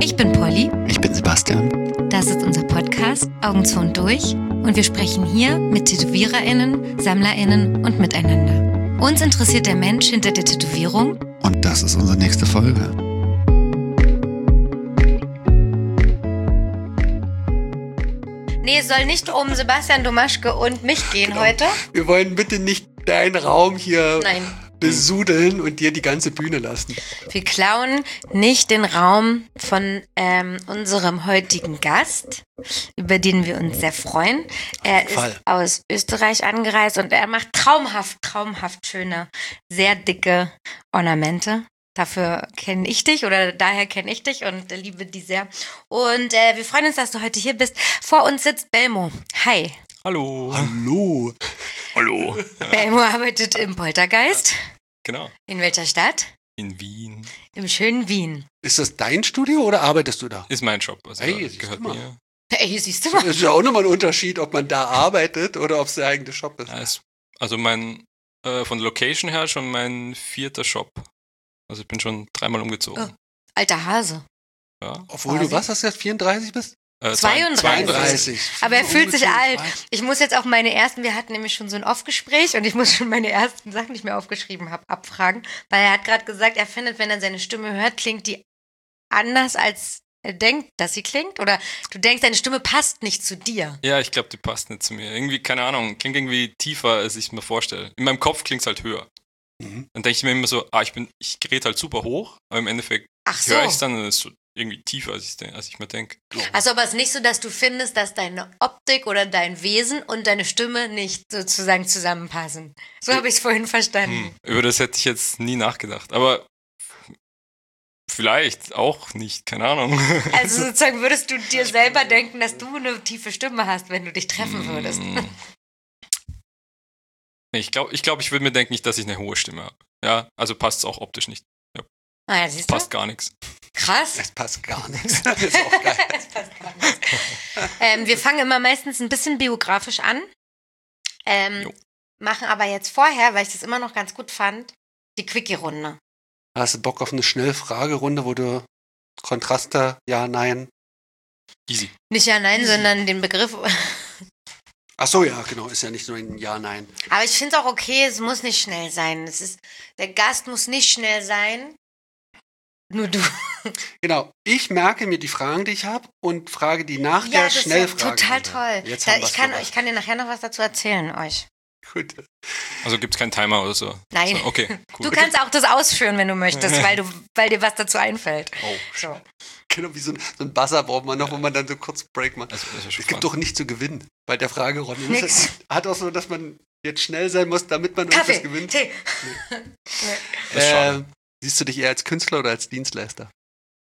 Ich bin Polly. Ich bin Sebastian. Das ist unser Podcast Augen zu und durch und wir sprechen hier mit TätowiererInnen, SammlerInnen und miteinander. Uns interessiert der Mensch hinter der Tätowierung. Und das ist unsere nächste Folge. Nee, es soll nicht um Sebastian Domaschke und mich gehen heute. Wir wollen bitte nicht deinen Raum hier besudeln und dir die ganze Bühne lassen. Wir klauen nicht den Raum von unserem heutigen Gast, über den wir uns sehr freuen. Er ist aus Österreich angereist und er macht traumhaft schöne, sehr dicke Ornamente. Daher kenne ich dich und liebe die sehr. Und wir freuen uns, dass du heute hier bist. Vor uns sitzt Belmo. Hi. Hallo. Belmo arbeitet im Poltergeist. Genau. In welcher Stadt? In Wien. Im schönen Wien. Ist das dein Studio oder arbeitest du da? Ist mein Job. Also Hey, gehört mir. Hey, siehst du mal. Das ist ja auch nochmal ein Unterschied, ob man da arbeitet oder ob es der eigene Shop ist. Ja, also von der Location her schon mein 4. Shop. Also ich bin schon 3-mal umgezogen. Oh, alter Hase. Ja. Obwohl du was hast du jetzt 34 bist? 32. Aber er fühlt sich alt. Ich muss jetzt auch wir hatten nämlich schon so ein Off-Gespräch und ich muss schon meine ersten Sachen, die ich mir aufgeschrieben habe, abfragen, weil er hat gerade gesagt, er findet, wenn er seine Stimme hört, klingt die anders, als er denkt, dass sie klingt. Oder du denkst, deine Stimme passt nicht zu dir. Ja, ich glaube, die passt nicht zu mir. Irgendwie, keine Ahnung, klingt irgendwie tiefer, als ich mir vorstelle. In meinem Kopf klingt es halt höher. Dann denke ich mir immer so, ich gerät halt super hoch, aber im Endeffekt höre ich es dann und es ist so irgendwie tiefer, als ich mir denke. Also aber es ist nicht so, dass du findest, dass deine Optik oder dein Wesen und deine Stimme nicht sozusagen zusammenpassen. So habe ich es vorhin verstanden. Über das hätte ich jetzt nie nachgedacht, aber vielleicht auch nicht, keine Ahnung. Also sozusagen würdest du dir selber denken, dass du eine tiefe Stimme hast, wenn du dich treffen würdest. Ich glaube, ich würde mir denken, nicht, dass ich eine hohe Stimme habe. Ja, also passt es auch optisch nicht. Ja. Ah ja, siehst du? Passt gar nichts. Krass. Es passt gar nichts. Das ist auch geil. Es passt gar nichts. Wir fangen immer meistens ein bisschen biografisch an. Machen aber jetzt vorher, weil ich das immer noch ganz gut fand, die Quickie-Runde. Hast du Bock auf eine Schnellfragerunde, wo du Kontraste, ja, nein? Easy. Nicht ja, nein, sondern den Begriff. Ach so, ja, genau, ist ja nicht so ein Ja, nein. Aber ich finde es auch okay, es muss nicht schnell sein. Der Gast muss nicht schnell sein. Nur du. Genau, ich merke mir die Fragen, die ich habe und frage die nach der Schnellfrage. Ja, das ist total toll. Jetzt ich kann dir nachher noch was dazu erzählen, euch. Gut. Also gibt es keinen Timer oder so? Nein. So, okay, cool. Du kannst auch das ausführen, wenn du möchtest, weil dir was dazu einfällt. Oh, so. Genau, wie so ein Buzzer braucht man noch, wo man dann so kurz Break macht. Das es gibt doch nichts zu gewinnen bei der Fragerunde. Nix. Hat auch so, dass man jetzt schnell sein muss, damit man irgendwas gewinnt. Tee. Siehst du dich eher als Künstler oder als Dienstleister?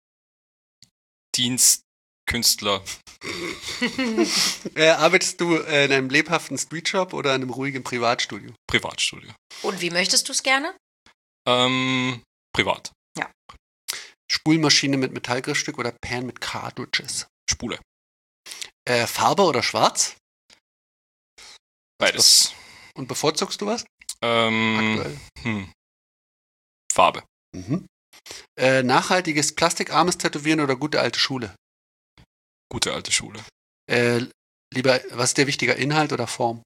Dienstkünstler. Arbeitest du in einem lebhaften Streetshop oder in einem ruhigen Privatstudio? Privatstudio. Und wie möchtest du es gerne? Privat. Ja. Spulmaschine mit Metallgriffstück oder Pan mit Cartridges? Spule. Farbe oder schwarz? Beides. Und bevorzugst du was? Aktuell. Farbe. Mhm. Nachhaltiges, plastikarmes Tätowieren oder gute alte Schule? Gute alte Schule. Lieber, was ist dir wichtiger, Inhalt oder Form?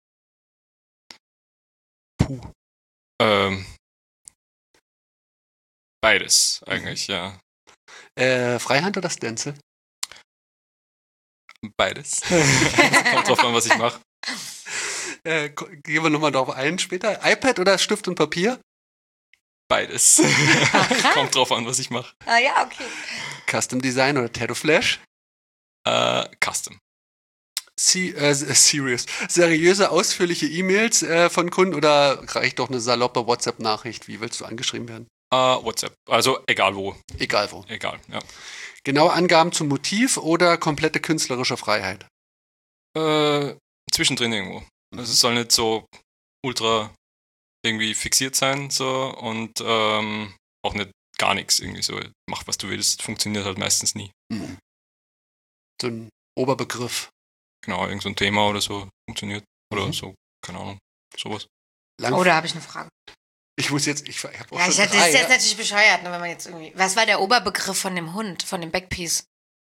Beides eigentlich, ja. Freihand oder Stencil? Beides. Kommt drauf an, was ich mache. Gehen wir nochmal drauf ein später. iPad oder Stift und Papier? Beides. Kommt drauf an, was ich mache. Ah ja, okay. Custom Design oder Tattoo Flash? Custom. Serious. Seriöse, ausführliche E-Mails von Kunden oder reicht doch eine saloppe WhatsApp-Nachricht? Wie willst du angeschrieben werden? WhatsApp. Also egal wo. Egal wo. Egal, ja. Genaue Angaben zum Motiv oder komplette künstlerische Freiheit? Zwischendrin irgendwo. Also es soll nicht so ultra irgendwie fixiert sein so und auch nicht gar nichts irgendwie so. Mach, was du willst. Funktioniert halt meistens nie. Mhm. So ein Oberbegriff. Genau, irgend so ein Thema oder so funktioniert. Oder so, keine Ahnung, sowas. Oder habe ich eine Frage? Ich muss jetzt, ich habe auch ja, schon das ist jetzt natürlich bescheuert, ne, wenn man jetzt irgendwie. Was war der Oberbegriff von dem Hund, von dem Backpiece?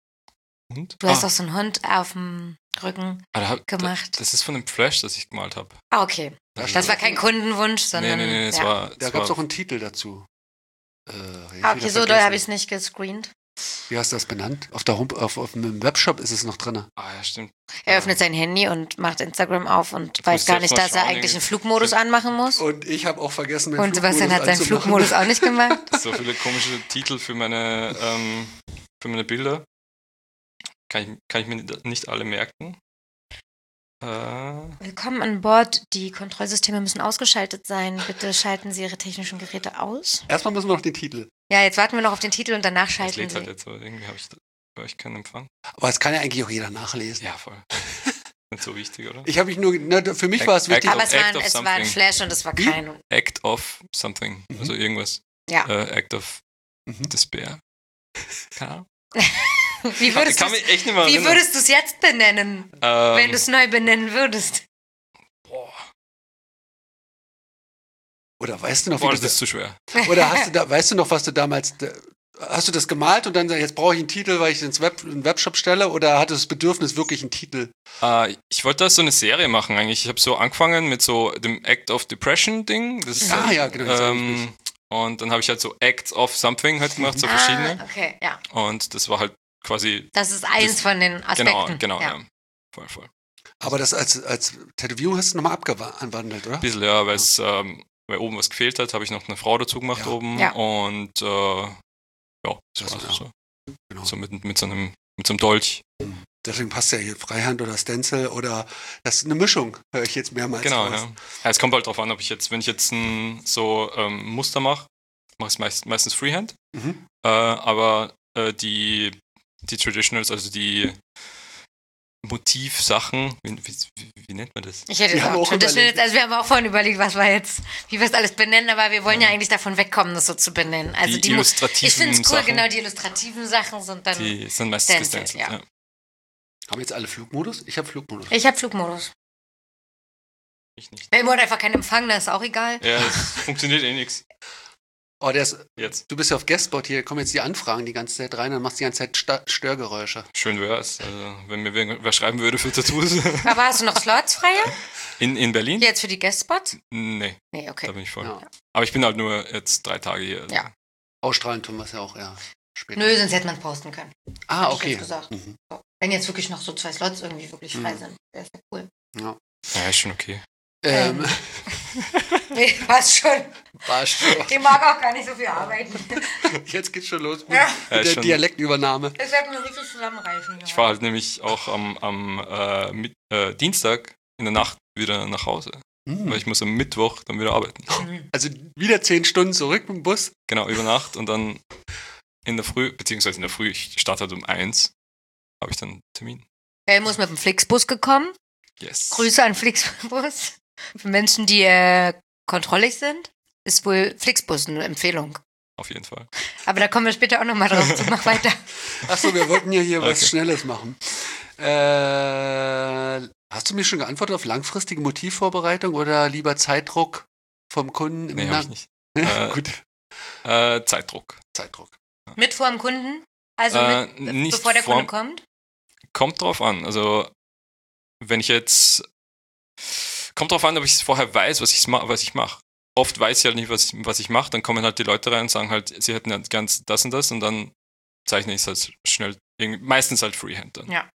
Hund? Du hast doch so einen Hund auf dem Rücken gemacht. Das ist von dem Flash, das ich gemalt habe. Ah, okay. Das war kein Kundenwunsch, sondern... Nee, das war... Da gab es auch einen Titel dazu. Okay, so doll habe ich es nicht gescreent. Wie hast du das benannt? Auf dem Webshop ist es noch drin. Ah, ja, stimmt. Er öffnet sein Handy und macht Instagram auf und weiß gar nicht, dass er eigentlich einen Flugmodus anmachen muss. Und ich habe auch vergessen, meinen Flugmodus Sebastian hat seinen Flugmodus auch nicht gemacht. So viele komische Titel für meine Bilder. Kann ich mir nicht alle merken. Willkommen an Bord. Die Kontrollsysteme müssen ausgeschaltet sein. Bitte schalten Sie Ihre technischen Geräte aus. Erstmal müssen wir noch den Titel. Ja, jetzt warten wir noch auf den Titel und danach schalten Sie. Das lädt halt jetzt, aber irgendwie habe ich keinen Empfang. Aber das kann ja eigentlich auch jeder nachlesen. Ja, voll. Nicht so wichtig, oder? Ich habe mich nur, für mich war es wichtig. Aber es war ein Flash und es war kein... Act of something, also irgendwas. Ja. Act of Despair. Keine Ahnung. Wie würdest du es jetzt benennen, wenn du es neu benennen würdest? Boah. Oder weißt du noch, das ist zu schwer. Oder weißt du noch, was du damals, hast du das gemalt und dann jetzt brauche ich einen Titel, weil ich ins Webshop stelle, oder hattest du das Bedürfnis, wirklich einen Titel? Ich wollte da so eine Serie machen eigentlich. Ich habe so angefangen mit so dem Act of Depression Ding. Ja, genau. Und dann habe ich halt so Acts of Something halt gemacht, so verschiedene. Okay, ja. Und das war halt quasi... Das ist eins von den Aspekten. Genau, ja. Voll. Aber das als Tätowierung hast du nochmal abgewandelt, oder? Ein bisschen, ja, weil oben was gefehlt hat, habe ich noch eine Frau dazu gemacht oben. Ja. Und das war so. Genau. So mit so einem Dolch. Deswegen passt ja hier Freihand oder Stencil oder das ist eine Mischung, höre ich jetzt mehrmals Genau, raus. Ja, es kommt halt drauf an, wenn ich jetzt ein Muster mache ich es meistens Freehand. Aber die Traditionals, also die Motivsachen, wie nennt man das? Ich hätte es auch Traditionals, also wir haben auch vorhin überlegt, wie wir es alles benennen, aber wir wollen ja eigentlich davon wegkommen, das so zu benennen. Also die illustrativen ich finde es cool, Sachen, genau, die illustrativen Sachen sind dann die sind meistens gestencelt, ja. Haben jetzt alle Flugmodus? Ich habe Flugmodus. Ich nicht. Wenn man einfach keinen Empfang, dann ist auch egal. Ja, es funktioniert eh nichts. Oh, du bist ja auf Guestbot, hier kommen jetzt die Anfragen die ganze Zeit rein, dann machst du die ganze Zeit Störgeräusche. Schön wär's, also wenn mir wer schreiben würde für Tattoos. Aber hast du noch Slots freie? In Berlin? Jetzt für die Guestbots? Nee, okay. Da bin ich voll. Ja. Aber ich bin halt nur jetzt 3 Tage hier. Also. Ja. Ausstrahlen tun wir es ja auch, später. Nö, sonst hätte man es posten können. Okay. So. Wenn jetzt wirklich noch so 2 Slots irgendwie wirklich frei sind, wäre es ja cool. Ja, ist schon okay. Nee, passt schon. Ich mag auch gar nicht so viel arbeiten. Jetzt geht's schon los mit der Dialektübernahme. Das wird mir richtig zusammenreißen. Ich fahre halt nämlich auch am Dienstag in der Nacht wieder nach Hause. Weil ich muss am Mittwoch dann wieder arbeiten. Also wieder 10 Stunden zurück mit dem Bus? Genau, über Nacht und dann in der Früh, ich starte halt um 1, habe ich dann einen Termin. Elmo ist mit dem Flixbus gekommen. Yes. Grüße an Flixbus. Für Menschen, die kontrollig sind, ist wohl Flixbus eine Empfehlung. Auf jeden Fall. Aber da kommen wir später auch nochmal drauf zu. Mach weiter. Achso, wir wollten ja hier was Schnelles machen. Hast du mir schon geantwortet auf langfristige Motivvorbereitung oder lieber Zeitdruck vom Kunden? Nee, hab ich nicht. Gut. Zeitdruck. Mit vor dem Kunden? Also nicht bevor der Kunde kommt? Kommt drauf an. Also wenn ich jetzt... Kommt drauf an, ob ich vorher weiß, was ich mache. Oft weiß ich halt nicht, was ich mache. Dann kommen halt die Leute rein und sagen halt, sie hätten ja ganz das und das und dann zeichne ich es halt schnell. Meistens halt Freehand dann. Ja.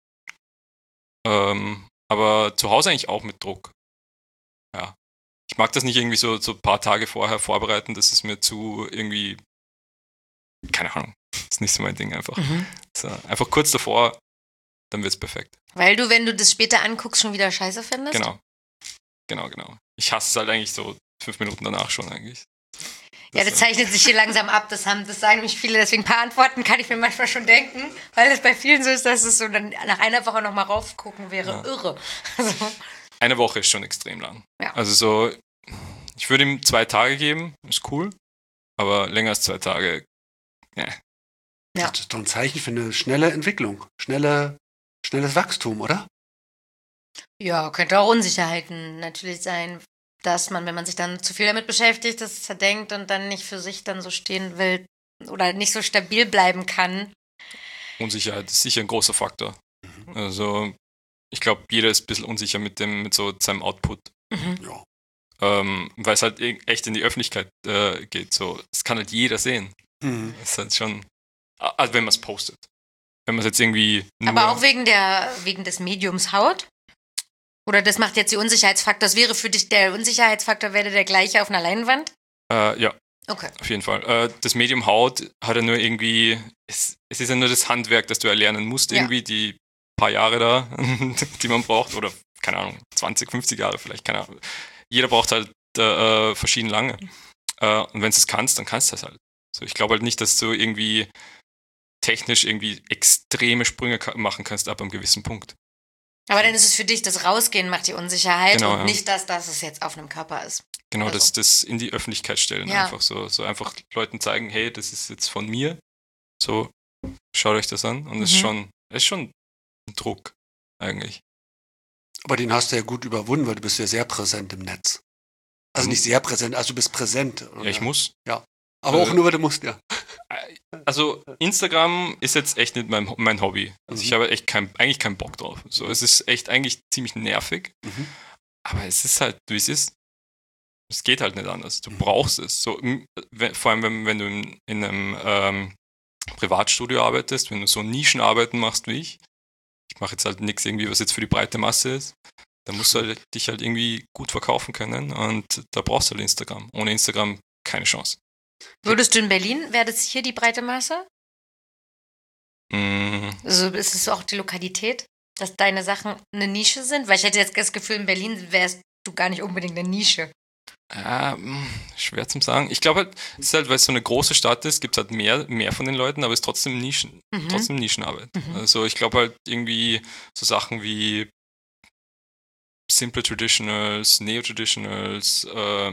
Aber zu Hause eigentlich auch mit Druck. Ja. Ich mag das nicht irgendwie so ein paar Tage vorher vorbereiten. Das ist mir zu irgendwie... Keine Ahnung. Das ist nicht so mein Ding einfach. So, einfach kurz davor, dann wird's perfekt. Weil du, wenn du das später anguckst, schon wieder scheiße findest? Genau. Ich hasse es halt eigentlich so 5 Minuten danach schon eigentlich. Das zeichnet sich hier langsam ab. Das sagen nämlich viele. Deswegen ein paar Antworten kann ich mir manchmal schon denken, weil es bei vielen so ist, dass es so dann nach einer Woche nochmal raufgucken wäre. Irre. Also. Eine Woche ist schon extrem lang. Ja. Also so, ich würde ihm 2 Tage geben, ist cool, aber länger als 2 Tage, ja. Das ist doch ein Zeichen für eine schnelle Entwicklung, schnelles Wachstum, oder? Ja, könnte auch Unsicherheiten natürlich sein, dass man, wenn man sich dann zu viel damit beschäftigt, das zerdenkt und dann nicht für sich dann so stehen will oder nicht so stabil bleiben kann. Unsicherheit ist sicher ein großer Faktor. Also ich glaube, jeder ist ein bisschen unsicher mit so seinem Output. Ja. Weil es halt echt in die Öffentlichkeit geht. So, das kann halt jeder sehen. Das ist halt schon, also wenn man es postet. Wenn man es jetzt irgendwie aber auch wegen des Mediums Haut? Oder das macht jetzt die Unsicherheitsfaktor? Das wäre für dich der Unsicherheitsfaktor, wäre der gleiche auf einer Leinwand? Ja. Okay. Auf jeden Fall. Das Medium Haut hat ja nur irgendwie, es ist ja nur das Handwerk, das du erlernen musst, irgendwie die paar Jahre da, die man braucht, oder keine Ahnung, 20, 50 Jahre vielleicht, keine Ahnung. Jeder braucht halt verschieden lange. Und wenn du es kannst, dann kannst du das halt. So, ich glaube halt nicht, dass du irgendwie technisch irgendwie extreme Sprünge machen kannst ab einem gewissen Punkt. Aber dann ist es für dich, das Rausgehen macht die Unsicherheit und nicht das, dass es jetzt auf einem Körper ist. Genau, das in die Öffentlichkeit stellen. Einfach so einfach Leuten zeigen, hey, das ist jetzt von mir. So, schaut euch das an. Und es ist schon ein Druck eigentlich. Aber den hast du ja gut überwunden, weil du bist ja sehr präsent im Netz. Also nicht sehr präsent, also du bist präsent. Oder? Ja, ich muss. Ja. Aber auch nur, weil du musst, ja. Also Instagram ist jetzt echt nicht mein Hobby. Also ich habe echt eigentlich keinen Bock drauf. So, es ist echt eigentlich ziemlich nervig. Aber es ist halt, wie es ist. Es geht halt nicht anders. Du brauchst es. So, vor allem, wenn du in einem Privatstudio arbeitest, wenn du so Nischenarbeiten machst wie ich. Ich mache jetzt halt nichts irgendwie, was jetzt für die breite Masse ist. Dann musst du dich halt irgendwie gut verkaufen können und da brauchst du halt Instagram. Ohne Instagram keine Chance. Würdest du in Berlin, wäre das hier die breite Masse? Also ist es auch die Lokalität, dass deine Sachen eine Nische sind? Weil ich hätte jetzt das Gefühl, in Berlin wärst du gar nicht unbedingt eine Nische. Schwer zum sagen. Ich glaube halt, es ist halt, weil es so eine große Stadt ist, gibt es halt mehr von den Leuten, aber es ist trotzdem Nischenarbeit. Also ich glaube halt irgendwie so Sachen wie Simple Traditionals, Neo-Traditionals,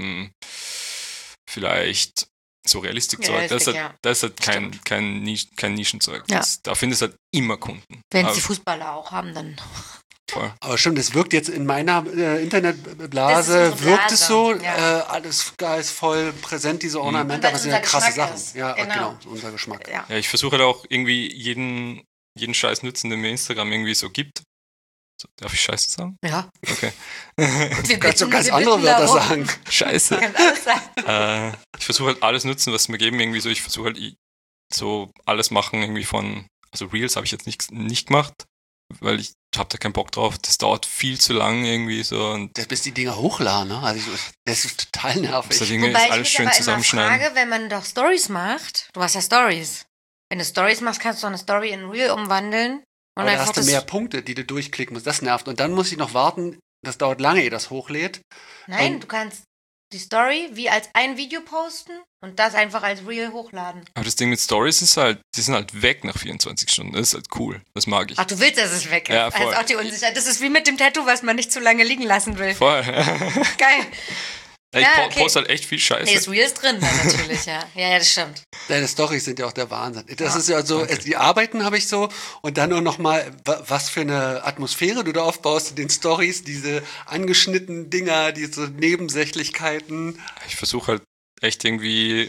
vielleicht so Realistikzeug. Das ist halt kein Nischenzeug. Da findest du halt immer Kunden. Wenn es die Fußballer auch haben, dann... Voll. Aber stimmt, es wirkt jetzt in meiner Internetblase, wirkt es so, alles ist voll präsent, diese Ornamente, aber es sind ja krasse Sachen. Ja, genau, unser Geschmack. Ja, ich versuche halt auch irgendwie jeden Scheiß nützen, den mir Instagram irgendwie so gibt. So, darf ich Scheiße sagen? Ja. Okay. Du kannst so ganz andere Wörter sagen. Scheiße. Alles sagen. Ich versuche halt alles nutzen, was sie mir geben, irgendwie so. Ich versuche halt so alles machen, irgendwie also Reels habe ich jetzt nicht gemacht, weil ich habe da keinen Bock drauf. Das dauert viel zu lang irgendwie so. Und bis die Dinger hochladen, ne? Also das ist total nervig. Wobei alles schön zusammenschneiden. Frage, wenn man doch Stories macht, du hast ja Stories. Wenn du Stories machst, kannst du eine Story in Reel umwandeln. Und aber da hast du mehr Punkte, die du durchklicken musst. Das nervt. Und dann muss ich noch warten, das dauert lange, ehe das hochlädt. Nein, du kannst die Story wie als ein Video posten und das einfach als Reel hochladen. Aber das Ding mit Stories ist halt, die sind halt weg nach 24 Stunden. Das ist halt cool. Das mag ich. Ach, du willst, dass es weg ist? Ja, voll. Also auch die Unsicherheit. Das ist wie mit dem Tattoo, was man nicht zu lange liegen lassen will. Voll. Geil. Ich poste halt echt viel Scheiße. Nee, das Reel ist drin dann natürlich, ja. Ja, das stimmt. Deine Storys sind ja auch der Wahnsinn. Das ist ja so, die Arbeiten habe ich so und dann nur noch mal, was für eine Atmosphäre du da aufbaust in den Stories, diese angeschnittenen Dinger, diese Nebensächlichkeiten. Ich versuche halt echt irgendwie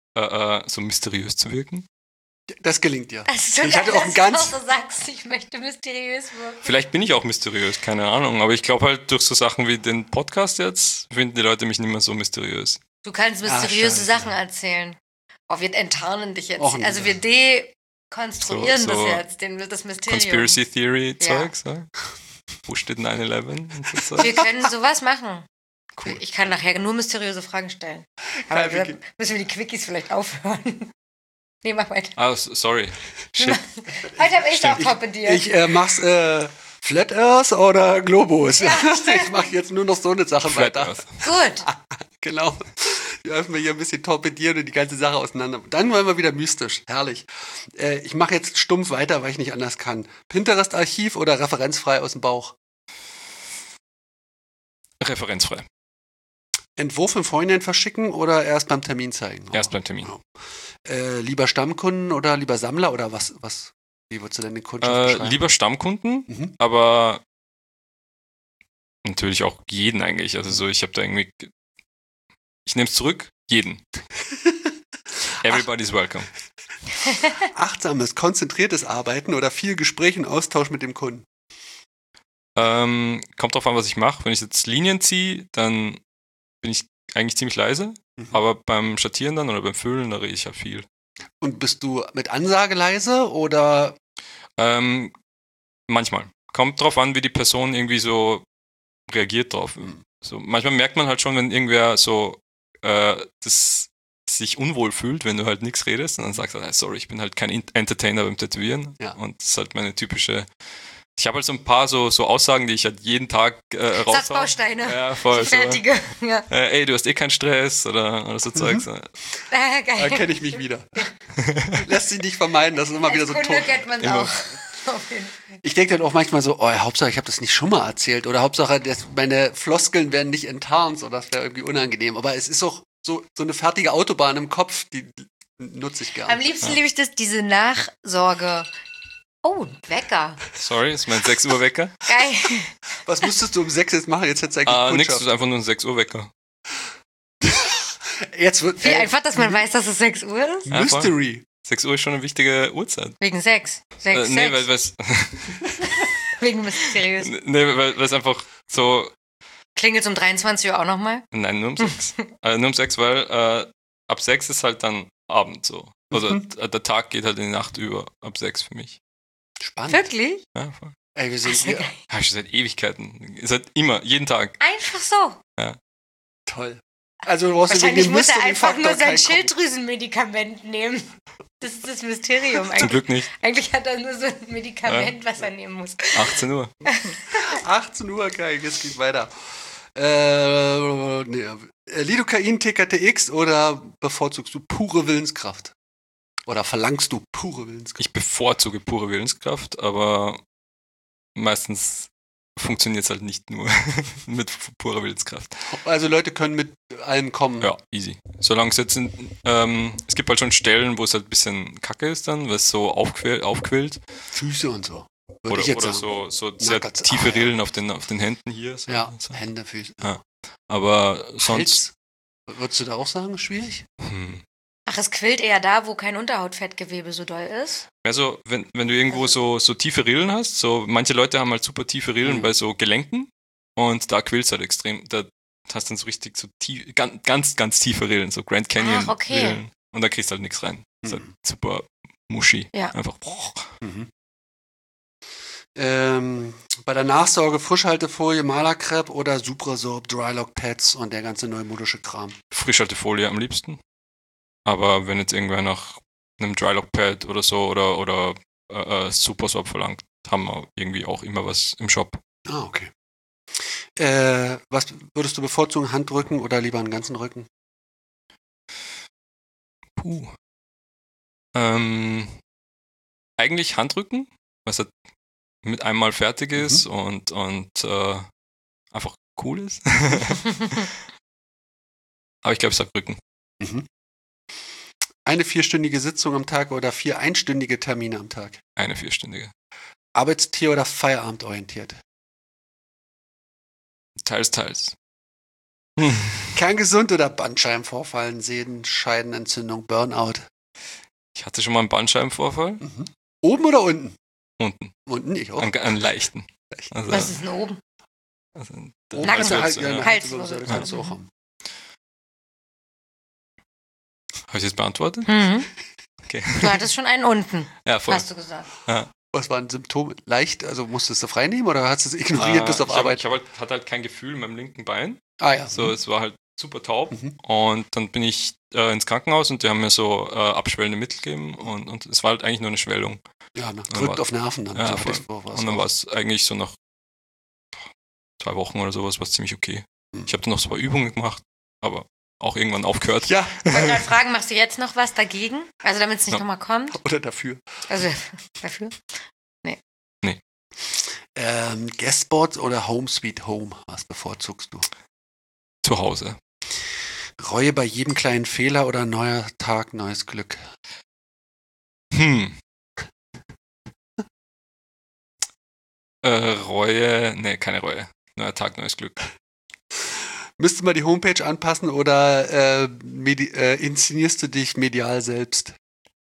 so mysteriös zu wirken. Das gelingt dir. Also ich hatte auch ein ganz. Du sagst, ich möchte mysteriös wirken. Vielleicht bin ich auch mysteriös, keine Ahnung. Aber ich glaube halt, durch so Sachen wie den Podcast jetzt, finden die Leute mich nicht mehr so mysteriös. Du kannst mysteriöse Sachen erzählen. Oh, wir enttarnen dich jetzt. Also wir dekonstruieren das jetzt, das Mysterium. Conspiracy Theory Zeugs. Ja. Wo steht 9/11? So wir können sowas machen. Cool. Ich kann nachher nur mysteriöse Fragen stellen. Aber dann müssen wir die Quickies vielleicht aufhören. Nee, mach weiter. Sorry. Shit. Heute habe ich auch torpediert. Ich mach's Flat Earth oder Globus. Ja, ich mache jetzt nur noch so eine Sache Flat weiter. Earth. Gut. Genau. Die dürfen wir hier ein bisschen torpedieren und die ganze Sache auseinander. Dann wollen wir wieder mystisch. Herrlich. Ich mache jetzt stumpf weiter, weil ich nicht anders kann. Pinterest-Archiv oder referenzfrei aus dem Bauch? Referenzfrei. Entwurf im Vorhinein verschicken oder erst beim Termin zeigen? Erst beim Termin. Lieber Stammkunden oder lieber Sammler oder was? Wie würdest du denn den Kunden beschreiben? Lieber Stammkunden, aber natürlich auch jeden eigentlich. Also so, ich habe da irgendwie, ich nehme es zurück, jeden. Everybody's welcome. Achtsames, konzentriertes Arbeiten oder viel Gespräch und Austausch mit dem Kunden? Kommt drauf an, was ich mache. Wenn ich jetzt Linien ziehe, dann bin ich eigentlich ziemlich leise. Aber beim Schattieren dann oder beim Füllen, da rede ich ja viel. Und bist du mit Ansage leise oder? Manchmal. Kommt drauf an, wie die Person irgendwie so reagiert drauf. So, manchmal merkt man halt schon, wenn irgendwer so das sich unwohl fühlt, wenn du halt nichts redest und dann sagst du, sorry, ich bin halt kein Entertainer beim Tätowieren. Ja. Und das ist halt meine typische. Ich habe halt so ein paar so Aussagen, die ich halt jeden Tag raushaue. Satzbausteine. Ja, voll. Fertige. So, ja. Ey, du hast eh keinen Stress oder so Zeugs. Geil. Da kenne ich mich wieder. Lässt sich nicht vermeiden, das ist immer wieder so tot. Kennt man auch. Ich denke dann auch manchmal so, Hauptsache ich habe das nicht schon mal erzählt oder Hauptsache meine Floskeln werden nicht enttarnt, so das wäre irgendwie unangenehm. Aber es ist auch so eine fertige Autobahn im Kopf, die nutze ich gerne. Am liebsten liebe ich diese Nachsorge. Oh, Wecker. Sorry, ist mein 6 Uhr Wecker. Geil. Was müsstest du um 6 jetzt machen? Jetzt hättest du eigentlich nichts, das ist einfach nur ein 6 Uhr Wecker. Wie einfach, dass man weiß, dass es 6 Uhr ist? Mystery. Ja, 6 Uhr ist schon eine wichtige Uhrzeit. Wegen 6. Nee, weil es wegen mysteriös. Nee, weil es einfach so. Klingelt um 23 Uhr auch nochmal? Nein, nur um 6. Nur um 6, weil ab 6 ist halt dann Abend so. Also der Tag geht halt in die Nacht über ab 6 für mich. Spannend. Wirklich? Ja, voll. Ey, wir sind hier. Habe ich schon seit Ewigkeiten. Seit immer, jeden Tag. Einfach so. Ja. Toll. Also du brauchst wahrscheinlich muss er einfach nur sein Schilddrüsenmedikament nehmen. Das ist das Mysterium. Zum Glück nicht. Eigentlich hat er nur so ein Medikament, was er nehmen muss. 18 Uhr. 18 Uhr, geil, jetzt geht weiter. Lidocain, TKTX oder bevorzugst du pure Willenskraft? Oder verlangst du pure Willenskraft? Ich bevorzuge pure Willenskraft, aber meistens funktioniert es halt nicht nur mit purer Willenskraft. Also Leute können mit allem kommen? Ja, easy. Solange es jetzt es gibt halt schon Stellen, wo es halt ein bisschen kacke ist dann, weil es so aufquillt. Füße und so. Oder so sehr tiefe Rillen auf den Händen hier. So, ja, so. Hände, Füße. Ja. Aber sonst... Hals, würdest du da auch sagen, schwierig? Ach, es quillt eher da, wo kein Unterhautfettgewebe so doll ist? Also, wenn du irgendwo so tiefe Rillen hast, so manche Leute haben halt super tiefe Rillen bei so Gelenken und da quillt es halt extrem. Da hast du dann so richtig so tief, ganz, ganz tiefe Rillen, so Grand Canyon Rillen. Und da kriegst du halt nichts rein. Das ist halt super muschi. Ja. Einfach. Bei der Nachsorge Frischhaltefolie, Malerkrepp oder Suprasorb, Drylock Pads und der ganze neumodische Kram? Frischhaltefolie am liebsten. Aber wenn jetzt irgendwer nach einem Drylock Pad oder so oder Suprasorb verlangt, haben wir irgendwie auch immer was im Shop. Ah, okay. Was würdest du bevorzugen, Handrücken oder lieber einen ganzen Rücken? Eigentlich Handrücken, was halt mit einmal fertig ist und einfach cool ist. Aber ich glaube, ich sag Rücken. Eine 4-stündige Sitzung am Tag oder 4 einstündige Termine am Tag? Eine 4-stündige. Arbeitstier oder Feierabendorientiert? Teils. Kerngesund oder Bandscheibenvorfall, Sehenscheidenentzündung, Burnout? Ich hatte schon mal einen Bandscheibenvorfall. Oben oder unten? Unten. Unten, ich auch. Einen leichten. Also, was ist denn oben? Also, Halswirbel. Kannst du auch haben. Habe ich das beantwortet? Okay. Du hattest schon einen unten, ja, voll. hast du gesagt. Ja. Was waren Symptome? Leicht? Also musstest du frei nehmen oder hast du es ignoriert bis auf Arbeit? Ich hatte halt kein Gefühl in meinem linken Bein. Ah ja. So, es war halt super taub. Und dann bin ich ins Krankenhaus und die haben mir so abschwellende Mittel gegeben und es war halt eigentlich nur eine Schwellung. Ja, drückt auf Nerven dann. Ja, und dann war es eigentlich so nach 2 Wochen oder sowas war es ziemlich okay. Ich habe dann noch so ein paar Übungen gemacht, aber auch irgendwann aufgehört. Ja. Ich wollte gerade fragen, machst du jetzt noch was dagegen? Also damit es nicht nochmal kommt? Oder dafür? Also dafür? Nee. Guestboard oder Home Sweet Home? Was bevorzugst du? Zu Hause. Reue bei jedem kleinen Fehler oder neuer Tag, neues Glück? Reue, nee, keine Reue. Neuer Tag, neues Glück. Müsste man die Homepage anpassen oder inszenierst du dich medial selbst?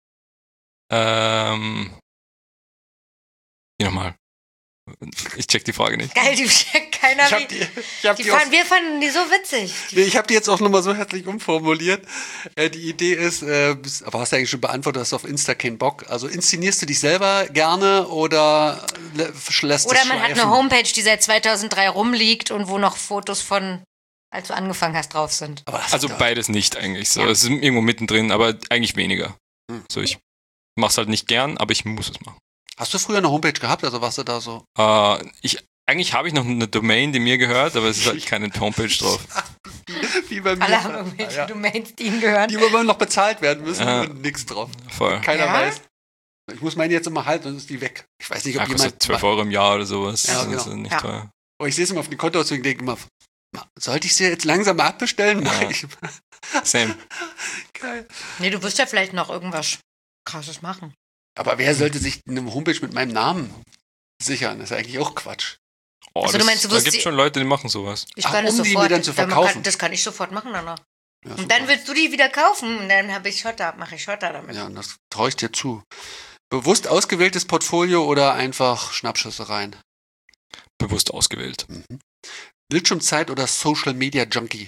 Wie nochmal? Ich check die Frage nicht. Geil, die checkt keiner. Wir fanden die so witzig. Nee, ich habe die jetzt auch nochmal so herzlich umformuliert. Die Idee ist, aber hast du eigentlich schon beantwortet, hast du auf Insta keinen Bock. Also inszenierst du dich selber gerne oder lässt Oder man hat eine Homepage, die seit 2003 rumliegt und wo noch Fotos von, als du angefangen hast, drauf sind. Also beides nicht eigentlich. So. Es ist irgendwo mittendrin, aber eigentlich weniger. So, ich mach's halt nicht gern, aber ich muss es machen. Hast du früher eine Homepage gehabt? Also warst du da so? Eigentlich habe ich noch eine Domain, die mir gehört, aber es ist halt keine Homepage drauf. Wie bei mir. Alle haben irgendwelche Domains, die ihnen gehören. Die immer noch bezahlt werden müssen und nichts drauf. Voll. Keiner weiß. Ich muss meine jetzt immer halten, sonst ist die weg. Ich weiß nicht, ob jemand... 12 Euro im Jahr oder sowas. Ja, das genau. ist nicht teuer. Aber ich sehe es immer auf den Kontoauszügen und denke immer, sollte ich sie jetzt langsam mal abbestellen? Ja. Same. Geil. Nee, du wirst ja vielleicht noch irgendwas Krasses machen. Aber wer sollte sich eine Homepage mit meinem Namen sichern? Das ist eigentlich auch Quatsch. Also du meinst, da gibt es schon Leute, die machen sowas. Ich kann es die sofort. mir dann zu verkaufen. Das kann ich sofort machen danach. Ja, und dann willst du die wieder kaufen und dann mache ich Schotter damit. Ja, und das traue ich dir zu. Bewusst ausgewähltes Portfolio oder einfach Schnappschüssereien? Bewusst ausgewählt. Bildschirmzeit oder Social Media Junkie?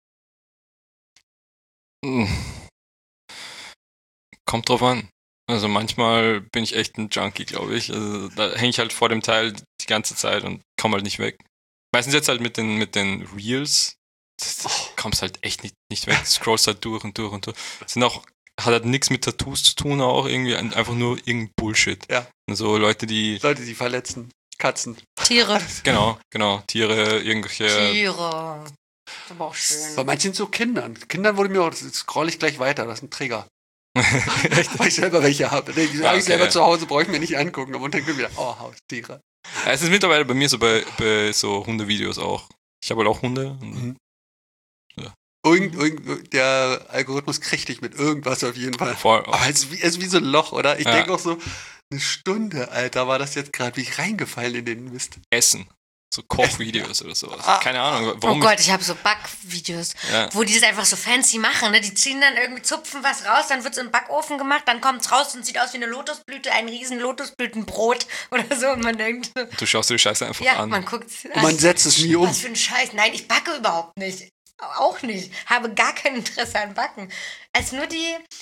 Kommt drauf an. Also manchmal bin ich echt ein Junkie, glaube ich. Also da hänge ich halt vor dem Teil die ganze Zeit und komme halt nicht weg. Meistens jetzt halt mit den Reels. Kommst halt echt nicht weg. Scrollst halt durch und durch und durch. Hat halt nichts mit Tattoos zu tun auch irgendwie. Einfach nur irgendein Bullshit. Ja. Also Leute, die verletzen. Katzen. Tiere. Genau. Tiere, irgendwelche... Tiere. Das ist aber auch schön. Bei manchen so Kindern. Kindern wurde mir auch, das scroll ich gleich weiter, das ist ein Trigger. Weil ich selber welche habe. Die habe ich selber zu Hause, brauche ich mir nicht angucken. Und dann wieder, Haustiere. Ja, es ist mittlerweile bei mir so bei so Hundevideos auch. Ich habe halt auch Hunde. Ja. Der Algorithmus kriegt dich mit irgendwas auf jeden Fall. Voll. Aber es ist wie so ein Loch, oder? Ich denke auch so, eine Stunde, Alter, war das jetzt gerade, wie ich reingefallen in den Mist. Essen. So Kochvideos oder sowas. Keine Ahnung. Warum oh Gott, ich habe so Backvideos, wo die das einfach so fancy machen. Ne? Die ziehen dann irgendwie, zupfen was raus, dann wird es im Backofen gemacht, dann kommt es raus und sieht aus wie eine Lotusblüte, ein riesen Lotusblütenbrot oder so. Und man denkt so, du schaust dir die Scheiße einfach an. Man guckt und man setzt es nie um. Was für ein Scheiß. Nein, ich backe überhaupt nicht. Auch nicht. Habe gar kein Interesse an Backen. Als nur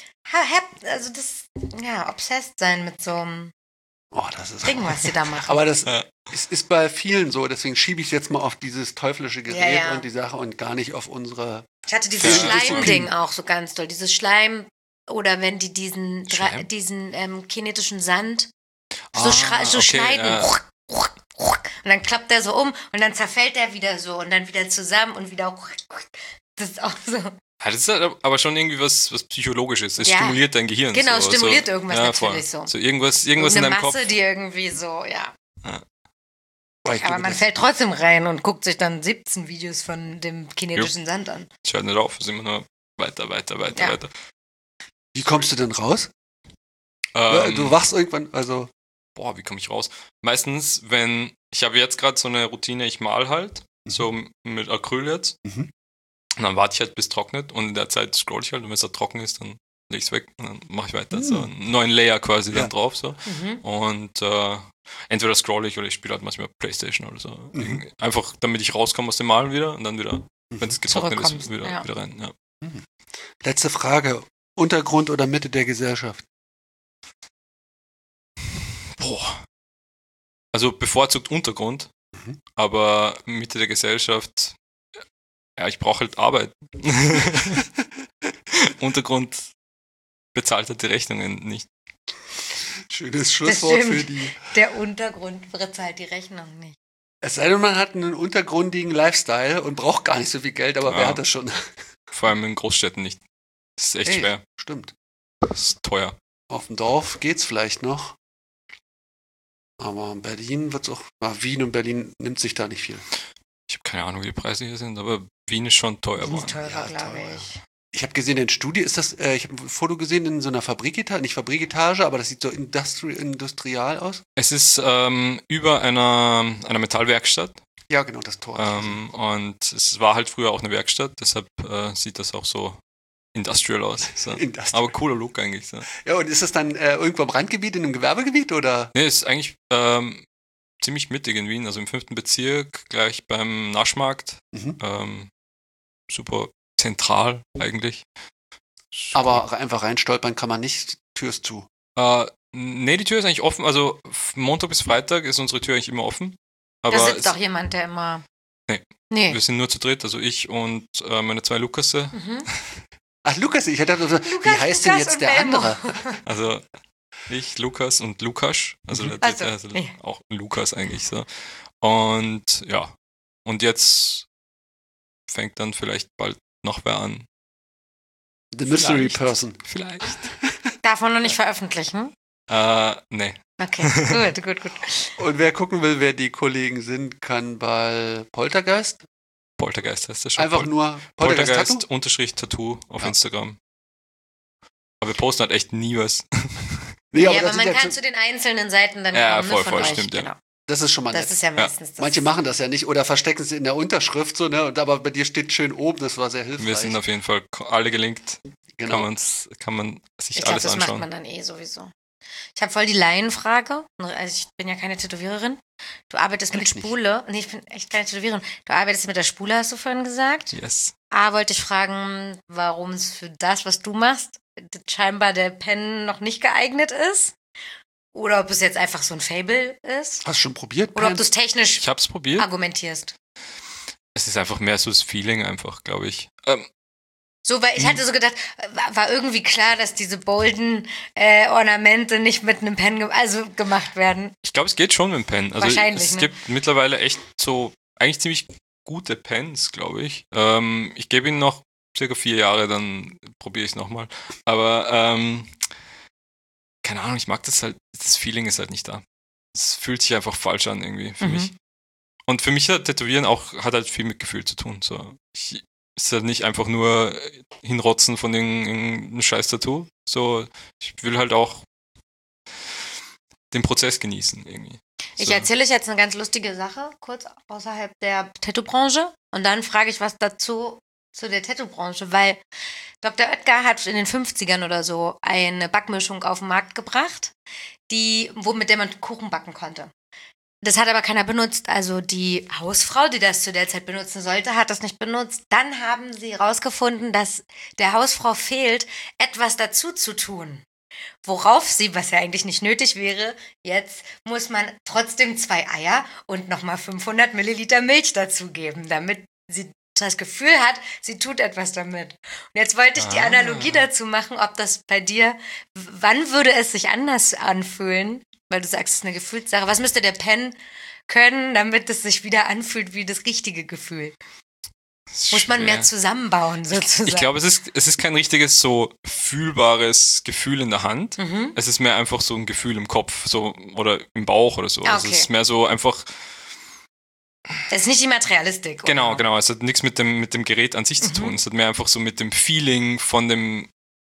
obsessed sein mit so einem das ist Ding, was sie da machen. Aber das ist bei vielen so, deswegen schiebe ich es jetzt mal auf dieses teuflische Gerät und die Sache und gar nicht auf unsere... Ich hatte dieses Schleim-Ding auch so ganz doll. Dieses Schleim, oder wenn die diesen kinetischen Sand schneiden. Und dann klappt der so um und dann zerfällt der wieder so und dann wieder zusammen und wieder... Das ist auch so... Das ist aber schon irgendwie was Psychologisches. Es stimuliert dein Gehirn. Genau, es stimuliert irgendwas natürlich so. So irgendwas in deinem Kopf. Eine Masse, die irgendwie so, Aber man fällt trotzdem rein und guckt sich dann 17 Videos von dem kinetischen Sand an. Ich höre nicht auf, es ist immer nur weiter. Wie kommst du denn raus? Du wachst irgendwann, also... Wie komme ich raus? Meistens, ich habe jetzt gerade so eine Routine, ich mal halt, so mit Acryl jetzt. Und dann warte ich halt, bis es trocknet und in der Zeit scroll ich halt und wenn es dann trocken ist, dann lege ich es weg und dann mache ich weiter. So einen neuen Layer quasi dann drauf. So. Und entweder scroll ich oder ich spiele halt manchmal Playstation oder so. Einfach, damit ich rauskomme aus dem Malen wieder und dann wieder, wenn es getrocknet ist, wieder rein. Ja. Letzte Frage. Untergrund oder Mitte der Gesellschaft? Also bevorzugt Untergrund, aber Mitte der Gesellschaft... Ja, ich brauche halt Arbeit. Untergrund bezahlt halt die Rechnungen nicht. Schönes Schlusswort für die... Der Untergrund bezahlt die Rechnung nicht. Es sei denn, man hat einen untergrundigen Lifestyle und braucht gar nicht so viel Geld, aber wer hat das schon? Vor allem in Großstädten nicht. Das ist echt schwer. Stimmt. Das ist teuer. Auf dem Dorf geht's vielleicht noch. Aber in Berlin wird's auch... Wien und Berlin nimmt sich da nicht viel. Ich habe keine Ahnung, wie die Preise hier sind, aber Wien ist schon teuer. Wien ist teurer, glaube ich. Ich habe gesehen, in Studie ist das, ich habe ein Foto gesehen in so einer Fabriketage, nicht Fabriketage, aber das sieht so industrial aus. Es ist über einer Metallwerkstatt Ja, genau, das Tor. Und es war halt früher auch eine Werkstatt, deshalb sieht das auch so industrial aus. So. Industrial. Aber cooler Look eigentlich. So. Ja, und ist das dann irgendwo am Randgebiet, in einem Gewerbegebiet, oder? Nee, ist eigentlich ziemlich mittig in Wien, also im 5. Bezirk, gleich beim Naschmarkt. Super zentral eigentlich. Aber einfach reinstolpern kann man nicht, Tür ist zu. Nee, die Tür ist eigentlich offen, also Montag bis Freitag ist unsere Tür eigentlich immer offen. Aber da sitzt auch jemand, der immer... Nee. Wir sind nur zu dritt, also ich und meine 2 Lukasse. Ach, Lukas, ich hätte gedacht, wie heißt denn jetzt der andere? Also ich, Lukas und Lukas, also auch Lukas eigentlich so. Und ja, und jetzt fängt dann vielleicht bald noch wer an. The Mystery Person. Vielleicht. Darf man noch nicht veröffentlichen? Nee. Okay, gut. Und wer gucken will, wer die Kollegen sind, kann bei Poltergeist. Poltergeist heißt das schon. Einfach nur Poltergeist-Tattoo auf Instagram. Aber wir posten halt echt nie was. Nee, aber man kann zu den einzelnen Seiten dann kommen. Voll, euch, stimmt, genau. ja. Das ist schon mal nett. Das ist ja meistens das. Manche machen das ja nicht oder verstecken es in der Unterschrift so, ne? Aber bei dir steht schön oben, das war sehr hilfreich. Wir sind auf jeden Fall alle gelinkt. Genau. Kann man sich alles anschauen. Das macht man dann sowieso. Ich habe voll die Laienfrage. Also ich bin ja keine Tätowiererin. Du arbeitest mit Spule. Nee, ich bin echt keine Tätowiererin. Du arbeitest mit der Spule, hast du vorhin gesagt. Yes. Wollte ich fragen, warum es für das, was du machst, scheinbar der Pen noch nicht geeignet ist. Oder ob es jetzt einfach so ein Fable ist. Hast du schon probiert? Oder ob du es technisch ich hab's probiert. Argumentierst. Es ist einfach mehr so das Feeling einfach, glaube ich. So, weil ich hatte so gedacht, war irgendwie klar, dass diese bolden Ornamente nicht mit einem Pen gemacht werden. Ich glaube, es geht schon mit dem Pen. Also wahrscheinlich, es gibt mittlerweile echt so eigentlich ziemlich gute Pens, glaube ich. Ich gebe ihnen noch circa 4 Jahre, dann probiere ich es nochmal. Aber keine Ahnung, ich mag das halt, das Feeling ist halt nicht da. Es fühlt sich einfach falsch an irgendwie für mich. Und für mich hat Tätowieren hat halt viel mit Gefühl zu tun. So. Es ist halt nicht einfach nur hinrotzen von den scheiß Tattoo. So, ich will halt auch den Prozess genießen irgendwie. So. Ich erzähle euch jetzt eine ganz lustige Sache, kurz außerhalb der Tattoo-Branche. Und dann frage ich was dazu zu der Tattoo-Branche, weil Dr. Oetker hat in den 50ern oder so eine Backmischung auf den Markt gebracht, mit der man Kuchen backen konnte. Das hat aber keiner benutzt. Also die Hausfrau, die das zu der Zeit benutzen sollte, hat das nicht benutzt. Dann haben sie herausgefunden, dass der Hausfrau fehlt, etwas dazu zu tun. Worauf sie, was ja eigentlich nicht nötig wäre, jetzt muss man trotzdem 2 Eier und nochmal 500 Milliliter Milch dazugeben, damit sie das Gefühl hat, sie tut etwas damit. Und jetzt wollte ich die Analogie dazu machen, ob das bei dir, wann würde es sich anders anfühlen? Weil du sagst, es ist eine Gefühlssache. Was müsste der Pen können, damit es sich wieder anfühlt wie das richtige Gefühl? Muss man mehr zusammenbauen, sozusagen. Ich glaube, es ist kein richtiges so fühlbares Gefühl in der Hand. Es ist mehr einfach so ein Gefühl im Kopf so oder im Bauch oder so. Okay. Also es ist mehr so einfach. Es ist nicht die Materialistik. Genau. Es hat nichts mit dem Gerät an sich zu tun. Es hat mehr einfach so mit dem Feeling von dem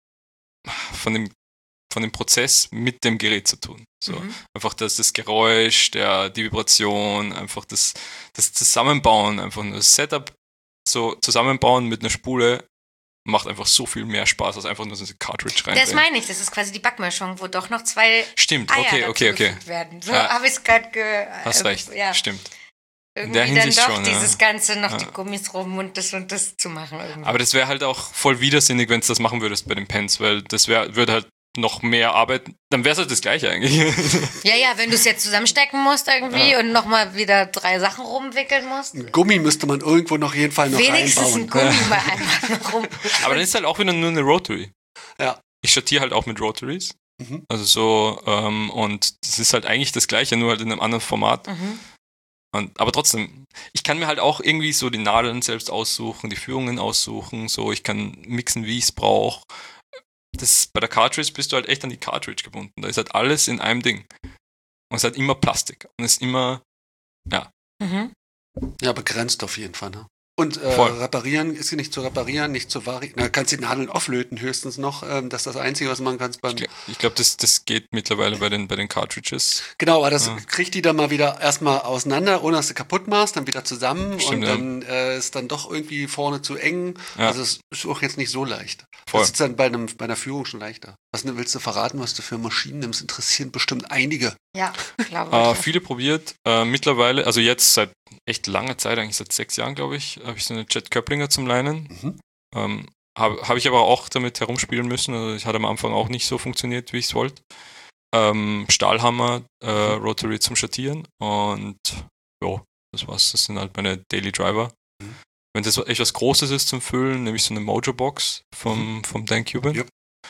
Prozess mit dem Gerät zu tun. So einfach das Geräusch, die Vibration, einfach das Zusammenbauen, einfach nur das Setup so zusammenbauen mit einer Spule macht einfach so viel mehr Spaß, als einfach nur so eine Cartridge rein. Das meine ich, das ist quasi die Backmischung, wo doch noch 2 Stimmt, Eier okay. werden. So habe ich es gerade Hast recht, stimmt. Irgendwie dann Hinsicht doch schon, dieses Ganze noch die Gummis rum und das zu machen irgendwie. Aber das wäre halt auch voll widersinnig, wenn du das machen würdest bei den Pens, weil das würde halt noch mehr Arbeit, dann wäre es halt das Gleiche eigentlich. Ja, wenn du es jetzt zusammenstecken musst irgendwie und nochmal wieder 3 Sachen rumwickeln musst. Ein Gummi müsste man irgendwo noch jedenfalls noch wenigstens einbauen. Wenigstens ein Gummi mal einfach noch rum. Aber dann ist halt auch wieder nur eine Rotary. Ja. Ich schattiere halt auch mit Rotaries. Also so, und das ist halt eigentlich das Gleiche, nur halt in einem anderen Format. Aber trotzdem, ich kann mir halt auch irgendwie so die Nadeln selbst aussuchen, die Führungen aussuchen, so, ich kann mixen, wie ich es brauche. Bei der Cartridge bist du halt echt an die Cartridge gebunden. Da ist halt alles in einem Ding. Und es hat immer Plastik. Und es ist immer, Ja, begrenzt auf jeden Fall, ne? Und reparieren ist nicht zu reparieren, nicht zu variieren. Na, kannst die Nadeln auflöten höchstens noch. Das ist das Einzige, was man kann beim. Ich glaube, das geht mittlerweile bei den Cartridges. Genau, aber das kriegt die dann mal wieder erstmal auseinander, ohne dass du kaputt machst, dann wieder zusammen. Stimmt, und dann ist dann doch irgendwie vorne zu eng. Ja. Also es ist auch jetzt nicht so leicht. Voll. Das ist dann bei einer Führung schon leichter. Was willst du verraten, was du für Maschinen nimmst? Interessieren bestimmt einige. Ja, glaube ich. Viele probiert. Mittlerweile, also jetzt seit echt langer Zeit, eigentlich seit 6 Jahren, glaube ich, habe ich so eine Jet Köpplinger zum Leinen. Habe ich aber auch damit herumspielen müssen. Also ich hatte am Anfang auch nicht so funktioniert, wie ich es wollte. Stahlhammer, Rotary zum Schattieren und ja, das war's. Das sind halt meine Daily Driver. Wenn das echt was Großes ist zum Füllen, nehme ich so eine Mojo-Box vom Dan Cuban. Yep.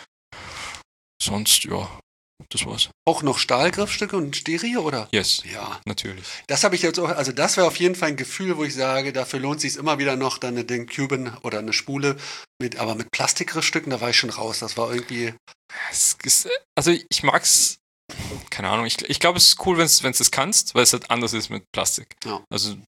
Sonst, ja, das war's. Auch noch Stahlgriffstücke und Stereo, oder? Yes, ja, natürlich. Das habe ich jetzt auch, also das wäre auf jeden Fall ein Gefühl, wo ich sage, dafür lohnt es sich immer wieder noch, dann eine Dan Cuban oder eine Spule, aber mit Plastikgriffstücken, da war ich schon raus. Das war irgendwie... Also ich mag's, keine Ahnung, ich glaube, es ist cool, wenn du es kannst, weil es halt anders ist mit Plastik. Ja. Also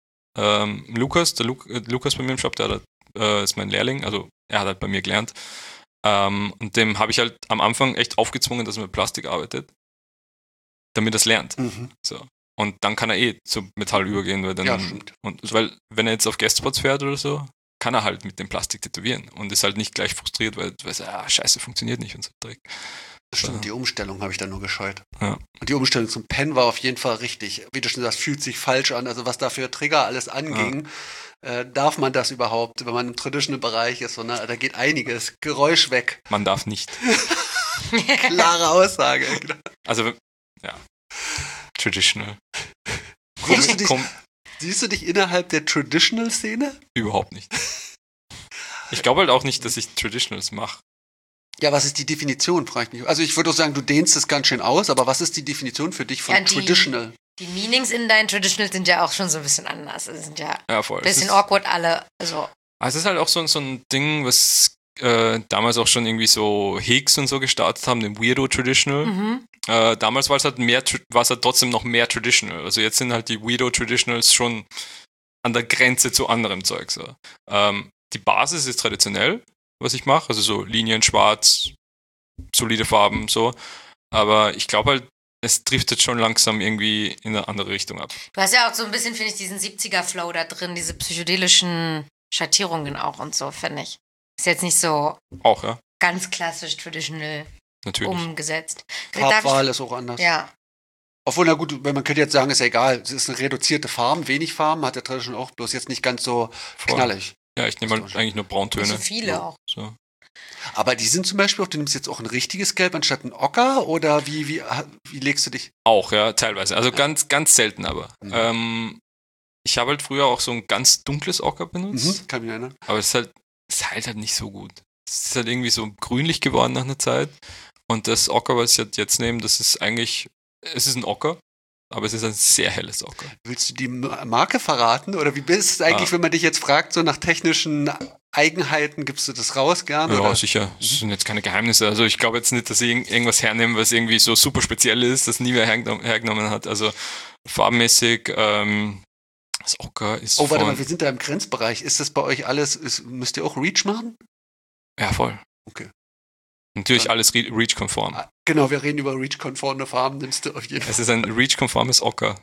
Lukas bei mir im Shop, der ist mein Lehrling, also er hat halt bei mir gelernt. Und dem habe ich halt am Anfang echt aufgezwungen, dass er mit Plastik arbeitet, damit er es lernt. So. Und dann kann er zu Metall übergehen, weil dann, weil wenn er jetzt auf Guestspots fährt oder so, kann er halt mit dem Plastik tätowieren und ist halt nicht gleich frustriert, weil scheiße, funktioniert nicht und so Dreck. Stimmt, die Umstellung habe ich dann nur gescheut. Ja. Und die Umstellung zum Pen war auf jeden Fall richtig. Wie du schon sagst, fühlt sich falsch an. Also was da für Trigger alles anging, darf man das überhaupt, wenn man im Traditional-Bereich ist? So, ne? Da geht einiges. Geräusch weg. Man darf nicht. Klare Aussage. Also, ja. Traditional. Siehst du dich innerhalb der Traditional-Szene? Überhaupt nicht. Ich glaube halt auch nicht, dass ich Traditionals mache. Ja, was ist die Definition, frage ich mich. Also ich würde auch sagen, du dehnst es ganz schön aus, aber was ist die Definition für dich von Traditional? Die Meanings in deinen Traditional sind ja auch schon so ein bisschen anders. Sie sind ja voll. Ein bisschen awkward alle. Also. Es ist halt auch so ein Ding, was damals auch schon irgendwie so Hicks und so gestartet haben, den Weirdo Traditional. Damals war es halt trotzdem noch mehr Traditional. Also jetzt sind halt die Weirdo Traditionals schon an der Grenze zu anderem Zeug. So. Die Basis ist traditionell, was ich mache, also so Linien, schwarz, solide Farben, so. Aber ich glaube halt, es driftet schon langsam irgendwie in eine andere Richtung ab. Du hast ja auch so ein bisschen, finde ich, diesen 70er-Flow da drin, diese psychedelischen Schattierungen auch und so, finde ich. Ist jetzt nicht so ganz klassisch traditional umgesetzt. Farbwahl ist auch anders. Ja. Obwohl, na gut, man könnte jetzt sagen, ist ja egal, es ist eine reduzierte Farbe, wenig Farben, hat der Traditional auch, bloß jetzt nicht ganz so knallig. Ja, ich nehme halt eigentlich nur Brauntöne. So viele auch. So. Aber die sind zum Beispiel, du nimmst jetzt auch ein richtiges Gelb anstatt ein Ocker oder wie legst du dich? Auch, ja, teilweise. Also ganz, ganz selten aber. Ich habe halt früher auch so ein ganz dunkles Ocker benutzt. Kann mich erinnern. Aber es halt nicht so gut. Es ist halt irgendwie so grünlich geworden nach einer Zeit. Und das Ocker, was ich halt jetzt nehme, es ist ein Ocker. Aber es ist ein sehr helles Ocker. Willst du die Marke verraten? Oder wie bist du eigentlich, wenn man dich jetzt fragt, so nach technischen Eigenheiten, gibst du das raus gerne? Ja, oder? Sicher. Das sind jetzt keine Geheimnisse. Also ich glaube jetzt nicht, dass ich irgendwas hernehme, was irgendwie so super speziell ist, das nie mehr hergenommen hat. Also farbenmäßig, das Ocker ist warte mal, wir sind da im Grenzbereich. Ist das bei euch alles, müsst ihr auch Reach machen? Ja, voll. Okay. Natürlich alles Reach-konform. Genau, wir reden über Reach-konforme Farben, nimmst du auf jeden Fall. Es ist ein Reach-konformes Ocker.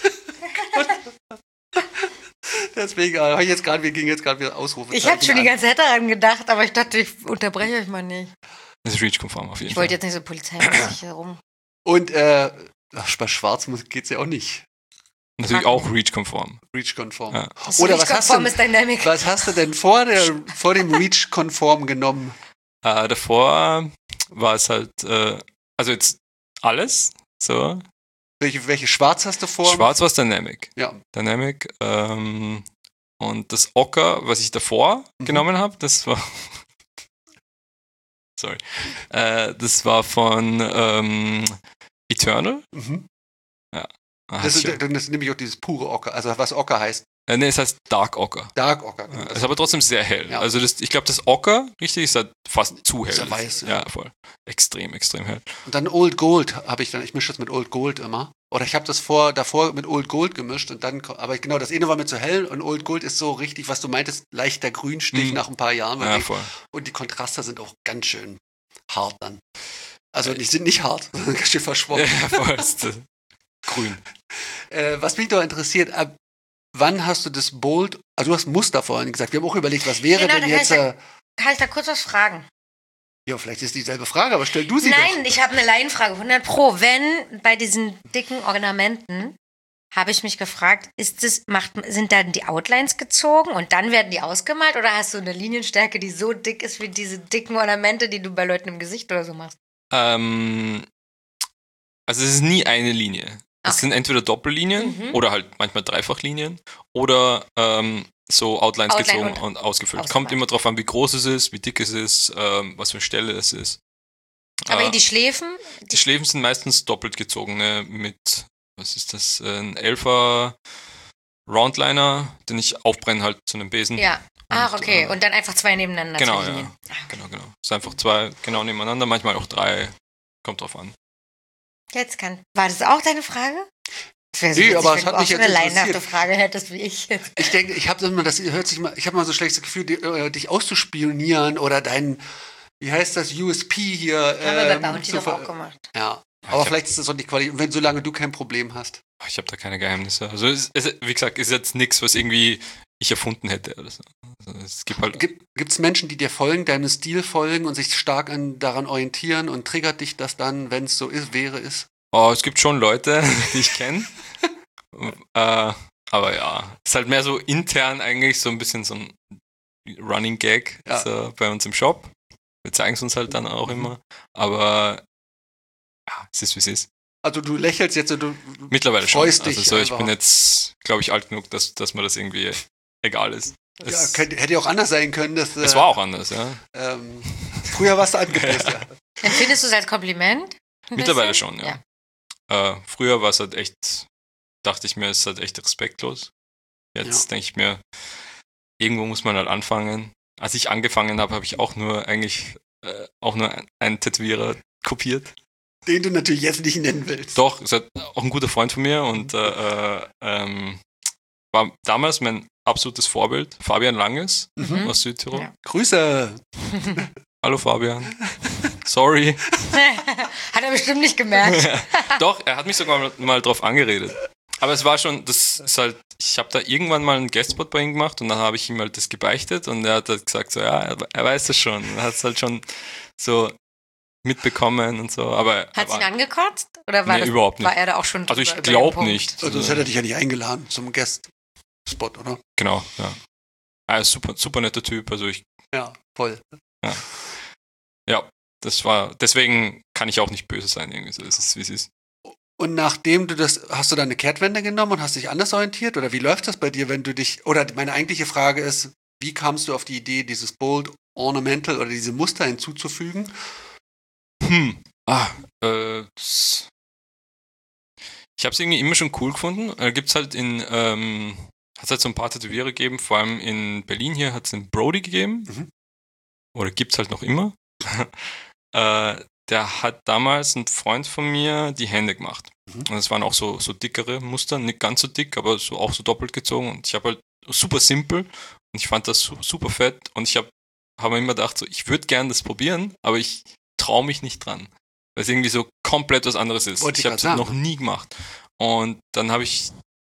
Deswegen, wir gingen jetzt gerade wieder Ausrufe. Ich habe schon die ganze Zeit daran gedacht, aber ich dachte, ich unterbreche euch mal nicht. Das ist Reach-konform auf jeden Fall. Ich wollte jetzt nicht so polizeimäßig herum. Und bei Schwarzmusik geht es ja auch nicht. Natürlich auch Reach-konform. Reach-konform. Ja. Oder was hast du denn vor dem Reach-konform genommen? Davor war es halt, also jetzt alles, so. Welche Schwarz hast du vor? Schwarz war es Dynamic. Ja. Dynamic, und das Ocker, was ich davor genommen habe, das war, das war von Eternal. Das ist nämlich auch dieses pure Ocker, also was Ocker heißt. Nee, es heißt Dark Ocker. Dark Ocker. Ja, ist aber trotzdem sehr hell. Ja. Also ich glaube, das Ocker, richtig, ist halt fast zu hell. Ist ja weiß. Ja, voll. Extrem, extrem hell. Und dann Old Gold habe ich dann. Ich mische das mit Old Gold immer. Oder ich habe das davor mit Old Gold gemischt und dann, aber genau, das eine war mir zu hell und Old Gold ist so richtig, was du meintest, leichter Grünstich nach ein paar Jahren. Ja, voll. Und die Kontraste sind auch ganz schön hart dann. Also die sind nicht hart, sondern ganz schön verschwommen. Ja, voll. Grün. Was mich doch interessiert, wann hast du das Bold, also du hast Muster vorhin gesagt, wir haben auch überlegt, was wäre denn jetzt... Kann ich da kurz was fragen? Ja, vielleicht ist dieselbe Frage, aber stell du sie Nein, doch. ich habe eine Laienfrage, 100 Pro. Wenn bei diesen dicken Ornamenten, habe ich mich gefragt, sind dann die Outlines gezogen und dann werden die ausgemalt oder hast du eine Linienstärke, die so dick ist wie diese dicken Ornamente, die du bei Leuten im Gesicht oder so machst? Also es ist nie eine Linie. Es sind entweder Doppellinien oder halt manchmal Dreifachlinien oder so Outlines gezogen und ausgefüllt. Kommt immer drauf an, wie groß es ist, wie dick es ist, was für eine Stelle es ist. Aber die Schläfen? Die Schläfen sind meistens doppelt gezogen, ne, mit, was ist das, ein 11er Roundliner, den ich aufbrenne halt zu einem Besen. Ja. Okay. Und dann einfach 2 nebeneinander. Genau, ja. Genau. Es sind einfach 2 genau nebeneinander, manchmal auch 3. Kommt drauf an. War das auch deine Frage? Nee, aber es hat mich jetzt eine laienhafte Frage hättest wie ich. Ich denke, ich habe mal so ein schlechtes Gefühl, dich auszuspionieren oder dein, wie heißt das, USP hier. Haben wir bei Bounty doch auch gemacht. Ja, aber vielleicht ist das auch nicht Qualität, solange du kein Problem hast. Ich habe da keine Geheimnisse. Also wie gesagt, ist jetzt nichts, was irgendwie ich erfunden hätte oder so. Also es gibt halt. Gibt's Menschen, die dir folgen, deinem Stil folgen und sich stark daran orientieren und triggert dich das dann, wenn es so ist? Oh, es gibt schon Leute, die ich kenne. Aber ja, ist halt mehr so intern eigentlich so ein bisschen so ein Running Gag so bei uns im Shop. Wir zeigen es uns halt dann auch immer. Aber ja, es ist, wie es ist. Also du lächelst jetzt und du mittlerweile freust schon. dich. Also ich bin jetzt, glaube ich, alt genug, dass mir das irgendwie egal ist. Hätte ja auch anders sein können. Es war auch anders, ja. Früher warst du angepisst, ja. Empfindest du es als Kompliment? Mittlerweile schon, ja. Früher war es halt echt, dachte ich mir, es ist halt echt respektlos. Jetzt denke ich mir, irgendwo muss man halt anfangen. Als ich angefangen habe, habe ich auch nur einen Tätowierer kopiert. Den du natürlich jetzt nicht nennen willst. Doch, ist halt auch ein guter Freund von mir und war damals mein absolutes Vorbild, Fabian Langes aus Südtirol. Ja. Grüße! Hallo Fabian. Sorry. Hat er bestimmt nicht gemerkt. Doch, er hat mich sogar mal drauf angeredet. Aber es war schon, das ist halt, ich habe da irgendwann mal einen Guestspot bei ihm gemacht und dann habe ich ihm halt das gebeichtet und er hat halt gesagt, so ja, er weiß das schon. Er hat es halt schon so mitbekommen und so. Aber hat es ihn angekotzt? Oder überhaupt nicht. War er da auch schon Also ich glaube nicht. Also sonst hätte er dich ja nicht eingeladen zum Guestspot, oder? Genau, ja. Er ist super, super netter Typ, also ja, voll. Ja, deswegen kann ich auch nicht böse sein, irgendwie so ist es, wie es ist. Und nachdem hast du dann eine Kehrtwende genommen und hast dich anders orientiert? Oder wie läuft das bei dir, wenn du oder meine eigentliche Frage ist, wie kamst du auf die Idee, dieses Bold Ornamental oder diese Muster hinzuzufügen? Ich habe es irgendwie immer schon cool gefunden. Gibt's halt hat es halt so ein paar Tätowierer gegeben, vor allem in Berlin hier hat es den Brody gegeben. Oder gibt's halt noch immer. Der hat damals ein Freund von mir die Hände gemacht. Und es waren auch so dickere Muster, nicht ganz so dick, aber auch so doppelt gezogen. Und ich habe halt super simpel und ich fand das super fett. Und ich habe mir immer gedacht, so, ich würde gern das probieren, aber ich traue mich nicht dran. Weil es irgendwie so komplett was anderes ist. Ich habe es noch nie gemacht. Und dann habe ich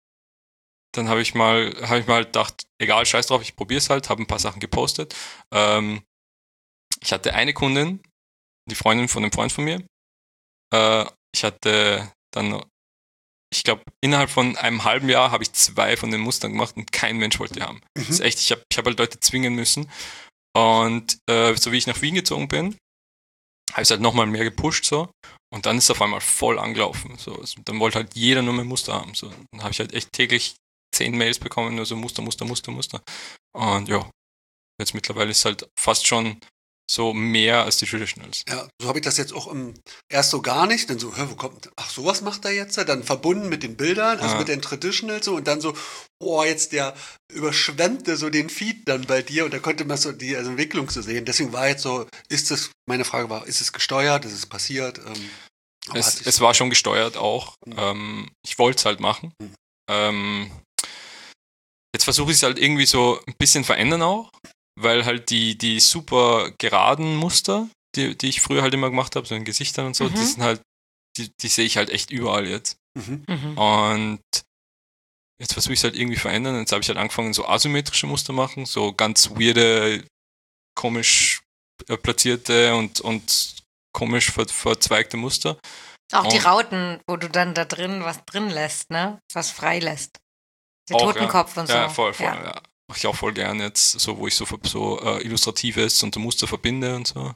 mal gedacht, egal, scheiß drauf, ich probiere es halt, habe ein paar Sachen gepostet. Ich hatte eine Kundin, die Freundin von einem Freund von mir. Ich hatte dann, ich glaube, innerhalb von einem halben Jahr habe ich 2 von den Mustern gemacht und kein Mensch wollte die haben. Das ist echt, ich hab halt Leute zwingen müssen. Und so wie ich nach Wien gezogen bin, habe ich es halt nochmal mehr gepusht so. Und dann ist es auf einmal voll angelaufen. So. Dann wollte halt jeder nur mehr Muster haben. So. Dann habe ich halt echt täglich 10 Mails bekommen, nur so Muster. Und ja, jetzt mittlerweile ist es halt fast schon So mehr als die Traditionals. Ja, so habe ich das jetzt auch erst so gar nicht. Dann so, wo kommt, sowas macht er jetzt? Dann verbunden mit den Bildern, also mit den Traditionals so und dann so, jetzt der überschwemmte so den Feed dann bei dir und da konnte man so die Entwicklung so sehen. Deswegen war jetzt so, meine Frage war, ist es gesteuert, ist es passiert? Es war schon gesteuert auch. Ich wollte es halt machen. Jetzt versuche ich es halt irgendwie so ein bisschen verändern auch, weil halt die super geraden Muster, die ich früher halt immer gemacht habe, so in Gesichtern und so, die sind halt, die sehe ich halt echt überall jetzt. Und jetzt versuche ich es halt irgendwie verändern. Jetzt habe ich halt angefangen, so asymmetrische Muster machen, so ganz weirde, komisch platzierte und komisch verzweigte Muster. Auch die Rauten, wo du dann da drin was drin lässt, ne? Was frei lässt. Der Totenkopf und so. Ja, voll, ja. Mache ich auch voll gern jetzt, so wo ich so Illustratives und Muster verbinde und so.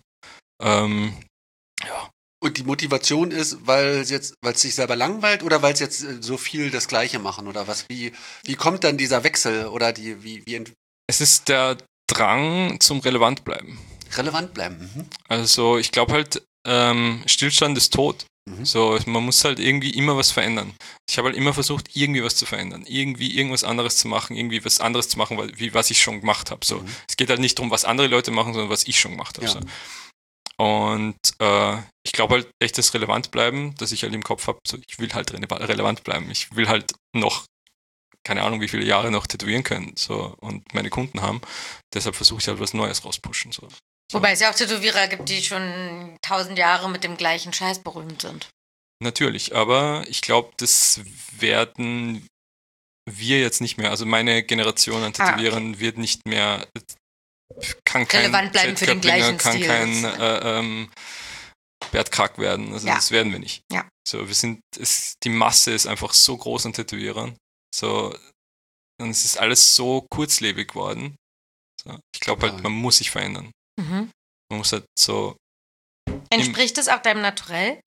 Ja. Und die Motivation ist, weil es sich selber langweilt oder weil es jetzt so viel das Gleiche machen oder was? Wie kommt dann dieser Wechsel oder Es ist der Drang zum relevant bleiben. Relevant bleiben. Also ich glaube halt, Stillstand ist tot. So, man muss halt irgendwie immer was verändern. Ich habe halt immer versucht, irgendwie was zu verändern. Irgendwie irgendwas anderes zu machen, irgendwie was anderes zu machen, was ich schon gemacht habe. So. Es geht halt nicht darum, was andere Leute machen, sondern was ich schon gemacht habe. Ja. So. Und ich glaube halt echt das relevant bleiben, dass ich halt im Kopf habe, so, ich will halt relevant bleiben. Ich will halt noch, keine Ahnung, wie viele Jahre noch tätowieren können so, und meine Kunden haben. Deshalb versuche ich halt was Neues rauspushen. So. Wobei es ja auch Tätowierer gibt, die schon 1000 Jahre mit dem gleichen Scheiß berühmt sind. Natürlich, aber ich glaube, das werden wir jetzt nicht mehr. Also meine Generation an Tätowierern wird nicht mehr, kann kein relevant bleiben für den gleichen kann Stil. Kein Bert Krack werden. Also das werden wir nicht. Ja. So, die Masse ist einfach so groß an Tätowierern. So, und es ist alles so kurzlebig geworden. So, ich glaube halt, man muss sich verändern. Man muss halt so. Entspricht es auch deinem Naturell?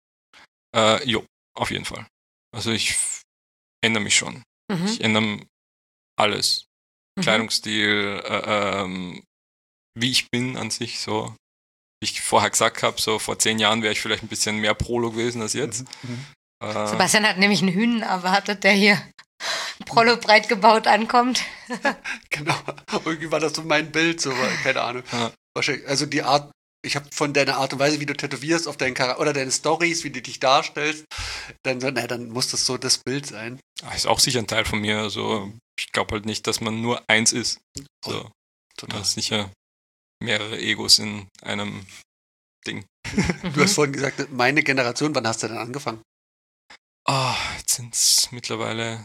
Jo, auf jeden Fall. Also ich ändere mich schon. Ich ändere alles. Kleidungsstil, wie ich bin an sich so. Wie ich vorher gesagt habe, so vor 10 Jahren wäre ich vielleicht ein bisschen mehr Prolo gewesen als jetzt. Sebastian hat nämlich einen Hühn erwartet, der hier Prolo breit gebaut ankommt. Genau. Irgendwie war das so mein Bild, so, keine Ahnung. Wahrscheinlich, also die Art, ich habe von deiner Art und Weise, wie du tätowierst, auf deinen Charakter oder deine Storys, wie du dich darstellst, dann muss das so das Bild sein. Ist auch sicher ein Teil von mir. Also ich glaube halt nicht, dass man nur eins ist. So. Total. Das ist sicher mehrere Egos in einem Ding. Du hast vorhin gesagt, meine Generation, wann hast du denn angefangen? Jetzt sind es mittlerweile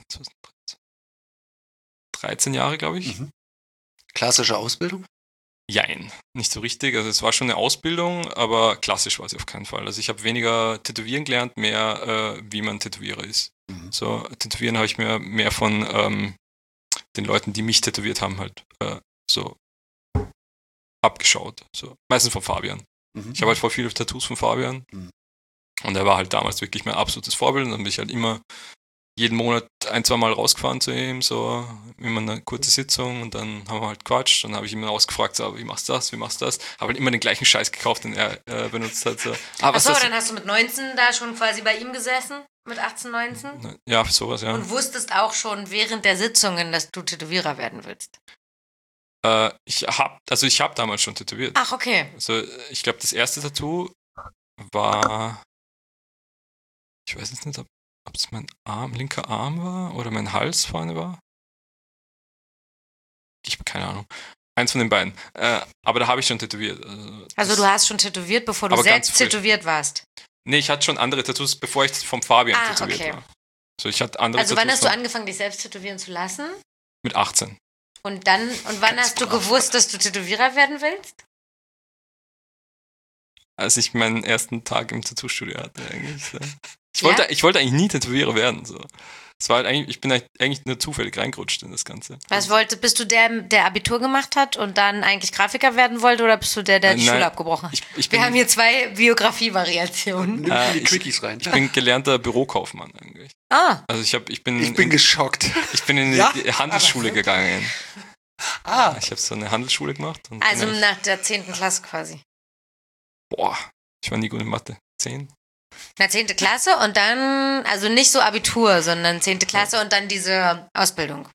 13 Jahre, glaube ich. Klassische Ausbildung? Jein, nicht so richtig. Also es war schon eine Ausbildung, aber klassisch war sie auf keinen Fall. Also ich habe weniger tätowieren gelernt, mehr wie man Tätowierer ist. So, tätowieren habe ich mir mehr von den Leuten, die mich tätowiert haben, halt so abgeschaut. So. Meistens von Fabian. Ich habe halt voll viele Tattoos von Fabian. Und er war halt damals wirklich mein absolutes Vorbild. Und dann bin ich halt immer jeden Monat 1-2 Mal rausgefahren zu ihm, so immer eine kurze Sitzung und dann haben wir halt quatscht und habe ich immer ausgefragt, so, wie machst du das? Habe halt immer den gleichen Scheiß gekauft, den er benutzt hat. So. Achso, dann hast du mit 19 da schon quasi bei ihm gesessen? Mit 18, 19? Ja, sowas, ja. Und wusstest auch schon während der Sitzungen, dass du Tätowierer werden willst? Ich habe damals schon tätowiert. Ach, okay. Also ich glaube, das erste Tattoo war, ich weiß jetzt nicht, ob es mein linker Arm war oder mein Hals vorne war. Ich habe keine Ahnung. Eins von den beiden. Aber da habe ich schon tätowiert. Also du hast schon tätowiert, bevor du selbst tätowiert warst? Nee, ich hatte schon andere Tattoos, bevor ich vom Fabian tätowiert war. Also ich hatte andere Tattoos. Wann hast du angefangen, dich selbst tätowieren zu lassen? Mit 18. Und wann hast du gewusst, dass du Tätowierer werden willst? Als ich meinen ersten Tag im Tattoo-Studio hatte eigentlich. So. Ich wollte eigentlich nie Tätowierer werden. So. Es war halt ich bin eigentlich nur zufällig reingerutscht in das Ganze. Bist du der Abitur gemacht hat und dann eigentlich Grafiker werden wollte oder bist du der die Schule abgebrochen hat? Wir haben hier 2 Biografie-Variationen. Nimm die Quickies rein. Ich bin gelernter Bürokaufmann eigentlich. Also ich bin geschockt. Ich bin in die Handelsschule gegangen. Ich habe so eine Handelsschule gemacht. Und also nach der 10. Klasse quasi. Boah, ich war nie gut in Mathe. 10? Na, 10. Klasse und dann, also nicht so Abitur, sondern 10. Klasse und dann diese Ausbildung.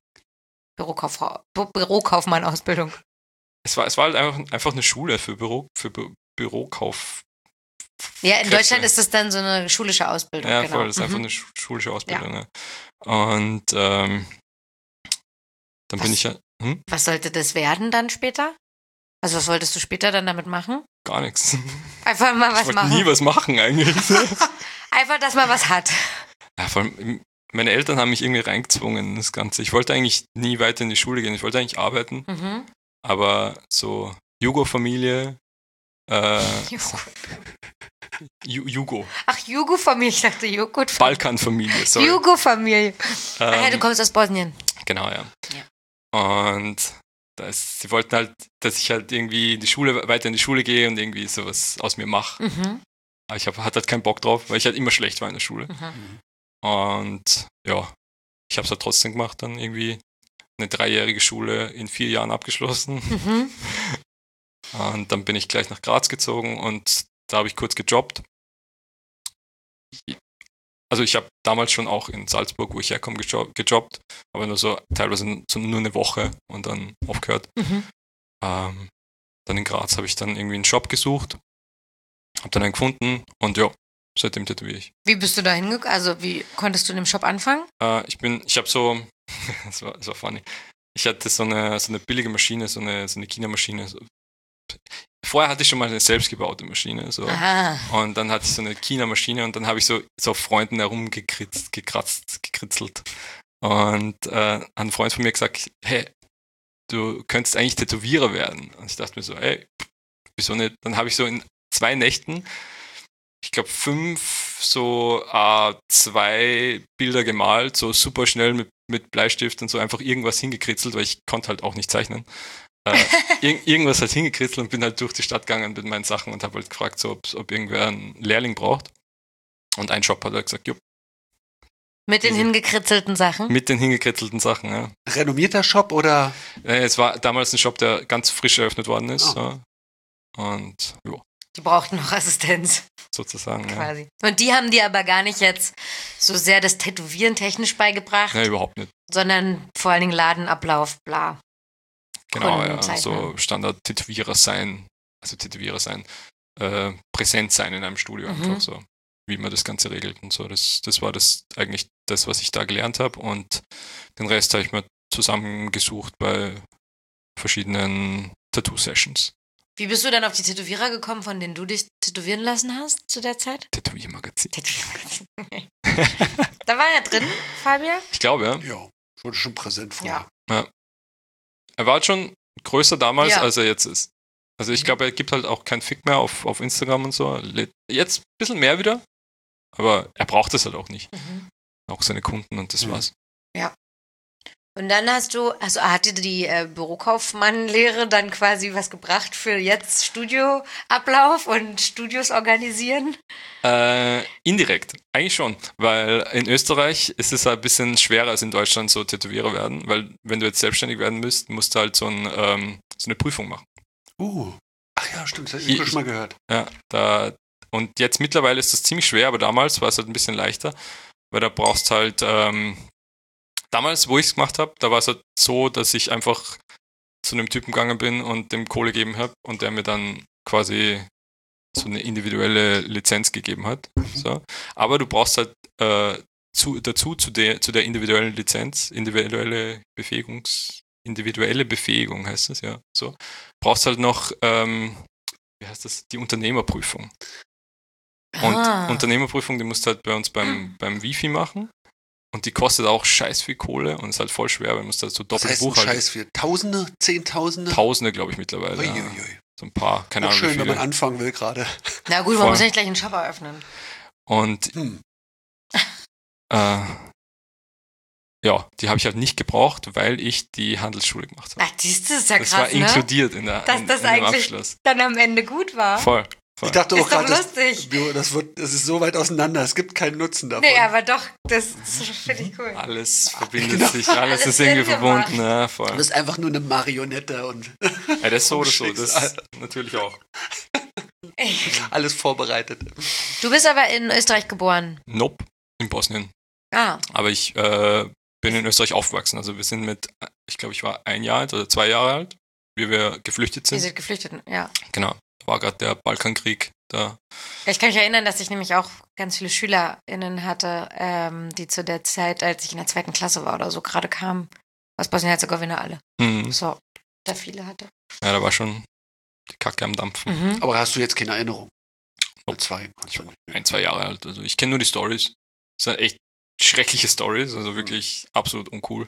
Bürokaufmann-Ausbildung. Es war halt einfach eine Schule für Bürokauf. Ja, in Deutschland ist das dann so eine schulische Ausbildung. Ja, voll, das ist einfach eine schulische Ausbildung. Ja. Und dann bin ich ja. Was sollte das werden dann später? Also was wolltest du später dann damit machen? Gar nichts. Einfach mal was machen. Ich wollte nie was machen eigentlich. Einfach, dass man was hat. Ja, vor allem, meine Eltern haben mich irgendwie reingezwungen in das Ganze. Ich wollte eigentlich nie weiter in die Schule gehen. Ich wollte eigentlich arbeiten. Aber so Jugo-Familie. Jugo. Ach, Jugo-Familie. Ich dachte Joghurt. Balkan-Familie, sorry. Jugo-Familie. Du kommst aus Bosnien. Genau, ja. Und sie wollten halt, dass ich halt irgendwie weiter in die Schule gehe und irgendwie sowas aus mir mache. Aber ich hatte halt keinen Bock drauf, weil ich halt immer schlecht war in der Schule. Und ja, ich habe es halt trotzdem gemacht, dann irgendwie eine 3-jährige Schule in 4 Jahren abgeschlossen. Und dann bin ich gleich nach Graz gezogen und da habe ich kurz gejobbt. Also ich habe damals schon auch in Salzburg, wo ich herkomme, gejobbt, aber nur so teilweise nur eine Woche und dann aufgehört. Dann in Graz habe ich dann irgendwie einen Shop gesucht, habe dann einen gefunden und ja, seitdem tätowiere ich. Wie bist du da hingekommen? Also wie konntest du in dem Shop anfangen? Ich habe so, das war funny, ich hatte so eine billige Maschine, so eine China-Maschine. Vorher hatte ich schon mal eine selbstgebaute Maschine. So. Und dann hatte ich so eine China-Maschine und dann habe ich so auf Freunden gekritzelt. Und ein Freund von mir gesagt, hey, du könntest eigentlich Tätowierer werden. Und ich dachte mir so, hey, wieso nicht? Dann habe ich so in 2 Nächten, ich glaube 5 so A2 Bilder gemalt, so super schnell mit Bleistift und so einfach irgendwas hingekritzelt, weil ich konnte halt auch nicht zeichnen. Irgendwas halt hingekritzelt und bin halt durch die Stadt gegangen mit meinen Sachen und habe halt gefragt, so, ob irgendwer einen Lehrling braucht. Und ein Shop hat halt gesagt, jupp. Mit den hingekritzelten Sachen? Mit den hingekritzelten Sachen, ja. Renommierter Shop oder? Es war damals ein Shop, der ganz frisch eröffnet worden ist. So. Und ja. Die brauchten noch Assistenz. Sozusagen, quasi. Ja. Und die haben dir aber gar nicht jetzt so sehr das Tätowieren technisch beigebracht? Nee, überhaupt nicht. Sondern vor allen Dingen Ladenablauf, bla. Genau, ja. So Standard-Tätowierer sein, präsent sein in einem Studio einfach so, wie man das Ganze regelt und so. Das war eigentlich das, was ich da gelernt habe und den Rest habe ich mir zusammengesucht bei verschiedenen Tattoo-Sessions. Wie bist du dann auf die Tätowierer gekommen, von denen du dich tätowieren lassen hast zu der Zeit? Tätowiermagazin. Da war er drin, Fabian? Ich glaube, ja. Ja, wurde schon präsent vorher. Ja. Er war schon größer damals, als er jetzt ist. Also ich glaube, er gibt halt auch keinen Fick mehr auf Instagram und so. Jetzt ein bisschen mehr wieder, aber er braucht es halt auch nicht. Auch seine Kunden und das war's. Ja. Und dann hat dir die Bürokaufmann-Lehre dann quasi was gebracht für jetzt Studioablauf und Studios organisieren? Indirekt, eigentlich schon, weil in Österreich ist es ein bisschen schwerer als in Deutschland so Tätowierer werden, weil wenn du jetzt selbstständig werden musst du halt so eine Prüfung machen. Ach ja, stimmt, das habe ich schon mal gehört. Ja, und jetzt mittlerweile ist das ziemlich schwer, aber damals war es halt ein bisschen leichter, weil da brauchst halt damals, wo ich es gemacht habe, da war es halt so, dass ich einfach zu einem Typen gegangen bin und dem Kohle gegeben habe und der mir dann quasi so eine individuelle Lizenz gegeben hat. So. Aber du brauchst halt zu der individuellen Lizenz, individuelle Befähigung heißt das, ja. So. Brauchst halt noch, wie heißt das, die Unternehmerprüfung. Und Unternehmerprüfung, die musst du halt bei uns beim Wifi machen. Und die kostet auch scheiß viel Kohle und ist halt voll schwer, weil man muss halt so doppelt buchhalten. Scheiß viel? Tausende? Zehntausende? Tausende, glaube ich, mittlerweile. Ja. So ein paar, keine Ahnung. Schön, wenn man anfangen will gerade. Na gut, man muss nicht gleich einen Shop eröffnen. Und ja, die habe ich halt nicht gebraucht, weil ich die Handelsschule gemacht habe. Ach, das ist ja krass, das war inkludiert in dem eigentlich Abschluss. Dann am Ende gut war. Voll. Ich dachte auch gerade, lustig. Das ist so weit auseinander, es gibt keinen Nutzen davon. Nee, aber doch, das finde ich cool. Alles verbindet sich, alles ist irgendwie verbunden. Ja, voll. Du bist einfach nur eine Marionette und ja, das ist so oder so, das natürlich auch. Alles vorbereitet. Du bist aber in Österreich geboren? Nope, in Bosnien. Ah. Aber ich bin in Österreich aufgewachsen. Also wir sind ich glaube, ich war 1 Jahr alt oder 2 Jahre alt, wie wir geflüchtet sind. Wir sind geflüchtet, ja. Genau, da war gerade der Balkankrieg da. Ich kann mich erinnern, dass ich nämlich auch ganz viele SchülerInnen hatte, die zu der Zeit, als ich in der 2. Klasse war oder so, gerade kamen. Aus Bosnien-Herzegowina alle. So, da viele hatte. Ja, da war schon die Kacke am Dampfen. Aber hast du jetzt keine Erinnerung? Oh, 1, 2 Jahre alt. Also ich kenne nur die Stories. Das sind echt schreckliche Stories, also wirklich absolut uncool.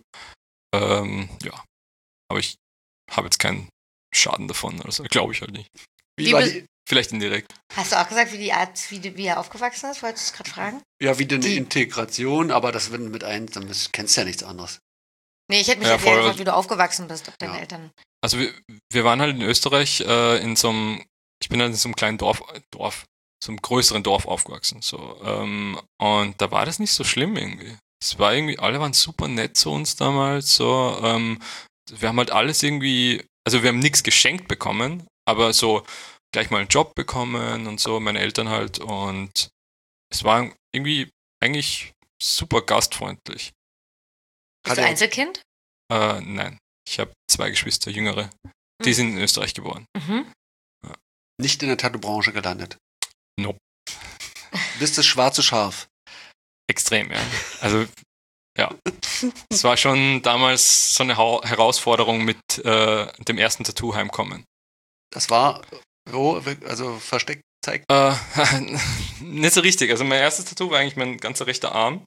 Ja. Aber ich habe jetzt keinen Schaden davon, also glaube ich halt nicht. Vielleicht indirekt. Hast du auch gesagt, wie er aufgewachsen ist? Wolltest du es gerade fragen? Ja, wie eine Integration, aber das wird mit dann kennst du ja nichts anderes. Nee, ich hätte mich gefragt, wie du aufgewachsen bist, ob deine Eltern. Also wir waren halt in Österreich ich bin halt in so einem kleinen Dorf, so einem größeren Dorf aufgewachsen. So. Und da war das nicht so schlimm irgendwie. Es war irgendwie, alle waren super nett zu uns damals. So. Wir haben halt alles irgendwie, also wir haben nichts geschenkt bekommen, aber so gleich mal einen Job bekommen und so, meine Eltern halt. Und es war irgendwie eigentlich super gastfreundlich. Bist du Einzelkind? Nein, ich habe 2 Geschwister, jüngere. Die sind in Österreich geboren. Ja. Nicht in der Tattoo-Branche gelandet? Nope. Bist das schwarze Schaf? Extrem, ja. Also, ja. Es war schon damals so eine Herausforderung mit dem ersten Tattoo heimkommen. Das war, also versteckt, zeigt? Nicht so richtig. Also mein erstes Tattoo war eigentlich mein ganzer rechter Arm.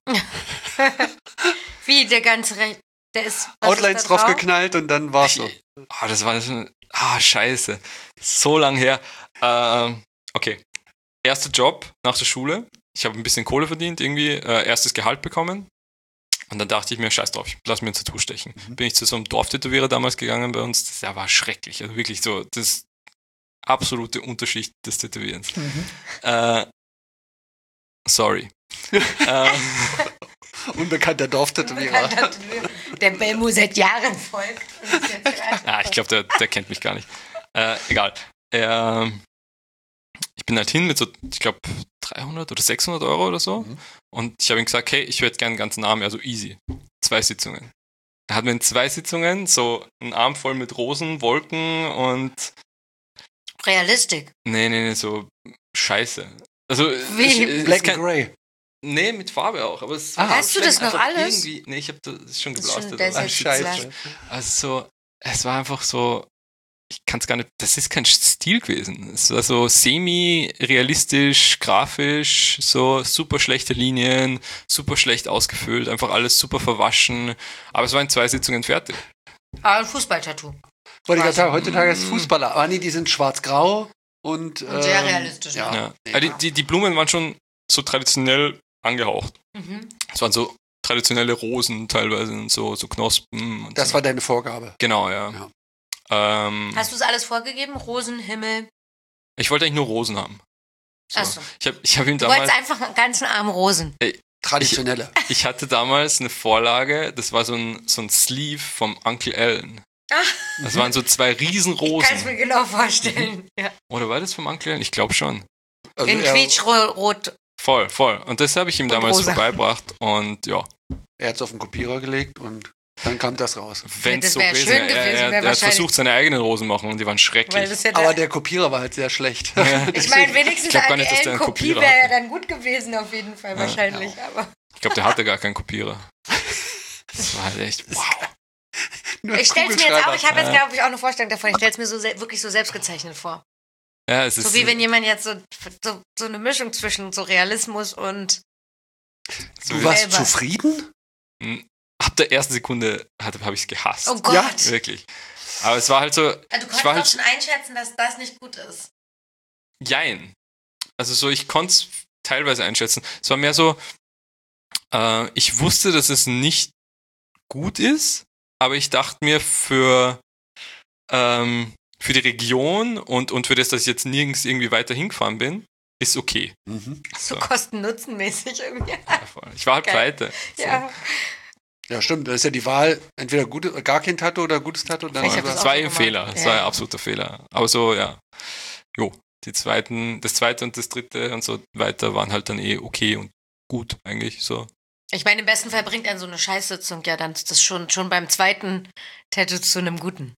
Wie, der ganze rechte? Der ist, Outlines ist drauf geknallt und dann war's so. Das war schon, scheiße. So lang her. Okay. Erster Job nach der Schule. Ich habe ein bisschen Kohle verdient, irgendwie erstes Gehalt bekommen. Und dann dachte ich mir, scheiß drauf, ich lass mir ein Tattoo stechen. Bin ich zu so einem Dorftätowierer damals gegangen bei uns. Das war schrecklich. Also wirklich so, das absolute Unterschicht des Tätowierens. Sorry. Unbekannter Dorftätowierer. Der Belmo seit Jahren folgt. Ich glaube, der kennt mich gar nicht. Egal. Ich bin halt hin mit so, ich glaube, 300 oder 600 Euro oder so. Und ich habe ihm gesagt, hey, ich hätte gerne einen ganzen Arm, also easy. 2 Sitzungen. Da hatten wir in 2 Sitzungen so einen Arm voll mit Rosen, Wolken und... Realistik? Nee, so scheiße. Also, wie? Black and Grey. Nee, mit Farbe auch. Aber es hast du das noch alles? Nee, ich habe das schon geblastet. Scheiße. Also, es war einfach so, ich kann es gar nicht, das ist kein Stil gewesen. Es war so semi-realistisch, grafisch, so super schlechte Linien, super schlecht ausgefüllt, einfach alles super verwaschen. Aber es war in 2 Sitzungen fertig. Aber ein Fußballtattoo. Heutzutage ist Fußballer. Aber nee, die sind schwarz-grau und sehr realistisch. Ja. Die Blumen waren schon so traditionell angehaucht. Es waren so traditionelle Rosen teilweise und so Knospen. Und das war deine Vorgabe. Genau, ja. Hast du es alles vorgegeben? Rosen, Himmel? Ich wollte eigentlich nur Rosen haben. So. Achso. Ich hab ihm damals... Du wolltest einfach einen ganzen Arm Rosen. Traditionelle. Ich hatte damals eine Vorlage, das war so ein Sleeve vom Uncle Allen. Das waren so 2 Riesenrosen. Ich kann es mir genau vorstellen. Ja. Oder war das vom Uncle Allen? Ich glaube schon. Also in quietschrot. Voll. Und das habe ich ihm damals vorbeigebracht und ja. Er hat es auf den Kopierer gelegt und dann kam das raus. Wenn es so gewesen wäre. Er hat versucht, seine eigenen Rosen machen und die waren schrecklich. Aber der Kopierer war halt sehr schlecht. Ja. Ich meine, wenigstens eine Kopie wäre ja dann gut gewesen, auf jeden Fall wahrscheinlich. Ja. Aber ich glaube, der hatte gar keinen Kopierer. Das war halt echt, wow. Ich stelle es mir jetzt auch, ich habe jetzt, glaube ich, auch eine Vorstellung davon. Ich stelle es mir so wirklich so selbstgezeichnet vor. Ja, es ist so wie wenn jemand jetzt so eine Mischung zwischen so Realismus und... Du warst zufrieden? Ab der ersten Sekunde habe ich es gehasst. Oh Gott. Ja, wirklich. Aber es war halt so... Du konntest auch schon einschätzen, dass das nicht gut ist. Jein. Also so, ich konnte es teilweise einschätzen. Es war mehr so, ich wusste, dass es nicht gut ist, aber ich dachte mir für die Region und für das, dass ich jetzt nirgends irgendwie weiter hingefahren bin, ist okay. So Kosten-Nutzen-mäßig irgendwie. Ja, voll. Ich war halt pleite. So. Ja. Ja, stimmt. Da ist ja die Wahl, entweder gar kein Tattoo oder gutes Tattoo. Das war ein Fehler. Das war ein absoluter Fehler. Aber so, ja. Das zweite und das dritte und so weiter waren halt dann okay und gut eigentlich so. Ich meine, im besten Fall bringt einen so eine Scheißsitzung ja dann das schon beim zweiten Tattoo zu einem guten.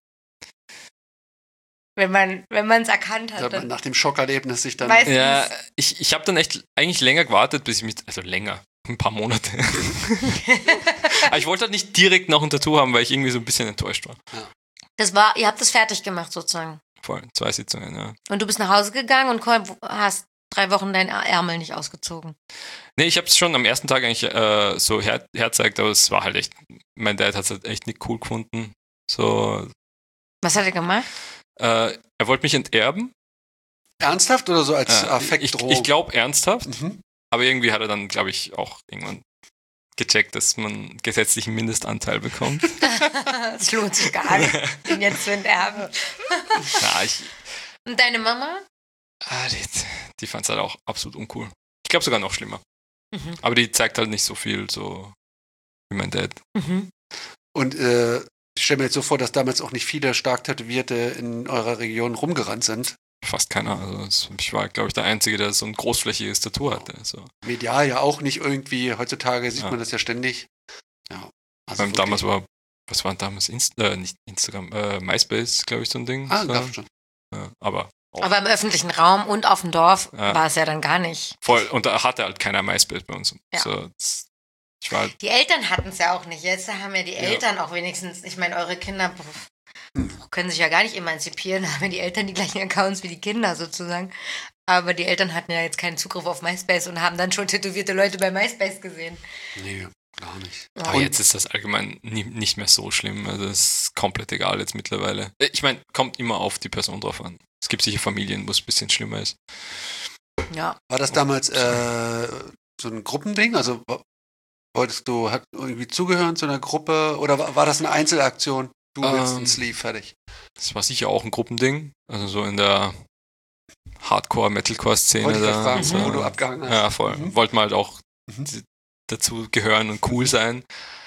Wenn man es erkannt hat. Ja, nach dem Schockerlebnis sich dann... Ja, ich habe dann echt eigentlich länger gewartet, bis ich mich... Also länger, ein paar Monate. Aber ich wollte halt nicht direkt noch ein Tattoo haben, weil ich irgendwie so ein bisschen enttäuscht war. Ja. Ihr habt das fertig gemacht sozusagen. Voll, 2 Sitzungen, ja. Und du bist nach Hause gegangen und hast 3 Wochen deinen Ärmel nicht ausgezogen. Nee, ich habe es schon am ersten Tag eigentlich so herzeigt, aber es war halt echt... Mein Dad hat es halt echt nicht cool gefunden. So... Was hat er gemacht? Er wollte mich enterben. Ernsthaft oder so als Affektdrohung? Ich glaube ernsthaft, aber irgendwie hat er dann, glaube ich, auch irgendwann gecheckt, dass man gesetzlichen Mindestanteil bekommt. Es lohnt sich gar nicht, ihn jetzt zu enterben. Und deine Mama? Die fand es halt auch absolut uncool. Ich glaube sogar noch schlimmer. Aber die zeigt halt nicht so viel so wie mein Dad. Und ich stelle mir jetzt so vor, dass damals auch nicht viele stark Tätowierte in eurer Region rumgerannt sind. Fast keiner. Also ich war, glaube ich, der Einzige, der so ein großflächiges Tattoo hatte. So. Medial ja auch nicht irgendwie. Heutzutage sieht man das ja ständig. Ja. Also damals was war damals? Nicht Instagram, MySpace, glaube ich, so ein Ding. So. Gab schon. Ja, aber im öffentlichen Raum und auf dem Dorf war es ja dann gar nicht. Voll. Und da hatte halt keiner MySpace bei uns. Ja. So, die Eltern hatten es ja auch nicht. Jetzt haben ja die Eltern auch wenigstens, ich meine, eure Kinder können sich ja gar nicht emanzipieren, haben ja die Eltern die gleichen Accounts wie die Kinder sozusagen. Aber die Eltern hatten ja jetzt keinen Zugriff auf MySpace und haben dann schon tätowierte Leute bei MySpace gesehen. Nee, gar nicht. Aber jetzt ist das allgemein nicht mehr so schlimm. Also es ist komplett egal jetzt mittlerweile. Ich meine, kommt immer auf die Person drauf an. Es gibt sicher Familien, wo es ein bisschen schlimmer ist. Ja. War das damals so ein Gruppending? Also wolltest du irgendwie zugehören zu einer Gruppe oder war das eine Einzelaktion? Du willst ein Sleeve, fertig. Das war sicher auch ein Gruppending. Also so in der Hardcore-Metalcore-Szene. Wollte ich fragen, wo du abgehangen hast. Ja, voll. Wollte mal halt auch dazu gehören und cool sein.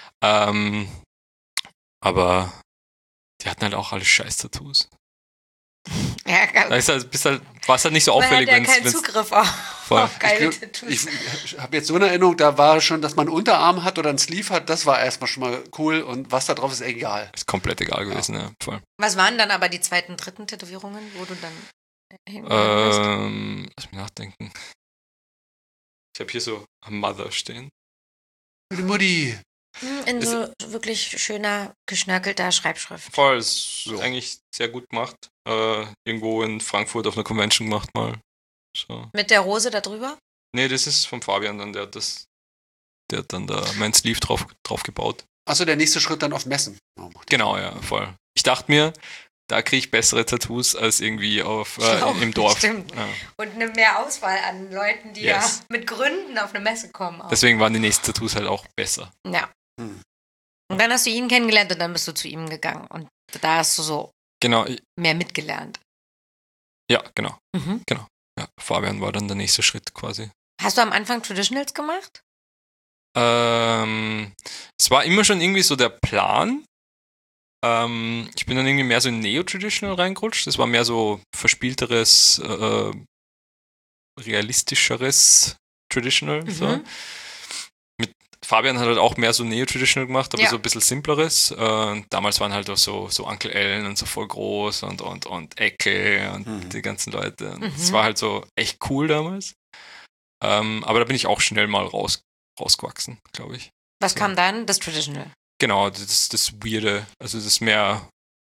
Aber die hatten halt auch alle Scheiß-Tattoos. Ja, war es halt nicht so auffällig, wenn es... Man hat ja keinen Zugriff auf geile Tattoos. Ich habe jetzt so eine Erinnerung, da war schon, dass man einen Unterarm hat oder einen Sleeve hat, das war erstmal schon mal cool und was da drauf ist egal. Ist komplett egal gewesen, ja, voll. Was waren dann aber die zweiten, dritten Tätowierungen, wo du dann hingegangen bist? Lass mich nachdenken. Ich habe hier so Mother stehen. Die Mutti. In so wirklich schöner, geschnörkelter Schreibschrift. Voll, ist eigentlich sehr gut gemacht. Irgendwo in Frankfurt auf einer Convention gemacht mal. So. Mit der Rose da drüber? Nee, das ist vom Fabian dann, der hat dann da mein Sleeve drauf gebaut. Achso, der nächste Schritt dann auf Messen. Genau, ja, voll. Ich dachte mir, da kriege ich bessere Tattoos als irgendwie im Dorf. Stimmt. Ja. Und eine mehr Auswahl an Leuten, die ja mit Gründen auf eine Messe kommen. Auch. Deswegen waren die nächsten Tattoos halt auch besser. Ja. Und dann hast du ihn kennengelernt und dann bist du zu ihm gegangen. Und da hast du so mehr mitgelernt. Ja, genau. Genau. Ja, Fabian war dann der nächste Schritt quasi. Hast du am Anfang Traditionals gemacht? Es war immer schon irgendwie so der Plan. Ich bin dann irgendwie mehr so in Neo-Traditional reingerutscht. Das war mehr so verspielteres, realistischeres Traditional. So. Mit Fabian hat halt auch mehr so Neo-Traditional gemacht, aber so ein bisschen simpleres. Damals waren halt auch so Uncle Ellen und so voll groß und Ecke und die ganzen Leute. Das war halt so echt cool damals. Aber da bin ich auch schnell mal rausgewachsen, glaube ich. Was kam dann? Das Traditional. Genau, das Weirde, also das mehr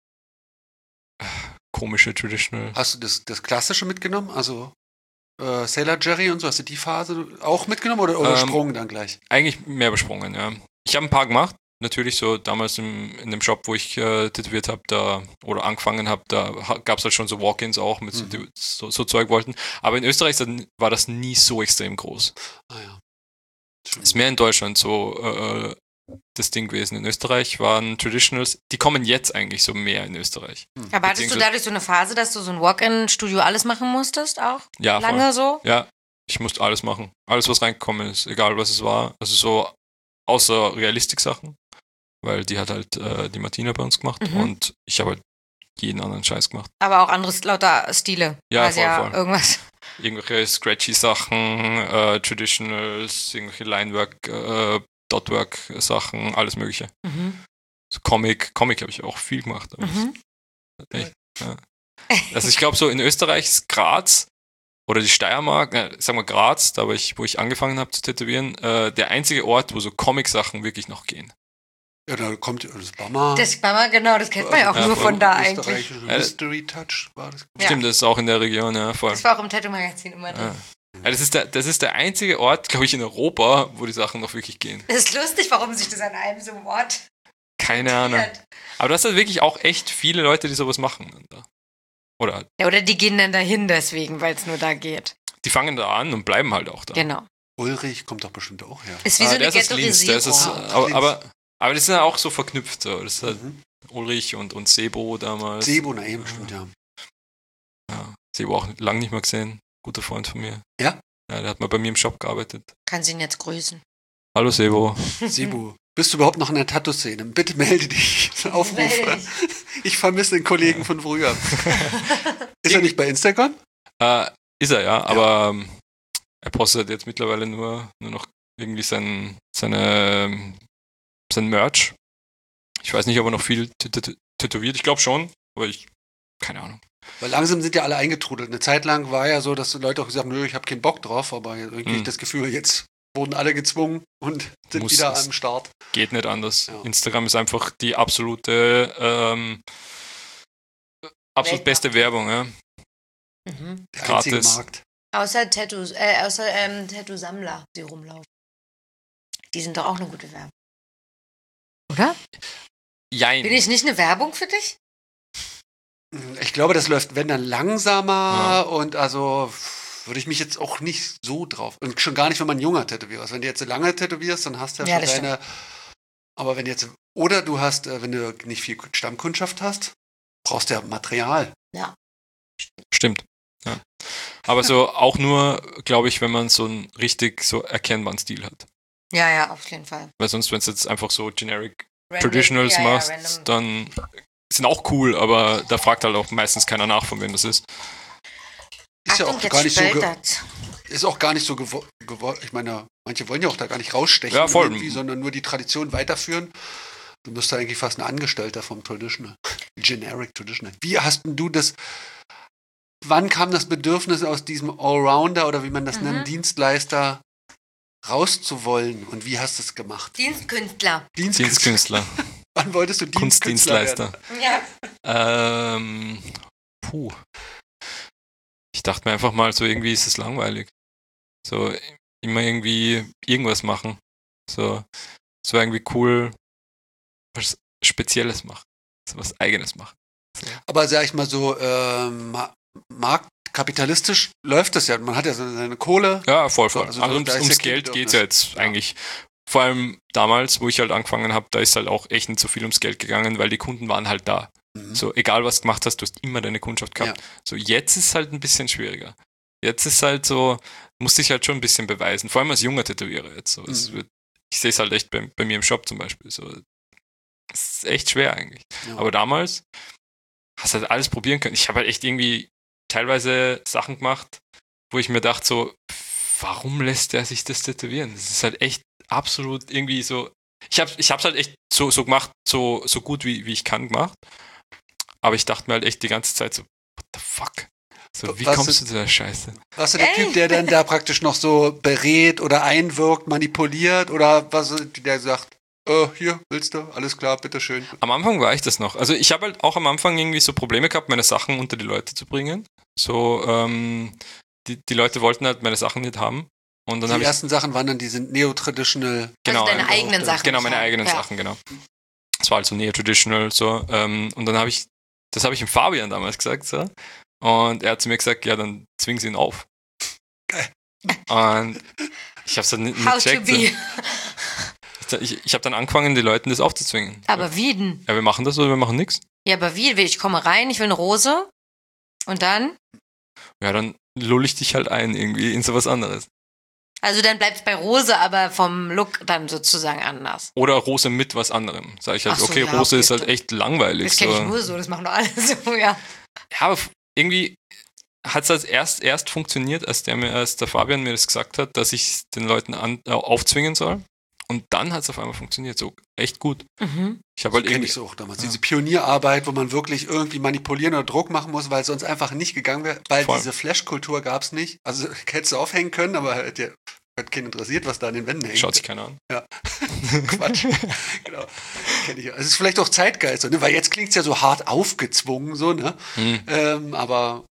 komische Traditional. Hast du das Klassische mitgenommen? Also Sailor Jerry und so, hast du die Phase auch mitgenommen oder Sprung dann gleich? Eigentlich mehr übersprungen, ja. Ich habe ein paar gemacht, natürlich so damals in dem Shop, wo ich tätowiert habe, oder angefangen habe, da gab es halt schon so Walk-ins auch, mit so Zeug wollten. Aber in Österreich war das nie so extrem groß. Ah ja. Ist mehr in Deutschland so das Ding gewesen. In Österreich waren Traditionals, die kommen jetzt eigentlich so mehr in Österreich. Aber hattest du dadurch so eine Phase, dass du so ein Walk-in-Studio alles machen musstest auch? Ja, lange voll. so? Ja, ich musste alles machen. Alles, was reingekommen ist, egal was es war. Also so außer Realistik-Sachen, weil die hat halt die Martina bei uns gemacht und ich habe halt jeden anderen Scheiß gemacht. Aber auch andere lauter Stile. Ja, voll. Irgendwas. Irgendwelche scratchy Sachen, Traditionals, irgendwelche Linework, Dotwork-Sachen, alles mögliche. So Comic habe ich auch viel gemacht. Echt, ja. Also ich glaube so in Österreich ist Graz oder die Steiermark, sagen wir Graz, da wo ich angefangen habe zu tätowieren, der einzige Ort, wo so Comic-Sachen wirklich noch gehen. Ja, da kommt das Bama. Das Bama, genau, das kennt man ja auch nur von da eigentlich. Mystery Touch war das. Stimmt, das ist auch in der Region, ja, voll. Das war auch im Tattoo-Magazin immer drin. Ja, das ist der einzige Ort, glaube ich, in Europa, wo die Sachen noch wirklich gehen. Das ist lustig, warum sich das an einem so Ort... Keine Ahnung. Aber das sind wirklich auch echt viele Leute, die sowas machen. Oder die gehen dann dahin deswegen, weil es nur da geht. Die fangen da an und bleiben halt auch da. Genau. Ulrich kommt doch bestimmt auch her. Ist wie so eine Ghettoisierung. Aber das sind ja auch so verknüpft. So. Das ist halt Ulrich und Sebo damals. Sebo, na eben, stimmt, ja. Ja, Sebo auch lange nicht mehr gesehen. Guter Freund von mir. Ja? Ja, der hat mal bei mir im Shop gearbeitet. Kannst ihn jetzt grüßen. Hallo Sebo. Sebo, bist du überhaupt noch in der Tattoo-Szene? Bitte melde dich. Aufrufe. Ich vermisse den Kollegen von früher. Ist er nicht bei Instagram? Ist er, ja. Aber er postet jetzt mittlerweile nur noch irgendwie sein Merch. Ich weiß nicht, ob er noch viel tätowiert. Ich glaube schon, aber keine Ahnung. Weil langsam sind ja alle eingetrudelt. Eine Zeit lang war ja so, dass die Leute auch gesagt haben, nö, ich habe keinen Bock drauf, aber irgendwie das Gefühl, jetzt wurden alle gezwungen und sind wieder am Start. Geht nicht anders. Ja. Instagram ist einfach die absolute beste Werbung, ja. Der einzige Markt. Außer Tattoo-Sammler, die rumlaufen. Die sind doch auch eine gute Werbung. Oder? Jein. Bin ich nicht eine Werbung für dich? Ich glaube, das läuft, wenn dann langsamer und also würde ich mich jetzt auch nicht so drauf. Und schon gar nicht, wenn man junger Tätowierer ist. Wenn du jetzt so lange tätowierst, dann hast du ja schon deine. Stimmt. Aber wenn jetzt, oder du hast, wenn du nicht viel Stammkundschaft hast, brauchst du ja Material. Ja. Stimmt. Ja. Aber so auch nur, glaube ich, wenn man so einen richtig so erkennbaren Stil hat. Ja, auf jeden Fall. Weil sonst, wenn du jetzt einfach so generic Traditionals machst, dann sind auch cool, aber da fragt halt auch meistens keiner nach, von wem das ist. Ist ja auch gar nicht so ist auch gar nicht so gewollt. Ich meine, manche wollen ja auch da gar nicht rausstechen, sondern nur die Tradition weiterführen. Du bist da eigentlich fast ein Angestellter vom Traditional. Generic Traditional. Wie hast denn du das? Wann kam das Bedürfnis aus diesem Allrounder oder wie man das nennt, Dienstleister rauszuwollen und wie hast du es gemacht? Dienstkünstler. Wann wolltest du Kunstdienstleister werden? Ja. Ich dachte mir einfach mal so, irgendwie ist es langweilig. So immer irgendwie irgendwas machen. So, es war irgendwie cool, was Spezielles machen. So was Eigenes machen. So. Aber sag ich mal so, marktkapitalistisch läuft das ja. Man hat ja seine Kohle. Ja, voll. Also ums Geld geht es ja jetzt eigentlich. Vor allem damals, wo ich halt angefangen habe, da ist halt auch echt nicht so viel ums Geld gegangen, weil die Kunden waren halt da. So, egal was du gemacht hast, du hast immer deine Kundschaft gehabt. Ja. So, jetzt ist es halt ein bisschen schwieriger. Jetzt ist halt so, musst dich halt schon ein bisschen beweisen. Vor allem als junger Tätowierer jetzt. So. Ich sehe es halt echt bei mir im Shop zum Beispiel. So, es ist echt schwer eigentlich. Ja. Aber damals hast du halt alles probieren können. Ich habe halt echt irgendwie teilweise Sachen gemacht, wo ich mir dachte so, warum lässt der sich das tätowieren? Das ist halt echt absolut irgendwie so. Ich hab's halt echt so gemacht, so gut wie ich kann gemacht. Aber ich dachte mir halt echt die ganze Zeit so, what the fuck? So, wie kommst du zu der Scheiße? Warst du der Typ, der dann da praktisch noch so berät oder einwirkt, manipuliert oder was der sagt, hier, willst du? Alles klar, bitteschön. Am Anfang war ich das noch. Also ich habe halt auch am Anfang irgendwie so Probleme gehabt, meine Sachen unter die Leute zu bringen. So, die Leute wollten halt meine Sachen nicht haben. Und dann die ersten Sachen waren dann diese Neo-Traditional. Genau, also deine eigenen Sachen. Genau, meine eigenen Sachen, genau. Das war halt so Neo-Traditional, so. Und dann habe ich dem Fabian damals gesagt, so. Und er hat zu mir gesagt, ja, dann zwing sie ihn auf. Und ich hab's dann nicht gecheckt. So. Ich ich habe dann angefangen, den Leuten das aufzuzwingen. Aber wie denn? Ja, wir machen das oder wir machen nichts. Ja, aber wie? Ich komme rein, ich will eine Rose und dann? Ja, dann lull ich dich halt ein irgendwie in sowas anderes. Also dann bleibst bei Rose, aber vom Look dann sozusagen anders. Oder Rose mit was anderem. Sag ich halt, so, okay, Rose ist halt echt langweilig. Das kenne ich nur so, das machen doch alle so, ja. Ja, aber irgendwie hat es halt erst funktioniert, als der Fabian mir das gesagt hat, dass ich den Leuten aufzwingen soll. Und dann hat es auf einmal funktioniert, so echt gut. Mhm. Ich habe halt kenne ich so auch damals. Ja. Diese Pionierarbeit, wo man wirklich irgendwie manipulieren oder Druck machen muss, weil es sonst einfach nicht gegangen wäre, weil diese Flash-Kultur gab es nicht. Also hättest du aufhängen können, aber hat keinen interessiert, was da an den Wänden hängt. Schaut sich keiner an. Ja. Quatsch. Genau. Kenn ich. Es ist vielleicht auch Zeitgeist, ne? Weil jetzt klingt es ja so hart aufgezwungen, so, ne? Aber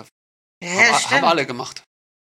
haben alle gemacht.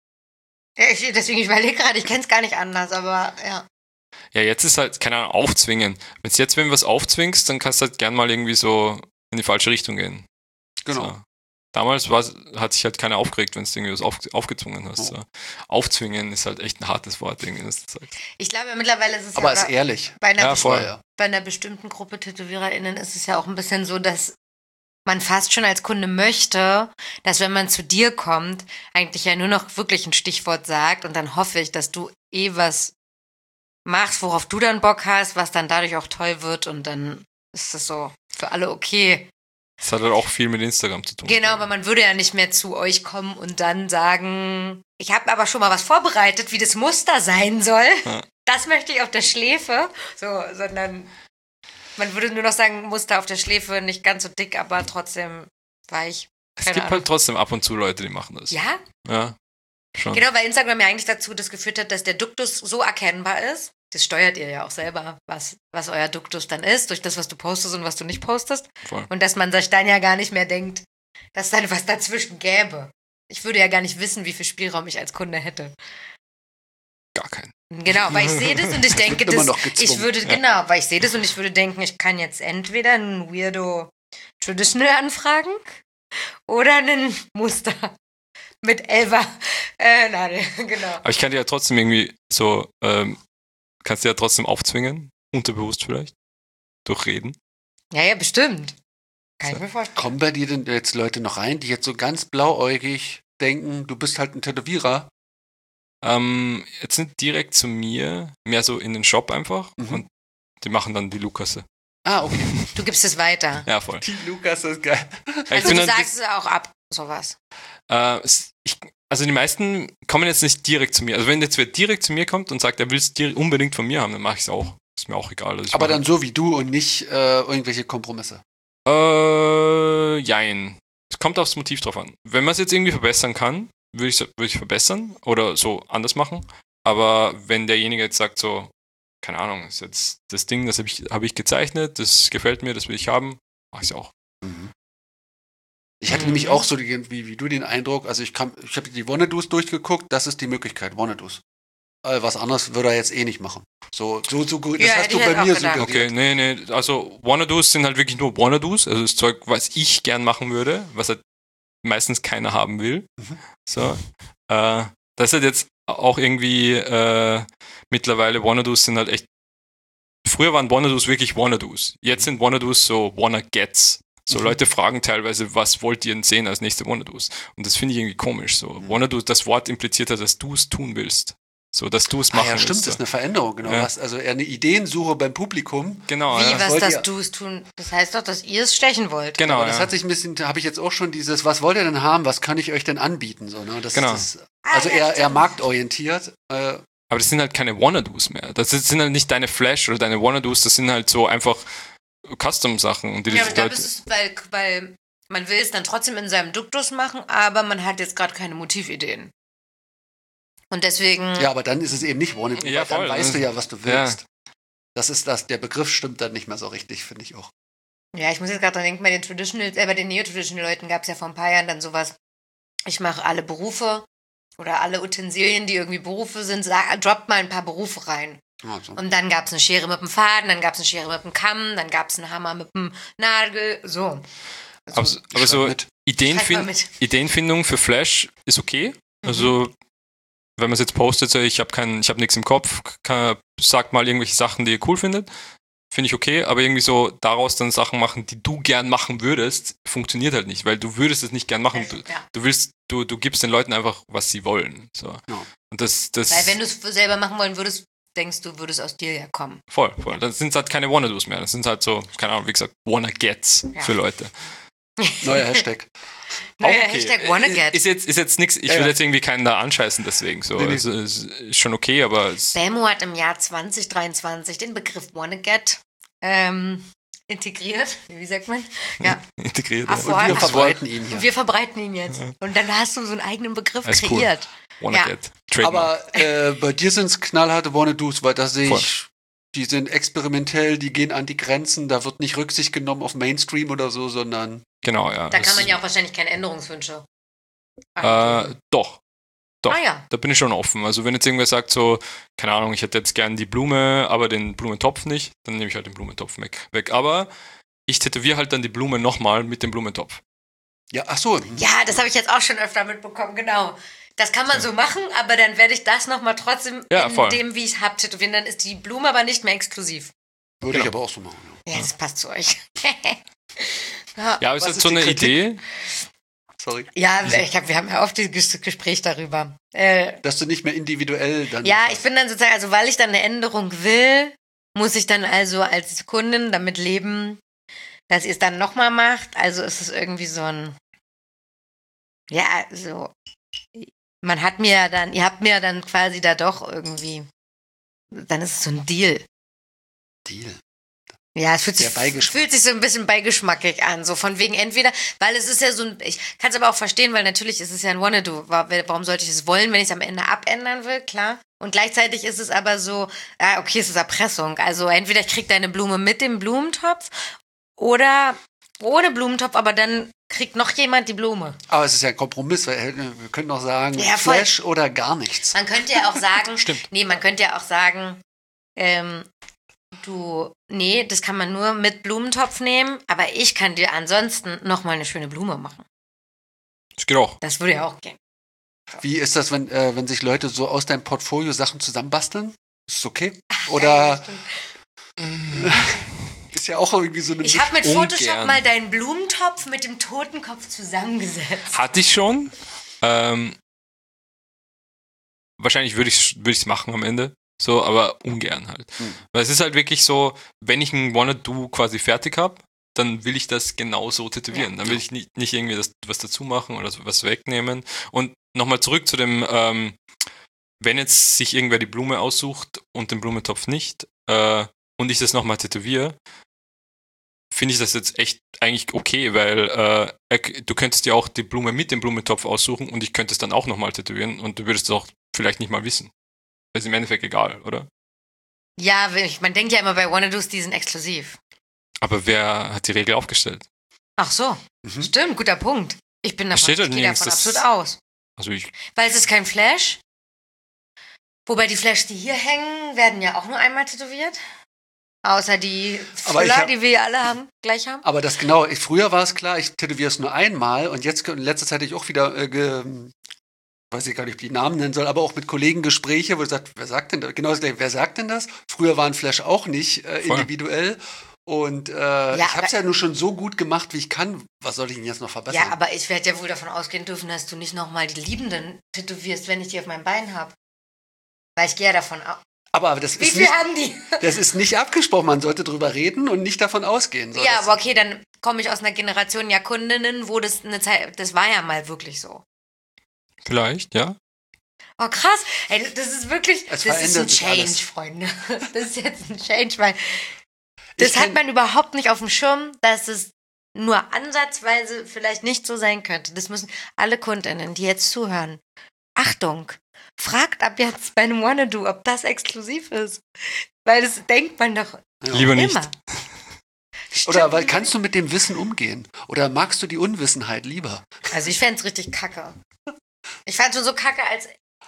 Ja, deswegen, ich überlege gerade, ich kenne es gar nicht anders, aber ja. Ja, jetzt ist halt, keine Ahnung, aufzwingen. Wenn du was aufzwingst, dann kannst du halt gern mal irgendwie so in die falsche Richtung gehen. Genau. So. Damals hat sich halt keiner aufgeregt, wenn du irgendwie was aufgezwungen hast. So. Aufzwingen ist halt echt ein hartes Wort. Irgendwie, das ich glaube, mittlerweile ist es aber ist ehrlich. Bei einer bestimmten Gruppe TätowiererInnen ist es ja auch ein bisschen so, dass man fast schon als Kunde möchte, dass wenn man zu dir kommt, eigentlich ja nur noch wirklich ein Stichwort sagt und dann hoffe ich, dass du was machst, worauf du dann Bock hast, was dann dadurch auch toll wird und dann ist das so für alle okay. Das hat halt auch viel mit Instagram zu tun. Genau, aber man würde ja nicht mehr zu euch kommen und dann sagen, ich habe aber schon mal was vorbereitet, wie das Muster sein soll. Ja. Das möchte ich auf der Schläfe. So, sondern man würde nur noch sagen, Muster auf der Schläfe, nicht ganz so dick, aber trotzdem weich. Es gibt halt trotzdem ab und zu Leute, die machen das. Ja? Ja, schon. Genau, weil Instagram ja eigentlich dazu das geführt hat, dass der Duktus so erkennbar ist. Das steuert ihr ja auch selber, was euer Duktus dann ist, durch das, was du postest und was du nicht postest. Voll. Und dass man sich dann ja gar nicht mehr denkt, dass dann was dazwischen gäbe. Ich würde ja gar nicht wissen, wie viel Spielraum ich als Kunde hätte. Gar keinen. Genau, weil ich sehe das und ich denke, weil ich sehe das und ich würde denken, ich kann jetzt entweder einen Weirdo Traditional anfragen oder einen Muster mit Elva. Nein, genau. Aber ich kann dir ja trotzdem irgendwie so, kannst du ja trotzdem aufzwingen, unterbewusst vielleicht, durch Reden. Ja, bestimmt. Kann ich mir vorstellen. Kommen bei dir denn jetzt Leute noch rein, die jetzt so ganz blauäugig denken, du bist halt ein Tätowierer? Jetzt nicht direkt zu mir, mehr so in den Shop einfach und die machen dann die Lukasse. Ah, okay. Du gibst es weiter. Ja, voll. Die Lukasse ist geil. Also du sagst es auch ab, sowas. Also die meisten kommen jetzt nicht direkt zu mir. Also wenn jetzt wer direkt zu mir kommt und sagt, er will es unbedingt von mir haben, dann mache ich es auch. Ist mir auch egal. Also aber dann so wie du und nicht irgendwelche Kompromisse? Jein. Es kommt aufs Motiv drauf an. Wenn man es jetzt irgendwie verbessern kann, würde ich verbessern oder so anders machen. Aber wenn derjenige jetzt sagt so, keine Ahnung, ist jetzt das Ding, das habe ich gezeichnet, das gefällt mir, das will ich haben, mache ich es auch. Mhm. Ich hatte nämlich auch so wie du den Eindruck, also ich habe die Wannadoos durchgeguckt, das ist die Möglichkeit, Wannadoos. Was anderes würde er jetzt eh nicht machen. So gut, das hast du bei mir suggeriert. Okay, nee, also Wannadoos sind halt wirklich nur Wannadoos, also das Zeug, was ich gern machen würde, was halt meistens keiner haben will. So, das ist halt jetzt auch irgendwie mittlerweile Wannadoos sind halt echt, früher waren Wannadoos wirklich Wannadoos, jetzt sind Wannadoos so Wanna-Gets. So Leute fragen teilweise, was wollt ihr denn sehen als nächste Wannadoos? Und das finde ich irgendwie komisch. So Wannadoos, das Wort impliziert ja, dass du es tun willst. So, dass du es machen willst. Ja, stimmt, das ist eine Veränderung, genau. Ja. Also eher eine Ideensuche beim Publikum. Genau, wie, was, dass du es tun? Das heißt doch, dass ihr es stechen wollt. Genau, aber das hat sich ein bisschen, habe ich jetzt auch schon dieses, was wollt ihr denn haben, was kann ich euch denn anbieten? So, ne? Das, genau. Also eher marktorientiert. Aber das sind halt keine Wannadoos mehr. Das sind halt nicht deine Flash oder deine Wannadoos, das sind halt so einfach Custom-Sachen. Und ja, aber da ist es, weil man will es dann trotzdem in seinem Duktus machen, aber man hat jetzt gerade keine Motivideen. Und deswegen... Ja, aber dann ist es eben nicht Wannabe, ja, dann weißt du ja, was du willst. Ja. Das ist das, der Begriff stimmt dann nicht mehr so richtig, finde ich auch. Ja, ich muss jetzt gerade dran denken, bei den Neo-Traditional-Leuten gab es ja vor ein paar Jahren dann sowas, ich mache alle Berufe oder alle Utensilien, die irgendwie Berufe sind, droppt mal ein paar Berufe rein. Also. Und dann gab es eine Schere mit dem Faden, dann gab es eine Schere mit dem Kamm, dann gab es einen Hammer mit dem Nagel, so. Also, aber so Ideenfindung für Flash ist okay. Also wenn man es jetzt postet, so, ich hab nichts im Kopf, sagt mal irgendwelche Sachen, die ihr cool findet. Finde ich okay, aber irgendwie so daraus dann Sachen machen, die du gern machen würdest, funktioniert halt nicht, weil du würdest es nicht gern machen. Du gibst den Leuten einfach, was sie wollen. So. Ja. Und das weil wenn du es selber machen wollen würdest, denkst du, würde es aus dir ja kommen. Voll. Das sind halt keine Wanna-Dos mehr. Das sind halt so, keine Ahnung, wie gesagt, Wanna-Gets für Leute. Neuer Hashtag. Neuer Hashtag WannaGet. Ist jetzt nichts, ich will jetzt irgendwie keinen da anscheißen deswegen. So. Nee. Ist schon okay, aber... Bammo hat im Jahr 2023 den Begriff WannaGet integriert. Wie sagt man? Ja. Integriert. Und wir verbreiten ihn hier. Wir verbreiten ihn jetzt. Und dann hast du so einen eigenen Begriff kreiert. Cool. WannaGet. Trademark. Aber bei dir sind es knallharte Wanna-Dos, weil da sehe ich... Die sind experimentell, die gehen an die Grenzen, da wird nicht Rücksicht genommen auf Mainstream oder so, sondern... Genau, ja. Da kann man ja auch wahrscheinlich keine Änderungswünsche. Doch. Ah, ja. Da bin ich schon offen. Also wenn jetzt irgendwer sagt so, keine Ahnung, ich hätte jetzt gern die Blume, aber den Blumentopf nicht, dann nehme ich halt den Blumentopf weg. Aber ich tätowiere halt dann die Blume nochmal mit dem Blumentopf. Ja, ach so. Ja, das habe ich jetzt auch schon öfter mitbekommen, genau. Das kann man so machen, aber dann werde ich das nochmal trotzdem in dem, wie ich es habe, tätowieren. Dann ist die Blume aber nicht mehr exklusiv. Würde ich aber auch so machen. Ja, das passt zu euch. Ja, aber ist das so eine Idee? Sorry. Ja, wir haben ja oft dieses Gespräch darüber. Dass du nicht mehr individuell dann... Ja, ich bin dann sozusagen, also weil ich dann eine Änderung will, muss ich dann also als Kundin damit leben, dass ihr es dann nochmal macht. Also ist es irgendwie so ein... Ja, so... ihr habt mir dann quasi da doch irgendwie... Dann ist es so ein Deal. Deal? Ja, es fühlt sich so ein bisschen beigeschmackig an, so von wegen entweder, weil es ist ja so ein, ich kann es aber auch verstehen, weil natürlich ist es ja ein Wanna-Do, warum sollte ich es wollen, wenn ich es am Ende abändern will, klar. Und gleichzeitig ist es aber so, okay, es ist Erpressung, also entweder ich krieg deine Blume mit dem Blumentopf oder ohne Blumentopf, aber dann kriegt noch jemand die Blume. Aber es ist ja ein Kompromiss, weil wir können auch sagen, Flash oder gar nichts. Man könnte ja auch sagen, Stimmt. Nee, man könnte ja auch sagen, das kann man nur mit Blumentopf nehmen, aber ich kann dir ansonsten nochmal eine schöne Blume machen. Das geht auch. Das würde ja auch gehen. Wie ist das, wenn sich Leute so aus deinem Portfolio Sachen zusammenbasteln? Ist es okay? Oder ist ja auch irgendwie so eine... Ich habe mit Photoshop mal deinen Blumentopf mit dem Totenkopf zusammengesetzt. Hatte ich schon. Wahrscheinlich würde ich es machen am Ende. So, aber ungern halt. Weil es ist halt wirklich so, wenn ich ein Wanna-Do quasi fertig habe, dann will ich das genauso tätowieren. Dann will ich nicht irgendwie was dazu machen oder was wegnehmen. Und nochmal zurück zu dem, wenn jetzt sich irgendwer die Blume aussucht und den Blumentopf nicht, und ich das nochmal tätowiere, finde ich das jetzt echt eigentlich okay, weil du könntest dir auch die Blume mit dem Blumentopf aussuchen und ich könnte es dann auch nochmal tätowieren und du würdest es auch vielleicht nicht mal wissen. Das ist im Endeffekt egal, oder? Ja, man denkt ja immer bei Wanna-Dos, die sind exklusiv. Aber wer hat die Regel aufgestellt? Ach so, stimmt, guter Punkt. Ich gehe davon absolut aus. Also weil es ist kein Flash. Wobei die Flash, die hier hängen, werden ja auch nur einmal tätowiert. Außer die Füller, die wir alle gleich haben. Aber das genau, früher war es klar, ich tätowiere es nur einmal und jetzt in letzter Zeit hatte ich auch wieder weiß ich gar nicht, ob ich die Namen nennen soll, aber auch mit Kollegen Gespräche, wo ich sagt, wer sagt denn das? Genau das gleiche, wer sagt denn das? Früher war ein Flash auch nicht individuell. Und ich habe es ja nur schon so gut gemacht, wie ich kann. Was soll ich denn jetzt noch verbessern? Ja, aber ich werde ja wohl davon ausgehen dürfen, dass du nicht nochmal die Liebenden tätowierst, wenn ich die auf meinem Bein habe. Weil ich gehe ja davon aus. Aber das wie viel haben die? Das ist nicht abgesprochen. Man sollte drüber reden und nicht davon ausgehen. So, ja, aber okay, dann komme ich aus einer Generation Kundinnen, wo das eine Zeit, das war ja mal wirklich so. Vielleicht, ja. Oh, krass. Ey, das ist wirklich, das ist ein Change, Freunde. Das ist jetzt ein Change, weil das hat man überhaupt nicht auf dem Schirm, dass es nur ansatzweise vielleicht nicht so sein könnte. Das müssen alle KundInnen, die jetzt zuhören. Achtung, fragt ab jetzt bei einem Wanna-Do, ob das exklusiv ist. Weil das denkt man doch lieber immer. Nicht. Oder weil kannst du mit dem Wissen umgehen? Oder magst du die Unwissenheit lieber? Also ich fände es richtig kacke. Ich fand schon so kacke, als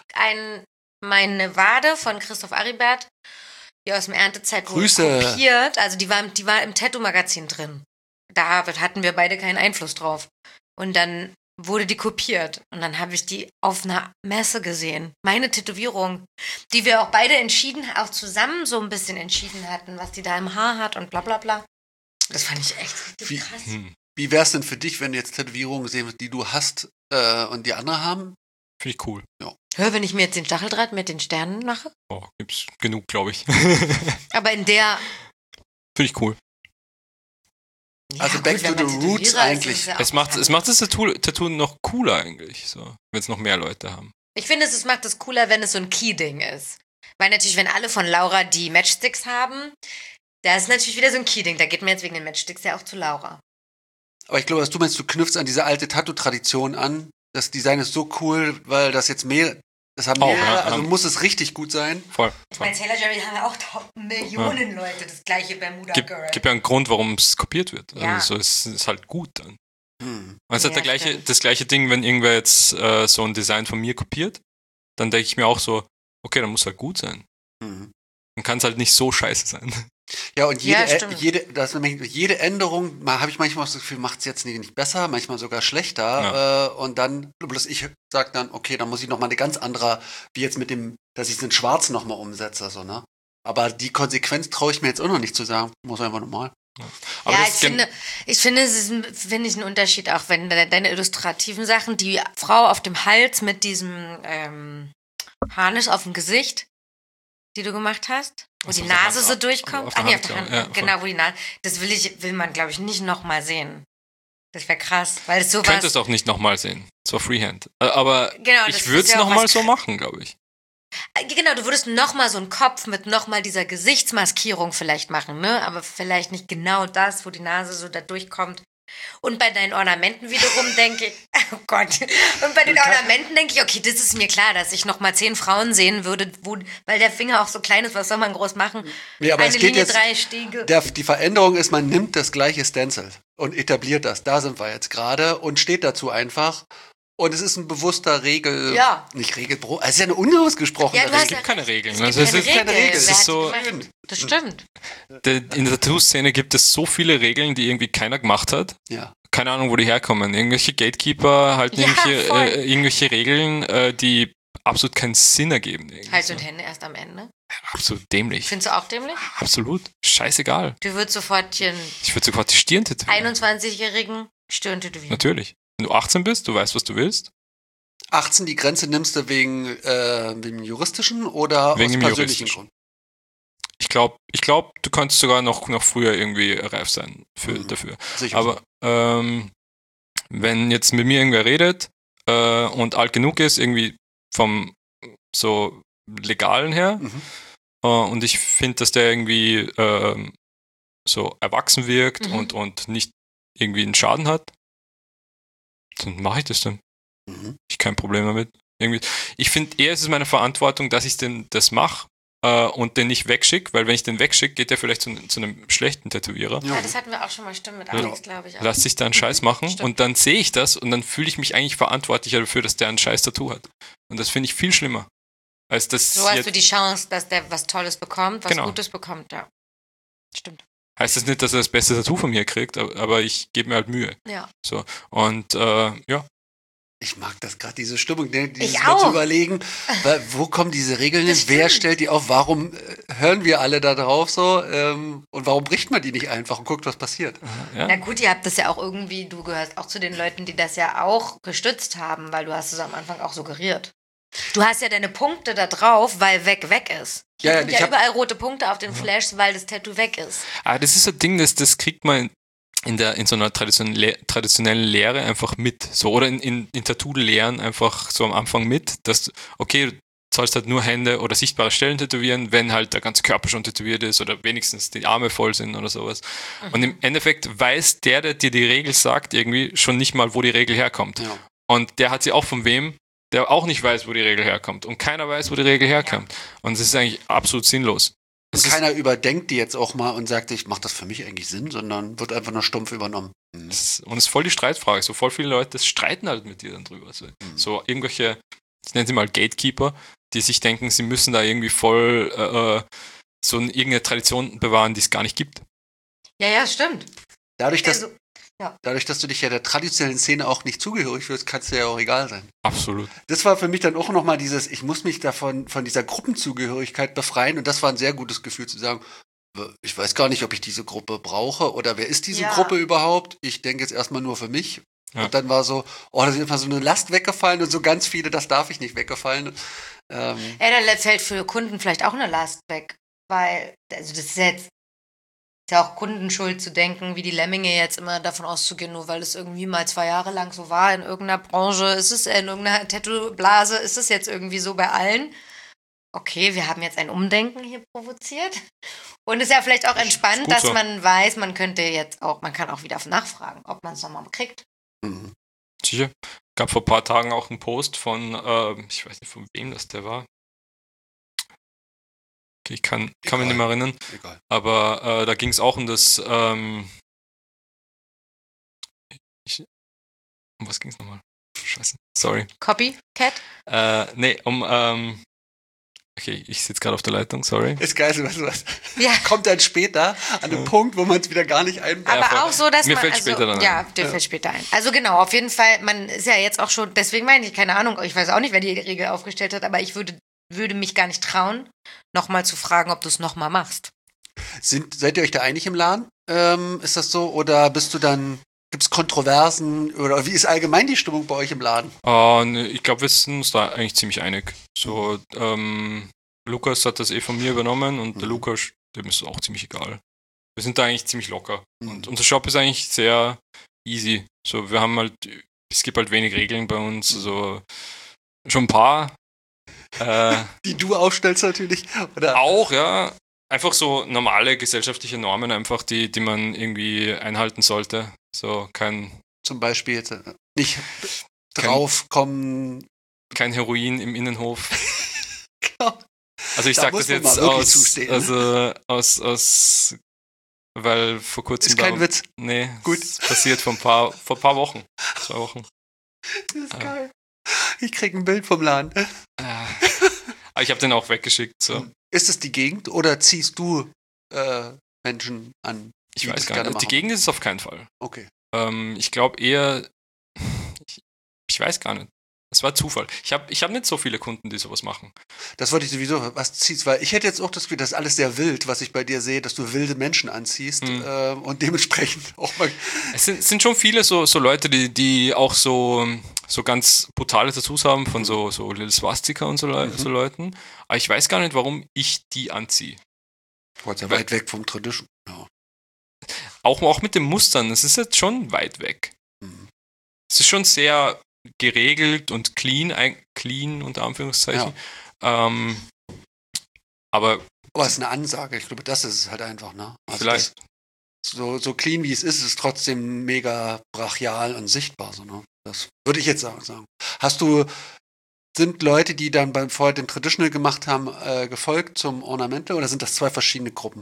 meine Wade von Christoph Aribert, die aus dem Erntezeitbuch kopiert, also die war im Tattoo-Magazin drin. Da hatten wir beide keinen Einfluss drauf. Und dann wurde die kopiert. Und dann habe ich die auf einer Messe gesehen. Meine Tätowierung, die wir auch beide auch zusammen so ein bisschen entschieden hatten, was die da im Haar hat und bla bla bla. Das fand ich echt richtig krass. Wie wäre es denn für dich, wenn du jetzt Tätowierungen sehen, die du hast und die andere haben? Finde ich cool. Ja. Hör, wenn ich mir jetzt den Stacheldraht mit den Sternen mache? Oh, gibt's genug, glaube ich. Aber in der... Finde ich cool. Also back to the roots eigentlich. Es macht das Tattoo noch cooler eigentlich, so, wenn es noch mehr Leute haben. Ich finde, es macht es cooler, wenn es so ein Key-Ding ist. Weil natürlich, wenn alle von Laura die Matchsticks haben, da ist natürlich wieder so ein Key-Ding. Da geht man jetzt wegen den Matchsticks ja auch zu Laura. Aber ich glaube, was du meinst, du knüpfst an diese alte Tattoo-Tradition an. Das Design ist so cool, weil das jetzt das haben mehrere, also muss es richtig gut sein. Voll. Ich meine, Sailor Jerry haben ja auch Millionen Leute, das gleiche Bermuda Girl. Gibt ja einen Grund, warum es kopiert wird. Ja. Also es ist halt gut dann. Es hat das gleiche Ding, wenn irgendwer jetzt so ein Design von mir kopiert, dann denke ich mir auch so, okay, dann muss halt gut sein. Dann kann es halt nicht so scheiße sein. Ja, und jede Änderung, habe ich manchmal das Gefühl, macht es jetzt nicht besser, manchmal sogar schlechter. Ja. Und dann, bloß ich sage dann, okay, dann muss ich nochmal eine ganz andere, wie jetzt mit dem, dass ich es in Schwarz nochmal umsetze. So, ne? Aber die Konsequenz traue ich mir jetzt auch noch nicht zu sagen. Muss einfach normal. Ja, aber ich finde, es ist ein Unterschied, auch wenn deine illustrativen Sachen, die Frau auf dem Hals mit diesem Harnisch auf dem Gesicht, die du gemacht hast, wo die Nase so durchkommt. Genau, wo die Nase. Das will man, glaube ich, nicht nochmal sehen. Das wäre krass, weil es sowas... Du könntest auch nicht nochmal sehen. So Freehand. Aber genau, ich würde es nochmal so machen, glaube ich. Genau, du würdest nochmal so einen Kopf mit nochmal dieser Gesichtsmaskierung vielleicht machen, ne? Aber vielleicht nicht genau das, wo die Nase so da durchkommt. Und bei deinen Ornamenten wiederum denke ich, oh Gott, okay, das ist mir klar, dass ich nochmal 10 Frauen sehen würde, weil der Finger auch so klein ist, was soll man groß machen? Nee, aber eine es geht Linie, jetzt, 3 Stege. Die Veränderung ist, man nimmt das gleiche Stencil und etabliert das. Da sind wir jetzt gerade und steht dazu einfach. Und es ist ein bewusster nicht Regelbruch, es ist ja eine unausgesprochene Regel. Es gibt keine Regeln. Es gibt keine Regel. Es ist so, das stimmt. In der Tattoo-Szene gibt es so viele Regeln, die irgendwie keiner gemacht hat. Ja. Keine Ahnung, wo die herkommen. Irgendwelche Gatekeeper halten irgendwelche Regeln, die absolut keinen Sinn ergeben. Hals und Hände erst am Ende. Absolut dämlich. Findest du auch dämlich? Absolut. Scheißegal. Ich würde sofort die Stirn tätowieren. 21-jährigen Stirn tätowieren. Natürlich. Wenn du 18 bist, du weißt, was du willst. 18, die Grenze nimmst du wegen juristischen oder wegen aus persönlichen Gründen? Ich glaube, du könntest sogar noch früher irgendwie reif sein dafür. Sicher. Aber wenn jetzt mit mir irgendwer redet und alt genug ist, irgendwie vom so Legalen her, und ich finde, dass der irgendwie so erwachsen wirkt und nicht irgendwie einen Schaden hat, dann mache ich das dann. Ich kein Problem damit. Irgendwie. Ich finde eher, es ist meine Verantwortung, dass ich das mache und den nicht wegschicke, weil wenn ich den wegschicke, geht der vielleicht zu einem schlechten Tätowierer. Ja, das hatten wir auch schon mal, stimmt, mit Alex, glaube ich. Auch. Lass sich da einen Scheiß machen und dann sehe ich das und dann fühle ich mich eigentlich verantwortlicher dafür, dass der ein scheiß Tattoo hat. Und das finde ich viel schlimmer. Als das so hast du die Chance, dass der was Tolles bekommt, was Gutes bekommt, ja. Stimmt. Heißt das nicht, dass er das beste Tattoo von mir kriegt, aber ich gebe mir halt Mühe. Ja. So. Und ja. Ich mag das gerade, diese Stimmung, ich auch. Zu überlegen, wo kommen diese Regeln hin, wer stellt die auf, warum hören wir alle da drauf so und warum bricht man die nicht einfach und guckt, was passiert. Ja. Na gut, ihr habt das ja auch irgendwie, du gehörst auch zu den Leuten, die das ja auch gestützt haben, weil du hast es am Anfang auch suggeriert. Du hast ja deine Punkte da drauf, weil weg ist. Hier sind ja überall rote Punkte auf den Flashs, weil das Tattoo weg ist. Aber das ist so ein Ding, das kriegt man in so einer traditionellen Lehre einfach mit. So, oder in Tattoo-Lehren einfach so am Anfang mit, dass, okay, du sollst halt nur Hände oder sichtbare Stellen tätowieren, wenn halt der ganze Körper schon tätowiert ist oder wenigstens die Arme voll sind oder sowas. Und im Endeffekt weiß der dir die Regel sagt, irgendwie schon nicht mal, wo die Regel herkommt. Ja. Und der hat sie auch von wem, der auch nicht weiß, wo die Regel herkommt. Und keiner weiß, wo die Regel herkommt. Ja. Und es ist eigentlich absolut sinnlos. Und keiner überdenkt die jetzt auch mal und sagt, ich mache das für mich eigentlich Sinn, sondern wird einfach nur stumpf übernommen. Und es ist voll die Streitfrage. So voll viele Leute streiten halt mit dir dann drüber. So irgendwelche, ich nenne sie mal Gatekeeper, die sich denken, sie müssen da irgendwie voll irgendeine Tradition bewahren, die es gar nicht gibt. Ja, stimmt. Dadurch, dass Ja. Dadurch, dass du dich ja der traditionellen Szene auch nicht zugehörig fühlst, kann es dir ja auch egal sein. Absolut. Das war für mich dann auch nochmal dieses, ich muss mich davon, von dieser Gruppenzugehörigkeit befreien und das war ein sehr gutes Gefühl zu sagen, ich weiß gar nicht, ob ich diese Gruppe brauche oder wer ist diese Gruppe überhaupt? Ich denke jetzt erstmal nur für mich. Ja. Und dann war so, da ist einfach so eine Last weggefallen und so ganz viele, das darf ich nicht weggefallen. Da fällt für Kunden vielleicht auch eine Last weg, weil, also das ist jetzt ja auch Kundenschuld zu denken, wie die Lemminge jetzt immer davon auszugehen, nur weil es irgendwie mal 2 Jahre lang so war in irgendeiner Branche, ist es in irgendeiner Tattoo-Blase, ist es jetzt irgendwie so bei allen. Okay, wir haben jetzt ein Umdenken hier provoziert. Und es ist ja vielleicht auch entspannt, dass man weiß, man kann auch wieder nachfragen, ob man es nochmal kriegt. Mhm. Sicher. Gab vor ein paar Tagen auch einen Post von, ich weiß nicht, von wem das der war. Okay, ich kann mich nicht mehr erinnern. Egal. Aber da ging es auch um das, um was ging es nochmal? Scheiße, sorry. Copycat? Nee, okay, ich sitze gerade auf der Leitung, sorry. Ist geil, weißt du was? Ja. Kommt dann später an einen Punkt, wo man es wieder gar nicht einbaut. Aber auch so, dass mir fällt später dann ein. Ja, dir fällt später ein. Also genau, auf jeden Fall, man ist ja jetzt auch schon, deswegen meine ich, keine Ahnung, ich weiß auch nicht, wer die Regel aufgestellt hat, aber ich würde mich gar nicht trauen, nochmal zu fragen, ob du es nochmal machst. Seid ihr euch da einig im Laden? Ist das so? Oder bist du dann, gibt es Kontroversen? Oder wie ist allgemein die Stimmung bei euch im Laden? Nee, ich glaube, wir sind uns da eigentlich ziemlich einig. So, Lukas hat das von mir übernommen und der Lukas, dem ist auch ziemlich egal. Wir sind da eigentlich ziemlich locker. Und unser Shop ist eigentlich sehr easy. So, wir haben halt, es gibt halt wenig Regeln bei uns, so schon ein paar. Die du aufstellst natürlich, oder? Auch, ja. Einfach so normale gesellschaftliche Normen, einfach die man irgendwie einhalten sollte. So zum Beispiel jetzt nicht draufkommen. Kein Heroin im Innenhof. Genau. Also ich sage das jetzt aus, weil vor kurzem ist kein Witz. Nee, gut. Passiert vor ein paar Wochen. 2 Wochen. Das ist geil. Ich krieg ein Bild vom Laden. Aber ich habe den auch weggeschickt. So. Ist es die Gegend oder ziehst du Menschen an? Ich weiß gar nicht. Die Gegend ist es auf keinen Fall. Okay. Ich glaube eher, ich weiß gar nicht. Es war Zufall. Ich hab nicht so viele Kunden, die sowas machen. Das wollte ich sowieso, was ziehst, weil ich hätte jetzt auch das Gefühl, das ist alles sehr wild, was ich bei dir sehe, dass du wilde Menschen anziehst und dementsprechend auch mal. Es sind schon viele so Leute, die auch so ganz brutale Tattoos haben von so Lil Swastika und so Leuten. Aber ich weiß gar nicht, warum ich die anziehe. Ja weit weg vom Tradition. Ja. Auch mit den Mustern, es ist jetzt schon weit weg. Es ist schon sehr geregelt und clean unter Anführungszeichen. Ja. Aber es ist eine Ansage, ich glaube, das ist es halt einfach, ne? Also vielleicht. So clean wie es ist trotzdem mega brachial und sichtbar, so, ne? Das würde ich jetzt sagen. Sind Leute, die dann vorher den Traditional gemacht haben, gefolgt zum Ornamental oder sind das 2 verschiedene Gruppen?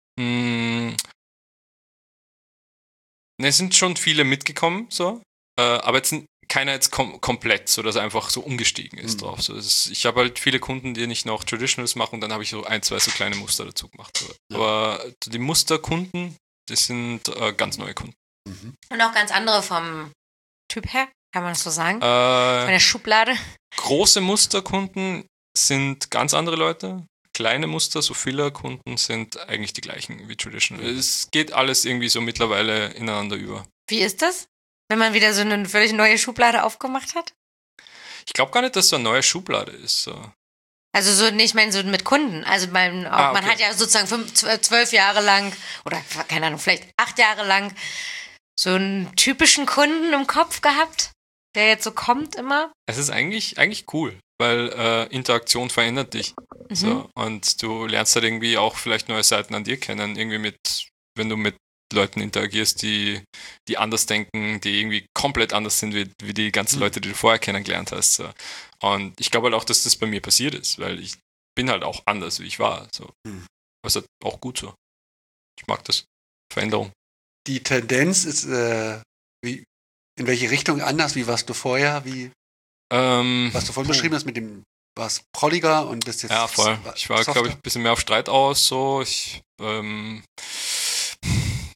Es sind schon viele mitgekommen, so. Aber jetzt keiner jetzt komplett, so dass er einfach so umgestiegen ist drauf. So, ich habe halt viele Kunden, die nicht noch Traditionals machen und dann habe ich so 1, 2 so kleine Muster dazu gemacht. So. Ja. Aber die Musterkunden, das sind ganz neue Kunden. Und auch ganz andere vom Typ her, kann man das so sagen? Von der Schublade? Große Musterkunden sind ganz andere Leute. Kleine Muster, so Filler-Kunden sind eigentlich die gleichen wie Traditional. Es geht alles irgendwie so mittlerweile ineinander über. Wie ist das? Wenn man wieder so eine völlig neue Schublade aufgemacht hat? Ich glaube gar nicht, dass so eine neue Schublade ist. So. Also so, ich meine so mit Kunden. Also man hat ja sozusagen 12 Jahre lang oder keine Ahnung, vielleicht 8 Jahre lang so einen typischen Kunden im Kopf gehabt, der jetzt so kommt immer. Es ist eigentlich cool, weil Interaktion verändert dich. So, und du lernst halt irgendwie auch vielleicht neue Seiten an dir kennen. Irgendwie wenn du mit Leuten interagierst, die anders denken, die irgendwie komplett anders sind wie die ganzen Leute, die du vorher kennengelernt hast. So. Und ich glaube halt auch, dass das bei mir passiert ist, weil ich bin halt auch anders, wie ich war. So. Was halt auch gut so. Ich mag das. Veränderung. Die Tendenz ist in welche Richtung anders? Wie warst du vorher? Was du vorhin beschrieben hast mit dem, warst prolliger und bist jetzt. Ja, voll. Ich war, glaube ich, ein bisschen mehr auf Streit aus. So. Keine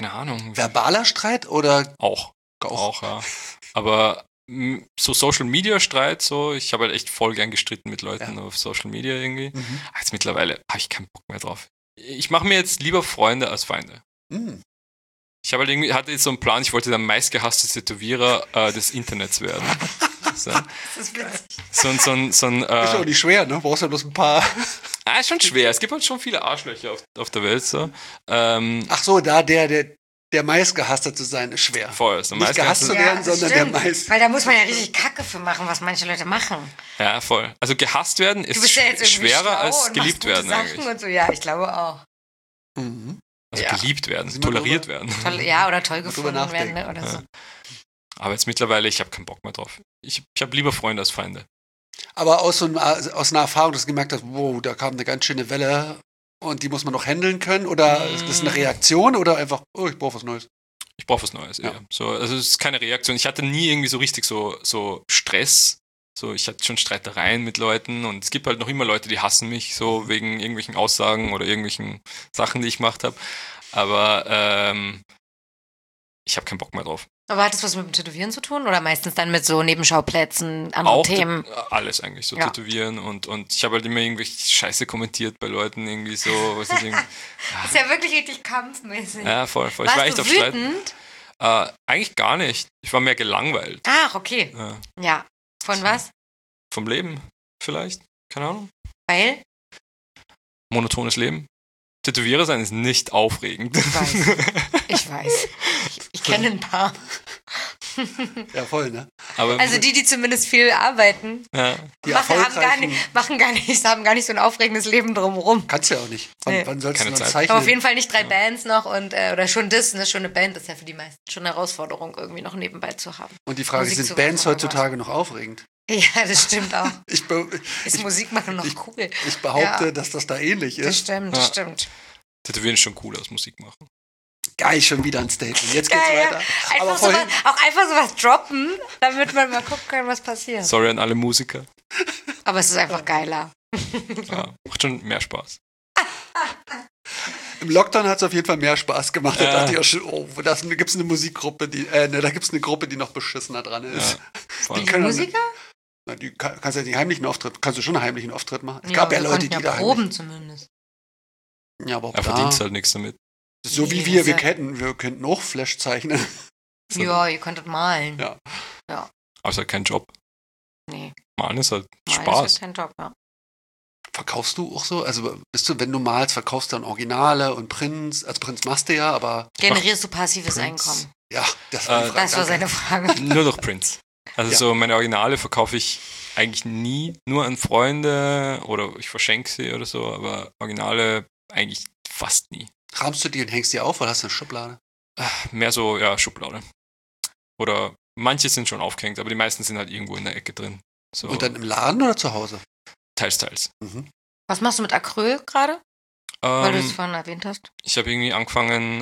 keine Ahnung. Verbaler Streit oder? Auch, ja. Aber so Social Media Streit, so, ich habe halt echt voll gern gestritten mit Leuten auf Social Media irgendwie. Jetzt mittlerweile habe ich keinen Bock mehr drauf. Ich mache mir jetzt lieber Freunde als Feinde. Ich habe halt irgendwie, hatte jetzt so einen Plan, ich wollte der meistgehasste Tätowierer des Internets werden. So. Das ist witzig. Ist auch nicht schwer, ne? Brauchst ja bloß ein paar. Ist schon schwer. Es gibt halt schon viele Arschlöcher auf der Welt. So. Ach so, da der meistgehasste zu sein, ist schwer. Voll. So nicht gehasst zu werden, sondern stimmt. der meist. Weil da muss man ja richtig Kacke für machen, was manche Leute machen. Ja, voll. Also gehasst werden ist schwerer als geliebt werden eigentlich. Und so. Ja, ich glaube auch. Also geliebt werden, toleriert werden. Oder toll gefunden werden, ne? Oder so. Aber jetzt mittlerweile, ich habe keinen Bock mehr drauf. Ich habe lieber Freunde als Feinde. Aber aus einer Erfahrung, dass du gemerkt hast, wow, da kam eine ganz schöne Welle und die muss man noch handeln können? Oder ist das eine Reaktion oder einfach, ich brauche was Neues? Ich brauche was Neues, ja. So, also es ist keine Reaktion. Ich hatte nie irgendwie so richtig so Stress. So, ich hatte schon Streitereien mit Leuten und es gibt halt noch immer Leute, die hassen mich, so wegen irgendwelchen Aussagen oder irgendwelchen Sachen, die ich gemacht habe. Aber ich habe keinen Bock mehr drauf. Aber hat das was mit dem Tätowieren zu tun? Oder meistens dann mit so Nebenschauplätzen, anderen Themen? Alles eigentlich, so Tätowieren und ich habe halt immer irgendwelche Scheiße kommentiert bei Leuten, irgendwie so. Was ich Das ist ja wirklich richtig kampfmäßig. Ja, voll. Ich war echt auf wütend? Streit. Eigentlich gar nicht. Ich war mehr gelangweilt. Ach, okay. Ja. Von was? Vom Leben vielleicht. Keine Ahnung. Weil? Monotones Leben. Tätowierer sein ist nicht aufregend. Ich weiß. Ich kenne ein paar. Ja, voll, ne? Aber also die zumindest viel arbeiten, haben gar nicht so ein aufregendes Leben drumherum. Kannst du ja auch nicht. Wann sollst du noch zeichnen? Aber auf jeden Fall nicht 3 Bands noch oder schon eine schöne Band ist ja für die meisten schon eine Herausforderung, irgendwie noch nebenbei zu haben. Und die Frage, sind Bands heutzutage noch aufregend? Ja, das stimmt auch. Ist Musik machen noch cool? Ich behaupte, dass das da ähnlich ist. Das stimmt. Tätowieren ist schon cooler als Musik machen. Geil, schon wieder ein Statement. Jetzt geht's weiter. Auch einfach sowas droppen, damit man mal gucken kann, was passiert. Sorry an alle Musiker. Aber es ist einfach geiler. Macht schon mehr Spaß. Im Lockdown hat es auf jeden Fall mehr Spaß gemacht. Da dachte ich auch schon, da gibt es eine Musikgruppe, da gibt es eine Gruppe, die noch beschissener dran ist. Ja, die Musiker? Die kannst ja nicht heimlichen Auftritt, kannst du schon einen heimlichen Auftritt machen. Es gab ja Leute, die da proben zumindest. Ja, aber er verdient halt nichts damit. So wie wir könnten auch Flash zeichnen. Ja, ihr könntet malen. Ja. Aber es ist halt kein Job. Nee. Malen ist halt Spaß. Malen ist kein Job, ja. Verkaufst du auch so? Also wenn du malst, verkaufst du dann Originale und Prints? Also Prints machst du ja, aber... Generierst du passives Einkommen? Ja, das war seine Frage. Nur durch Prints. Also so meine Originale verkaufe ich eigentlich nie, nur an Freunde oder ich verschenke sie oder so, aber Originale eigentlich fast nie. Rahmst du die und hängst die auf oder hast du eine Schublade? Mehr so, Schublade. Oder manche sind schon aufgehängt, aber die meisten sind halt irgendwo in der Ecke drin. So. Und dann im Laden oder zu Hause? Teils. Mhm. Was machst du mit Acryl gerade? Weil du es vorhin erwähnt hast. Ich habe irgendwie angefangen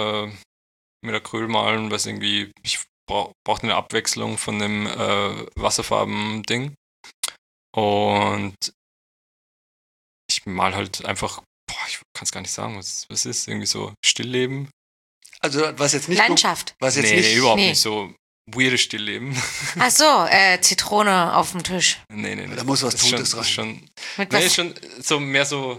mit Acryl malen, was irgendwie, ich brauchte eine Abwechslung von dem Wasserfarben-Ding. Und ich mal halt einfach, ich kann es gar nicht sagen, was ist, irgendwie so Stillleben. Also was jetzt nicht... Landschaft. Nee, überhaupt nicht so weirdes Stillleben. Ach so, Zitrone auf dem Tisch. Nee. Da muss was Totes rein. Schon so mehr so...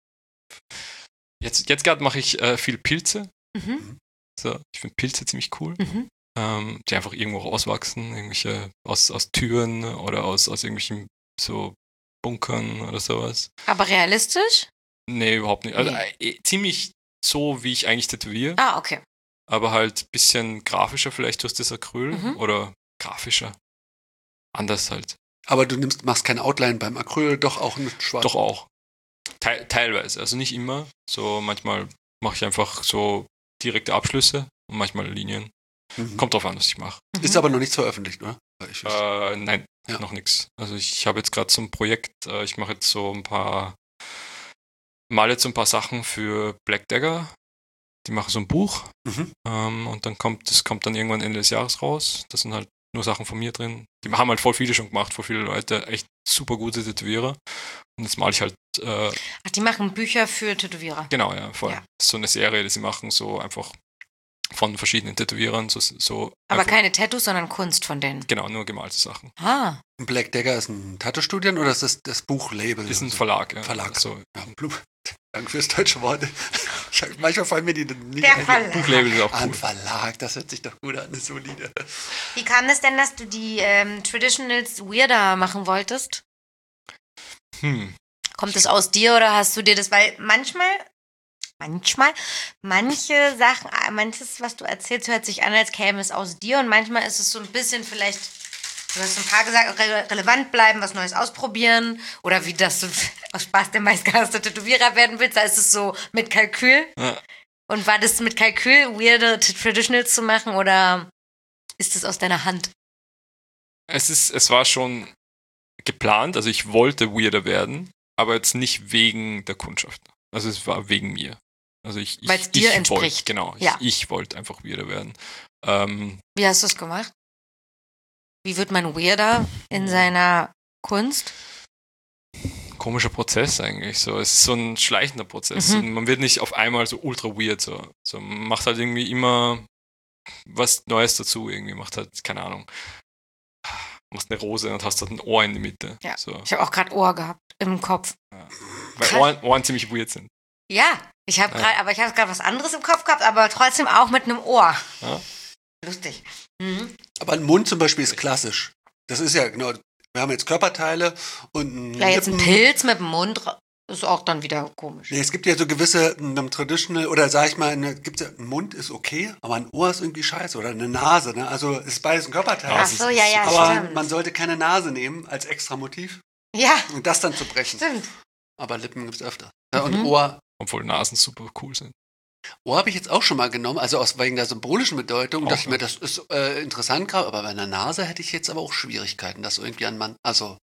Jetzt gerade mache ich viel Pilze. Mhm. So, ich finde Pilze ziemlich cool. Mhm. Die einfach irgendwo rauswachsen, irgendwelche aus Türen oder aus irgendwelchen so Bunkern oder sowas. Aber realistisch? Nee, überhaupt nicht. Also ziemlich so, wie ich eigentlich tätowiere. Ah, okay. Aber halt ein bisschen grafischer vielleicht durch das Acryl oder grafischer. Anders halt. Aber du machst kein Outline beim Acryl, doch auch mit Schwarz? Doch auch. Teilweise, also nicht immer. So manchmal mache ich einfach so direkte Abschlüsse und manchmal Linien. Kommt drauf an, was ich mache. Ist aber noch nichts veröffentlicht, oder? Nein, noch nichts. Also ich habe jetzt gerade so ein Projekt, ich mache jetzt so male jetzt so ein paar Sachen für Black Dagger. Die machen so ein Buch und dann das kommt dann irgendwann Ende des Jahres raus. Das sind halt nur Sachen von mir drin. Die haben halt voll viele schon gemacht, voll viele Leute, echt super gute Tätowierer. Und jetzt male ich halt... die machen Bücher für Tätowierer? Genau, ja, voll. Ja. Das ist so eine Serie, die sie machen, so einfach von verschiedenen Tätowierern. So aber keine Tattoos, sondern Kunst von denen. Genau, nur gemalte Sachen. Black Dagger ist ein Tattoo-Studio oder ist das Buchlabel? Ist ein Verlag, ja. Verlag. So. Ja, danke fürs deutsche Wort. Manchmal fallen mir die nicht Der Verlag. Buchlabel ist auch cool. Ein Verlag, das hört sich doch gut an, ist solide. Wie kam es denn, dass du die Traditionals weirder machen wolltest? Kommt es aus dir oder hast du dir das, weil manche Sachen, manches, was du erzählst, hört sich an, als käme es aus dir und manchmal ist es so ein bisschen vielleicht, du hast ein paar gesagt, relevant bleiben, was Neues ausprobieren oder wie, dass du aus Spaß der meistgehasste Tätowierer werden willst, da ist es so mit Kalkül. Ja. Und war das mit Kalkül, weirde Traditionals zu machen oder ist das aus deiner Hand? Es war schon geplant, also ich wollte weirder werden, aber jetzt nicht wegen der Kundschaft. Also es war wegen mir. Also weil es dir entspricht. Genau, ich wollte einfach weirder werden. Wie hast du es gemacht? Wie wird man weirder in seiner Kunst? Komischer Prozess eigentlich. So. Es ist so ein schleichender Prozess. Und man wird nicht auf einmal so ultra weird. So. Man macht halt irgendwie immer was Neues dazu. Irgendwie macht halt, keine Ahnung, machst eine Rose und hast halt ein Ohr in die Mitte. Ja. So. Ich habe auch gerade Ohr gehabt im Kopf. Ja. Weil Ohren ziemlich weird sind. Ja, ich habe gerade was anderes im Kopf gehabt, aber trotzdem auch mit einem Ohr. Ja. Lustig. Aber ein Mund zum Beispiel ist klassisch. Das ist ja, genau, wir haben jetzt Körperteile und jetzt ein Pilz mit dem Mund ist auch dann wieder komisch. Nee, es gibt ja so gewisse, Traditional, oder sag ich mal, gibt's ja, ein Mund ist okay, aber ein Ohr ist irgendwie scheiße oder eine Nase, ne? Also ist beides ein Körperteil. Ach so, ja, aber stimmt. Man sollte keine Nase nehmen als extra Motiv. Ja. Und das dann zu brechen. Stimmt. Aber Lippen gibt's öfter. Ja, und Ohr. Obwohl Nasen super cool sind. Ohr habe ich jetzt auch schon mal genommen, also wegen der symbolischen Bedeutung, dachte ich mir, das ist interessant, aber bei einer Nase hätte ich jetzt aber auch Schwierigkeiten, das irgendwie an Mann, also.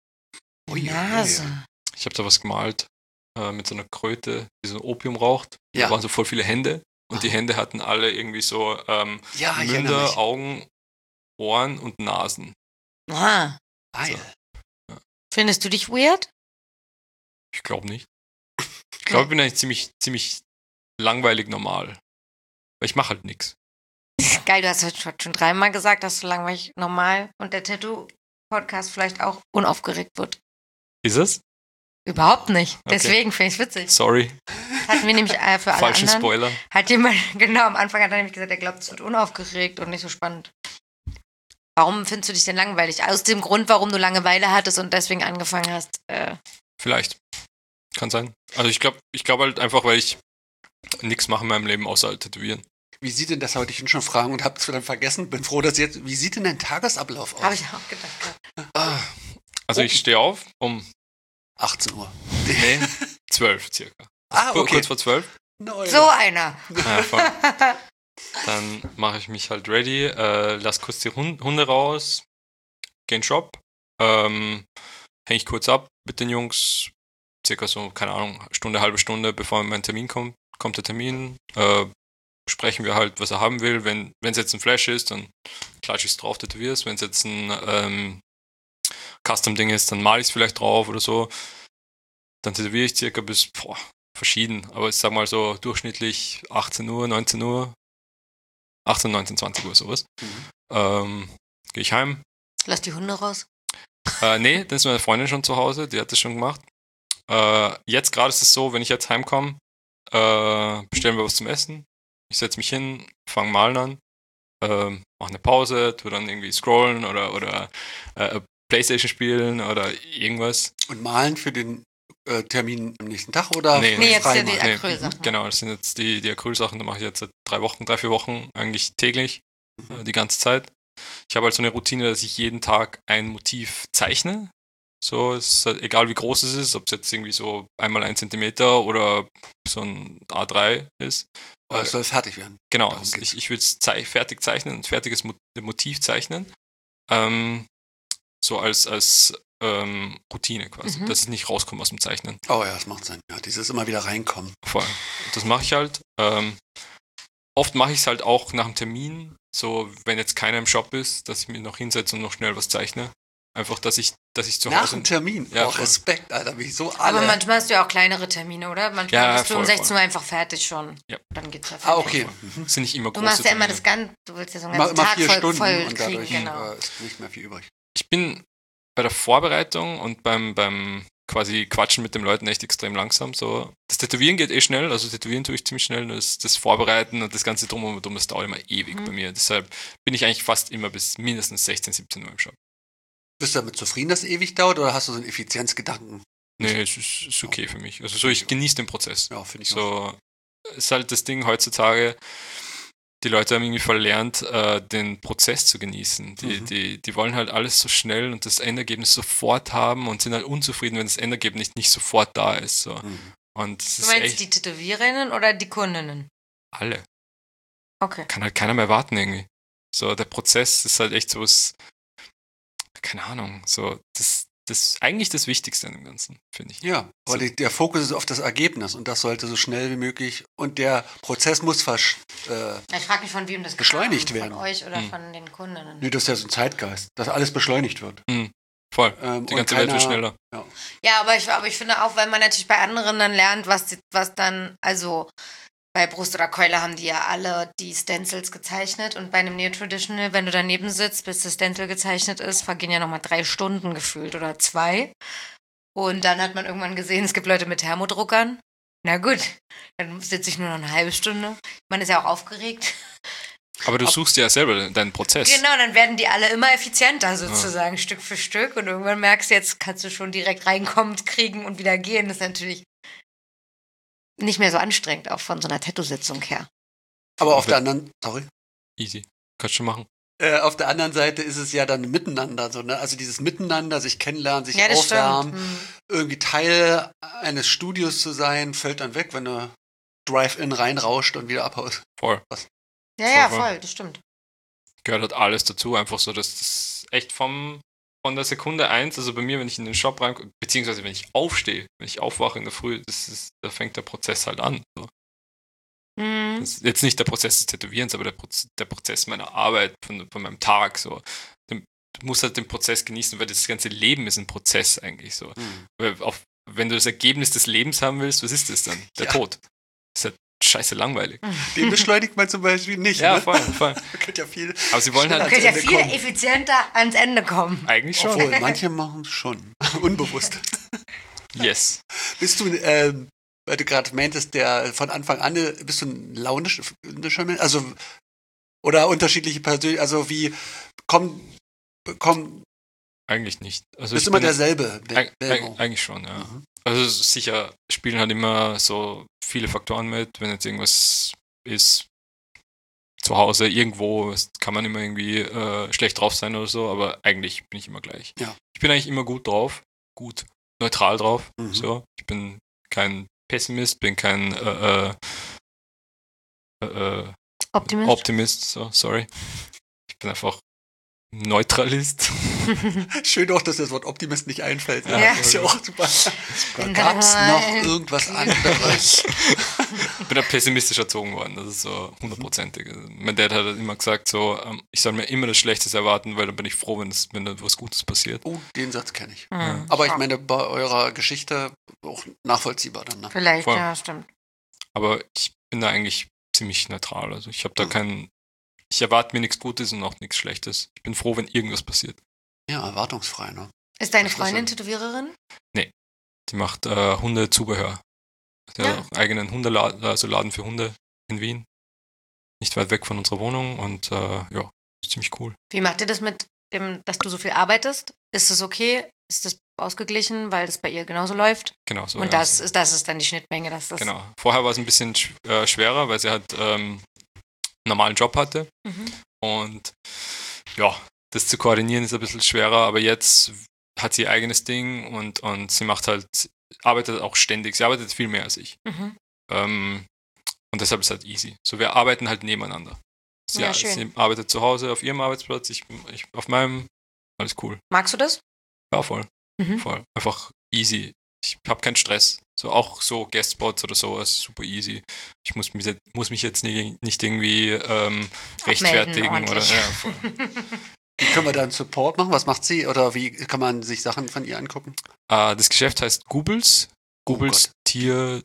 Nase. Ich habe da was gemalt mit so einer Kröte, die so Opium raucht. Ja. Da waren so voll viele Hände und die Hände hatten alle irgendwie so Münder, Augen, Ohren und Nasen. Geil. So. Ja. Findest du dich weird? Ich glaube nicht. Ich glaube, ich bin eigentlich ziemlich langweilig normal. Weil ich mache halt nichts. Geil, du hast heute schon 3-mal gesagt, dass du langweilig normal und der Tattoo-Podcast vielleicht auch unaufgeregt wird. Ist es? Überhaupt nicht. Okay. Deswegen finde ich es witzig. Sorry. Hatten wir nämlich für alle Falschen anderen. Spoiler. Hat jemand, genau, am Anfang hat er nämlich gesagt, er glaubt, es wird unaufgeregt und nicht so spannend. Warum findest du dich denn langweilig? Aus dem Grund, warum du Langeweile hattest und deswegen angefangen hast. Vielleicht. Kann sein. Also ich glaube halt einfach, weil ich nichts mache in meinem Leben außer halt tätowieren. Wie sieht denn das, wollte ich schon fragen und hab's dann vergessen, bin froh, dass jetzt, wie sieht denn dein Tagesablauf aus? Habe ich auch gedacht. Also ich stehe auf um 18 Uhr. Nee, 12 circa. Okay. Kurz vor 12. So einer. Ja, voll. Dann mache ich mich halt ready, lass kurz die Hunde raus, geh in den Shop, hänge ich kurz ab mit den Jungs, circa so, keine Ahnung, halbe Stunde, bevor mein Termin kommt der Termin, besprechen wir halt, was er haben will. Wenn es jetzt ein Flash ist, dann klatsche ich es drauf, tätowiere es. Wenn es jetzt ein Custom-Ding ist, dann male ich es vielleicht drauf oder so. Dann tätowiere ich circa bis, verschieden, aber ich sag mal so durchschnittlich 18 Uhr, 19 Uhr, 18, 19, 20 Uhr, sowas. Gehe ich heim. Lass die Hunde raus. Nee, dann ist meine Freundin schon zu Hause, die hat das schon gemacht. Jetzt gerade ist es so, wenn ich jetzt heimkomme, bestellen wir was zum Essen. Ich setze mich hin, fange malen an, mache eine Pause, tue dann irgendwie scrollen oder Playstation spielen oder irgendwas. Und malen für den Termin am nächsten Tag oder? Nee, jetzt sind die Acrylsachen. Genau, das sind jetzt die Acrylsachen, da mache ich jetzt seit 3, 4 Wochen eigentlich täglich, die ganze Zeit. Ich habe halt so eine Routine, dass ich jeden Tag ein Motiv zeichne. So, ist halt egal wie groß es ist, ob es jetzt irgendwie so 1x1 Zentimeter oder so ein A3 ist. Aber es soll fertig werden. Genau, ich würde es fertig zeichnen, ein fertiges Motiv zeichnen. So als Routine quasi, dass ich nicht rauskomme aus dem Zeichnen. Oh ja, das macht Sinn. Ja, dieses immer wieder reinkommen. Voll. Das mache ich halt. Oft mache ich es halt auch nach dem Termin, so wenn jetzt keiner im Shop ist, dass ich mich noch hinsetze und noch schnell was zeichne. Einfach, dass ich zu Nach Hause... dem Termin? Ja, Respekt, Alter, wie so alle. Aber manchmal hast du ja auch kleinere Termine, oder? Manchmal bist du um 16 Uhr einfach fertig schon. Ja. Dann geht's ja fertig. Okay. Sind nicht immer große Du machst ja immer Termine. das Ganze, du willst ja so einen ganzen immer Tag 4 Stunden voll und kriegen, dadurch genau. ist nicht mehr viel übrig. Ich bin bei der Vorbereitung und beim quasi Quatschen mit den Leuten echt extrem langsam. So. Das Tätowieren geht schnell, also Tätowieren tue ich ziemlich schnell. Das Vorbereiten und das Ganze drumherum, das dauert immer ewig bei mir. Deshalb bin ich eigentlich fast immer bis mindestens 16, 17 Uhr im Shop. Bist du damit zufrieden, dass es ewig dauert, oder hast du so einen Effizienzgedanken? Nee, es ist okay für mich. Also so, ich genieße den Prozess. Ja, finde ich so. Ist halt das Ding heutzutage, die Leute haben irgendwie verlernt, den Prozess zu genießen. Die wollen halt alles so schnell und das Endergebnis sofort haben und sind halt unzufrieden, wenn das Endergebnis nicht sofort da ist. So. Und das du meinst die Tätowiererinnen oder die Kundinnen? Alle. Okay. Kann halt keiner mehr warten irgendwie. So, der Prozess ist halt echt so was, keine Ahnung, so, das ist eigentlich das Wichtigste an dem Ganzen, finde ich. Ja, aber der Fokus ist auf das Ergebnis und das sollte so schnell wie möglich und der Prozess muss ich frage mich, von wem das beschleunigt werden. Von euch oder von den Kundinnen? Nee, das ist ja so ein Zeitgeist, dass alles beschleunigt wird. Voll, die ganze Welt wird schneller. Ja, aber ich finde auch, weil man natürlich bei anderen dann lernt, was dann, also bei Brust oder Keule haben die ja alle die Stencils gezeichnet und bei einem Neo-Traditional, wenn du daneben sitzt, bis das Stencil gezeichnet ist, vergehen ja nochmal 3 Stunden gefühlt oder 2. Und dann hat man irgendwann gesehen, es gibt Leute mit Thermodruckern. Na gut, dann sitze ich nur noch eine halbe Stunde. Man ist ja auch aufgeregt. Aber du suchst ja selber deinen Prozess. Genau, dann werden die alle immer effizienter sozusagen, Stück für Stück. Und irgendwann merkst du, jetzt kannst du schon direkt reinkommen, kriegen und wieder gehen. Das ist natürlich nicht mehr so anstrengend, auch von so einer Tattoo-Sitzung her. Aber auf der anderen, Easy, kannst du machen. Auf der anderen Seite ist es ja dann miteinander, so, ne? Also dieses Miteinander, sich kennenlernen, sich aufwärmen, irgendwie Teil eines Studios zu sein, fällt dann weg, wenn du Drive-In reinrauscht und wieder abhaust. Voll. Voll, das stimmt. Gehört halt alles dazu, einfach so, dass das echt von der Sekunde 1, also bei mir, wenn ich in den Shop reinkomme, beziehungsweise wenn ich aufstehe, wenn ich aufwache in der Früh, da fängt der Prozess halt an. So. Das ist jetzt nicht der Prozess des Tätowierens, aber der Prozess meiner Arbeit, von meinem Tag. So. Du musst halt den Prozess genießen, weil das ganze Leben ist ein Prozess eigentlich so. Weil wenn du das Ergebnis des Lebens haben willst, was ist das dann? Der Tod. Das ist halt scheiße langweilig. Den beschleunigt man zum Beispiel nicht. Ja, ne? voll. Man könnte ja viel aber sie wollen halt viel effizienter ans Ende kommen. Eigentlich schon. Obwohl, manche machen es schon. Unbewusst. Yes. Bist du, weil du gerade meintest, der von Anfang an, bist du ein launischer Mensch? Also, oder unterschiedliche Persönlichkeiten, also wie kommen eigentlich nicht. Also bist du immer derselbe? Eigentlich schon, ja. Also sicher spielen halt immer so viele Faktoren mit, wenn jetzt irgendwas ist, zu Hause, irgendwo, kann man immer irgendwie schlecht drauf sein oder so, aber eigentlich bin ich immer gleich. Ja. Ich bin eigentlich immer gut, neutral drauf. So. Ich bin kein Pessimist, bin kein Optimist, so, sorry. Ich bin einfach Neutralist. Schön auch, dass das Wort Optimist nicht einfällt. Ja. Ist ja auch super. Gab es noch irgendwas anderes? Ich bin da pessimistisch erzogen worden, das ist so 100%ig. Mein Dad hat immer gesagt, so, ich soll mir immer das Schlechteste erwarten, weil dann bin ich froh, wenn da was Gutes passiert. Oh, den Satz kenne ich. Aber ich meine, bei eurer Geschichte auch nachvollziehbar dann. Ne? Vielleicht, ja, stimmt. Aber ich bin da eigentlich ziemlich neutral. Also ich habe da ich erwarte mir nichts Gutes und auch nichts Schlechtes. Ich bin froh, wenn irgendwas passiert. Ja, erwartungsfrei, ne? Ist deine Freundin Tätowiererin? Nee, die macht Hundezubehör. Der hat auch eigenen Laden für Hunde in Wien. Nicht weit weg von unserer Wohnung und ist ziemlich cool. Wie macht ihr das mit dem, dass du so viel arbeitest? Ist das okay? Ist das ausgeglichen, weil das bei ihr genauso läuft? Genau so. Und das ist dann die Schnittmenge, dass das... Genau. Vorher war es ein bisschen schwerer, weil sie halt einen normalen Job hatte. Und das zu koordinieren ist ein bisschen schwerer, aber jetzt hat sie ihr eigenes Ding und sie arbeitet auch ständig. Sie arbeitet viel mehr als ich. Und deshalb ist es halt easy. So, wir arbeiten halt nebeneinander. Sie arbeitet zu Hause auf ihrem Arbeitsplatz, ich auf meinem. Alles cool. Magst du das? Ja, voll. Voll. Einfach easy. Ich habe keinen Stress. So auch so Guestspots oder sowas, super easy. Ich muss mich jetzt nicht irgendwie rechtfertigen oder. Ja, voll. Wie können wir da einen Support machen? Was macht sie? Oder wie kann man sich Sachen von ihr angucken? Das Geschäft heißt Gubels. Gubels Tier.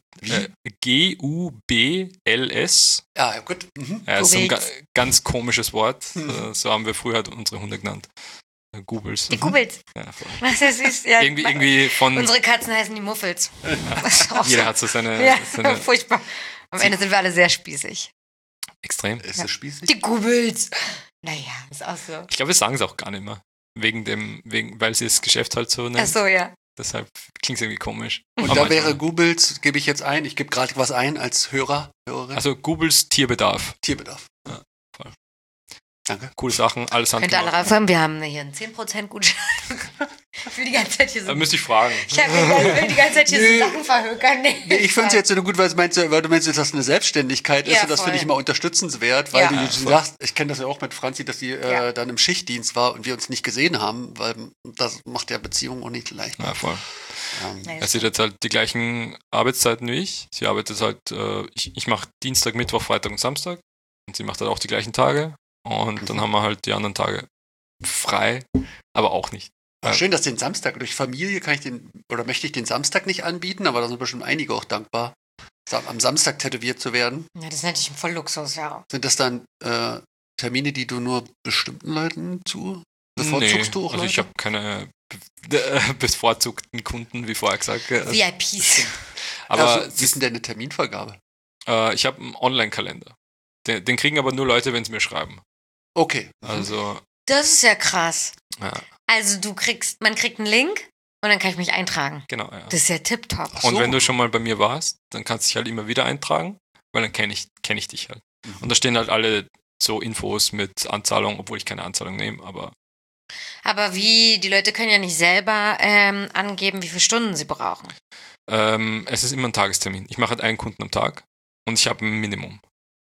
G-U-B-L-S. Ja, gut. Mhm. Ja, ist so ein ganz komisches Wort. So haben wir früher halt unsere Hunde genannt. Gubels. Die Gubels. Ja, voll. Was das ist, ja, irgendwie von. Unsere Katzen heißen die Muffels. Jeder hat so seine. Ja, seine furchtbar. Am Ende sind wir alle sehr spießig. Extrem. Ist das spießig? Die Gubels. Naja, ist auch so. Ich glaube, wir sagen es auch gar nicht mehr. Weil sie das Geschäft halt so nennt. Ach so, ja. Deshalb klingt es irgendwie komisch. Und da wäre Gubels, gebe ich jetzt ein. Ich gebe gerade was ein als Hörerin. Also Gubels Tierbedarf. Tierbedarf. Ja, voll. Danke. Coole Sachen, alles handgemacht. Könnt ihr alle raufhören, wir haben hier einen 10% Gutschein. Ich will die ganze Zeit hier so. Da müsste ich fragen. Ich will die ganze Zeit hier so Sachen verhökern. Nee, ich finde es jetzt so gut, weil du meinst, dass das eine Selbstständigkeit ist. Und das finde ich immer unterstützenswert, weil du sagst, ich kenne das ja auch mit Franzi, dass sie dann im Schichtdienst war und wir uns nicht gesehen haben, weil das macht ja Beziehungen auch nicht leicht. Ja, voll. Sie hat jetzt halt die gleichen Arbeitszeiten wie ich. Sie arbeitet halt, ich mache Dienstag, Mittwoch, Freitag und Samstag. Und sie macht halt auch die gleichen Tage. Und dann haben wir halt die anderen Tage frei, aber auch nicht. Schön, dass den Samstag, durch Familie möchte ich den Samstag nicht anbieten, aber da sind bestimmt einige auch dankbar, am Samstag tätowiert zu werden. Ja, das ist natürlich voll Luxus, ja. Sind das dann Termine, die du nur bestimmten Leuten bevorzugst du auch also Leute? Ich habe keine bevorzugten Kunden, wie vorher gesagt. VIPs. Aber wie ist denn deine Terminvergabe? Ich habe einen Online-Kalender. Den kriegen aber nur Leute, wenn sie mir schreiben. Okay. Also. Das ist ja krass. Ja. Also man kriegt einen Link und dann kann ich mich eintragen. Genau, ja. Das ist ja tipptopp. So. Und wenn du schon mal bei mir warst, dann kannst du dich halt immer wieder eintragen, weil dann kenn ich dich halt. Und da stehen halt alle so Infos mit Anzahlung, obwohl ich keine Anzahlung nehme, aber die Leute können ja nicht selber angeben, wie viele Stunden sie brauchen. Es ist immer ein Tagestermin. Ich mache halt einen Kunden am Tag und ich habe ein Minimum.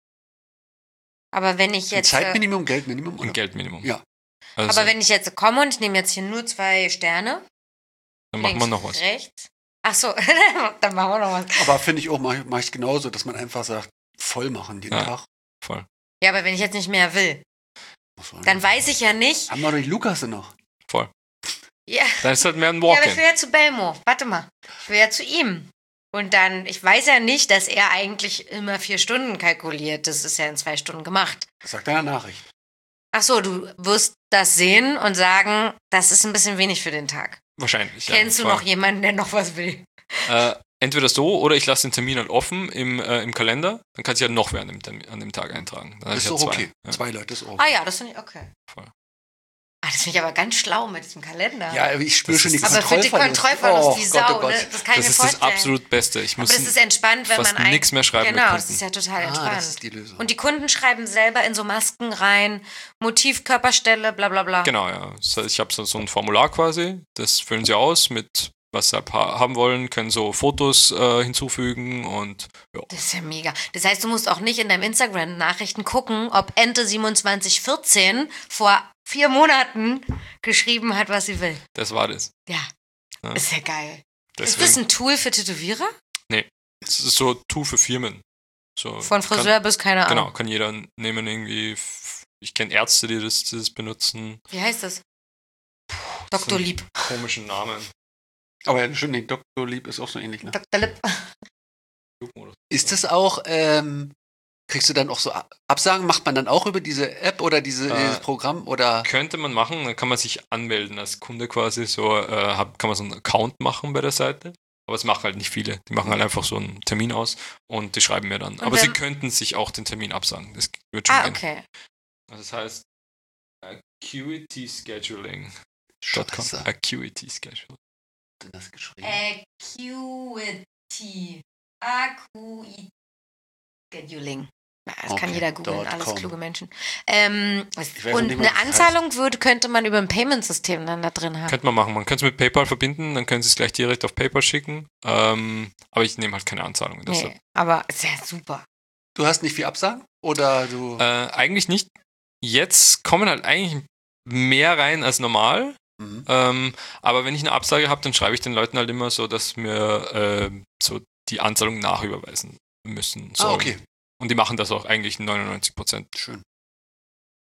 Aber wenn ich jetzt. Ein Zeitminimum, Geldminimum? Ein Geldminimum. Ja. Also, aber wenn ich jetzt komme und ich nehme jetzt hier nur 2 Sterne. Dann machen wir noch was. Rechts. Ach so, dann machen wir noch was. Aber finde ich auch, mach ich genauso, dass man einfach sagt, voll machen jeden Tag. Voll. Ja, aber wenn ich jetzt nicht mehr will, dann weiß ich ja nicht. Haben wir doch die Lukas noch. Voll. Ja. Dann ist halt mehr ein Walk-in. Ja, aber ich will ja zu Belmo. Warte mal. Ich will ja zu ihm. Und dann, ich weiß ja nicht, dass er eigentlich immer 4 Stunden kalkuliert. Das ist ja in 2 Stunden gemacht. Das sagt er in der Nachricht. Ach so, du wirst das sehen und sagen, das ist ein bisschen wenig für den Tag. Wahrscheinlich, ja. Kennst du noch jemanden, der noch was will? Entweder so oder ich lasse den Termin halt offen im Kalender. Dann kannst du ja noch wer an dem Tag eintragen. Dann ist doch halt okay. Ja. 2 Leute ist okay. Ah ja, das finde ich okay. Voll. Das finde ich aber ganz schlau mit diesem Kalender. Ja, ich spüre schon die Kontrollverlust. Aber für die Kontrollverlust wie Sau, Gott. Ne? Das kann ich mir vorstellen. Das ist das absolut Beste. Ich muss aber das ist entspannt, wenn fast man nichts mehr schreiben. Genau, das ist ja total entspannt. Das ist die Lösung. Und die Kunden schreiben selber in so Masken rein, Motiv, Körperstelle, bla bla bla. Genau, ja. Ich habe so ein Formular quasi, das füllen sie aus mit, was sie haben wollen, können so Fotos hinzufügen und ja. Das ist ja mega. Das heißt, du musst auch nicht in deinem Instagram-Nachrichten gucken, ob Ente 2714 vor 4 Monaten geschrieben hat, was sie will. Das war das. Ja. Ist ja geil. Deswegen. Ist das ein Tool für Tätowierer? Nee. Das ist so ein Tool für Firmen. So, von Friseur bis keine Ahnung. Genau, kann jeder nehmen irgendwie. Ich kenne Ärzte, die das benutzen. Wie heißt das? Dr. Lieb. Komischen Namen. Aber ja, stimmt, Dr. Lieb ist auch so ähnlich, ne? Dr. Lieb. Ist das auch, kriegst du dann auch so Absagen? Macht man dann auch über diese App oder dieses Programm? Oder? Könnte man machen, dann kann man sich anmelden als Kunde quasi. So kann man so einen Account machen bei der Seite. Aber es machen halt nicht viele. Die machen halt einfach so einen Termin aus und die schreiben mir dann. Aber sie könnten sich auch den Termin absagen. Das wird schon gehen. Okay. Also das heißt acuityscheduling.com. Acuity Scheduling. Das geschrieben? Acuity. Scheduling. Das kann jeder googeln, alles kluge Menschen. Und eine Anzahlung könnte man über ein Payment-System dann da drin haben. Könnte man machen. Man könnte es mit PayPal verbinden, dann können sie es gleich direkt auf PayPal schicken. Aber ich nehme halt keine Anzahlungen. Nee, aber ist ja super. Du hast nicht viel Absagen? Oder du? Eigentlich nicht. Jetzt kommen halt eigentlich mehr rein als normal. Aber wenn ich eine Absage habe, dann schreibe ich den Leuten halt immer so, dass mir so die Anzahlung nachüberweisen müssen. Okay. Und die machen das auch eigentlich 99%. Schön.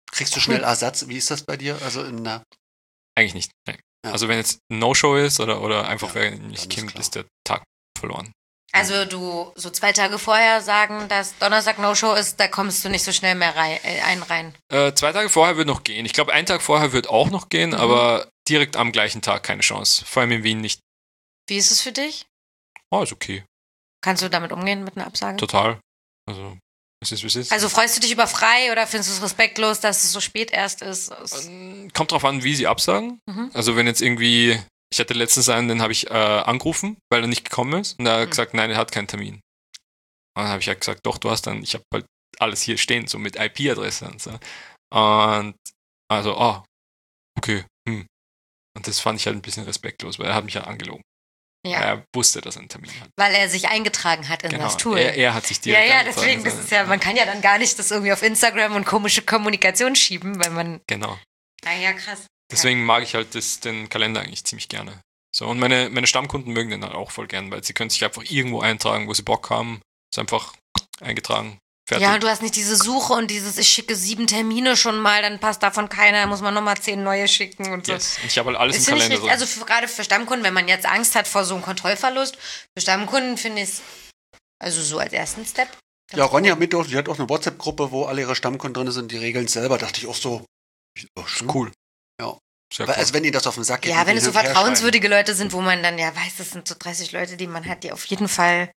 Kriegst du schnell Ersatz? Wie ist das bei dir? Also Eigentlich nicht. Nein. Ja. Also wenn jetzt ein No-Show ist oder einfach wer nicht kommt, ist der Tag verloren. Also du so 2 Tage vorher sagen, dass Donnerstag No-Show ist, da kommst du nicht so schnell mehr rein. 2 Tage vorher wird noch gehen. Ich glaube, 1 Tag vorher wird auch noch gehen, aber direkt am gleichen Tag keine Chance. Vor allem in Wien nicht. Wie ist es für dich? Oh, ist okay. Kannst du damit umgehen mit einer Absage? Total. Also, es ist, wie es ist. Also freust du dich über frei oder findest du es respektlos, dass es so spät erst ist? Kommt drauf an, wie sie absagen. Also wenn jetzt irgendwie, ich hatte letztens einen, den habe ich angerufen, weil er nicht gekommen ist. Und er hat gesagt, nein, er hat keinen Termin. Und dann habe ich halt gesagt, doch, du hast dann, ich habe halt alles hier stehen, so mit IP-Adresse und so. Und also, okay. Und das fand ich halt ein bisschen respektlos, weil er hat mich ja angelogen. Ja. Er wusste, dass er einen Termin hat. Weil er sich eingetragen hat in das Tool. Er hat sich direkt eingetragen. Deswegen ist es ja, man kann ja dann gar nicht das irgendwie auf Instagram und komische Kommunikation schieben, weil man... Genau. Ja, krass. Deswegen mag ich halt den Kalender eigentlich ziemlich gerne. So, und meine Stammkunden mögen den halt auch voll gern, weil sie können sich einfach irgendwo eintragen, wo sie Bock haben. Ist einfach eingetragen. Fertig. Ja, und du hast nicht diese Suche und dieses, ich schicke 7 Termine schon mal, dann passt davon keiner, muss man nochmal 10 neue schicken und so. Yes. Und ich habe halt alles im Kalender drin. Also gerade für Stammkunden, wenn man jetzt Angst hat vor so einem Kontrollverlust, für Stammkunden finde ich es, also so als ersten Step. Ja, Ronja die hat auch eine WhatsApp-Gruppe, wo alle ihre Stammkunden drin sind, die regeln es selber. Dachte ich auch so, cool. Ja. Sehr cool. Also wenn ihr das auf den Sack geht. Ja, wenn es so vertrauenswürdige Leute sind, wo man dann ja weiß, das sind so 30 Leute, die man hat, die auf jeden Fall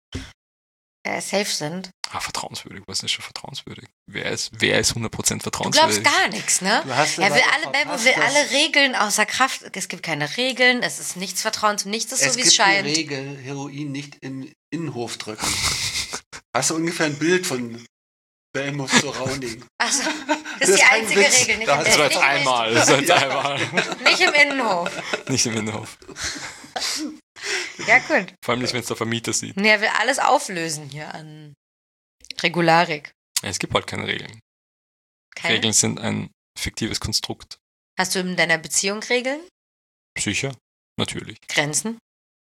safe sind. Vertrauenswürdig, was ist schon vertrauenswürdig? Wer ist 100% vertrauenswürdig? Du glaubst gar nichts, ne? Bebo will alle Regeln außer Kraft. Es gibt keine Regeln, es ist nichts vertrauenswürdig, nichts ist so, wie es scheint. Es gibt die Regel, Heroin nicht in Innenhof drücken. Hast du ungefähr ein Bild von Belmo zu Rauning? Achso, das ist die einzige Regel. Nicht das war jetzt einmal. Nicht im Innenhof. Nicht im Innenhof. Ja, gut. Vor allem nicht, wenn es der Vermieter sieht. Er will alles auflösen hier an Regularik. Es gibt halt keine Regeln. Keine? Regeln sind ein fiktives Konstrukt. Hast du in deiner Beziehung Regeln? Sicher, natürlich. Grenzen?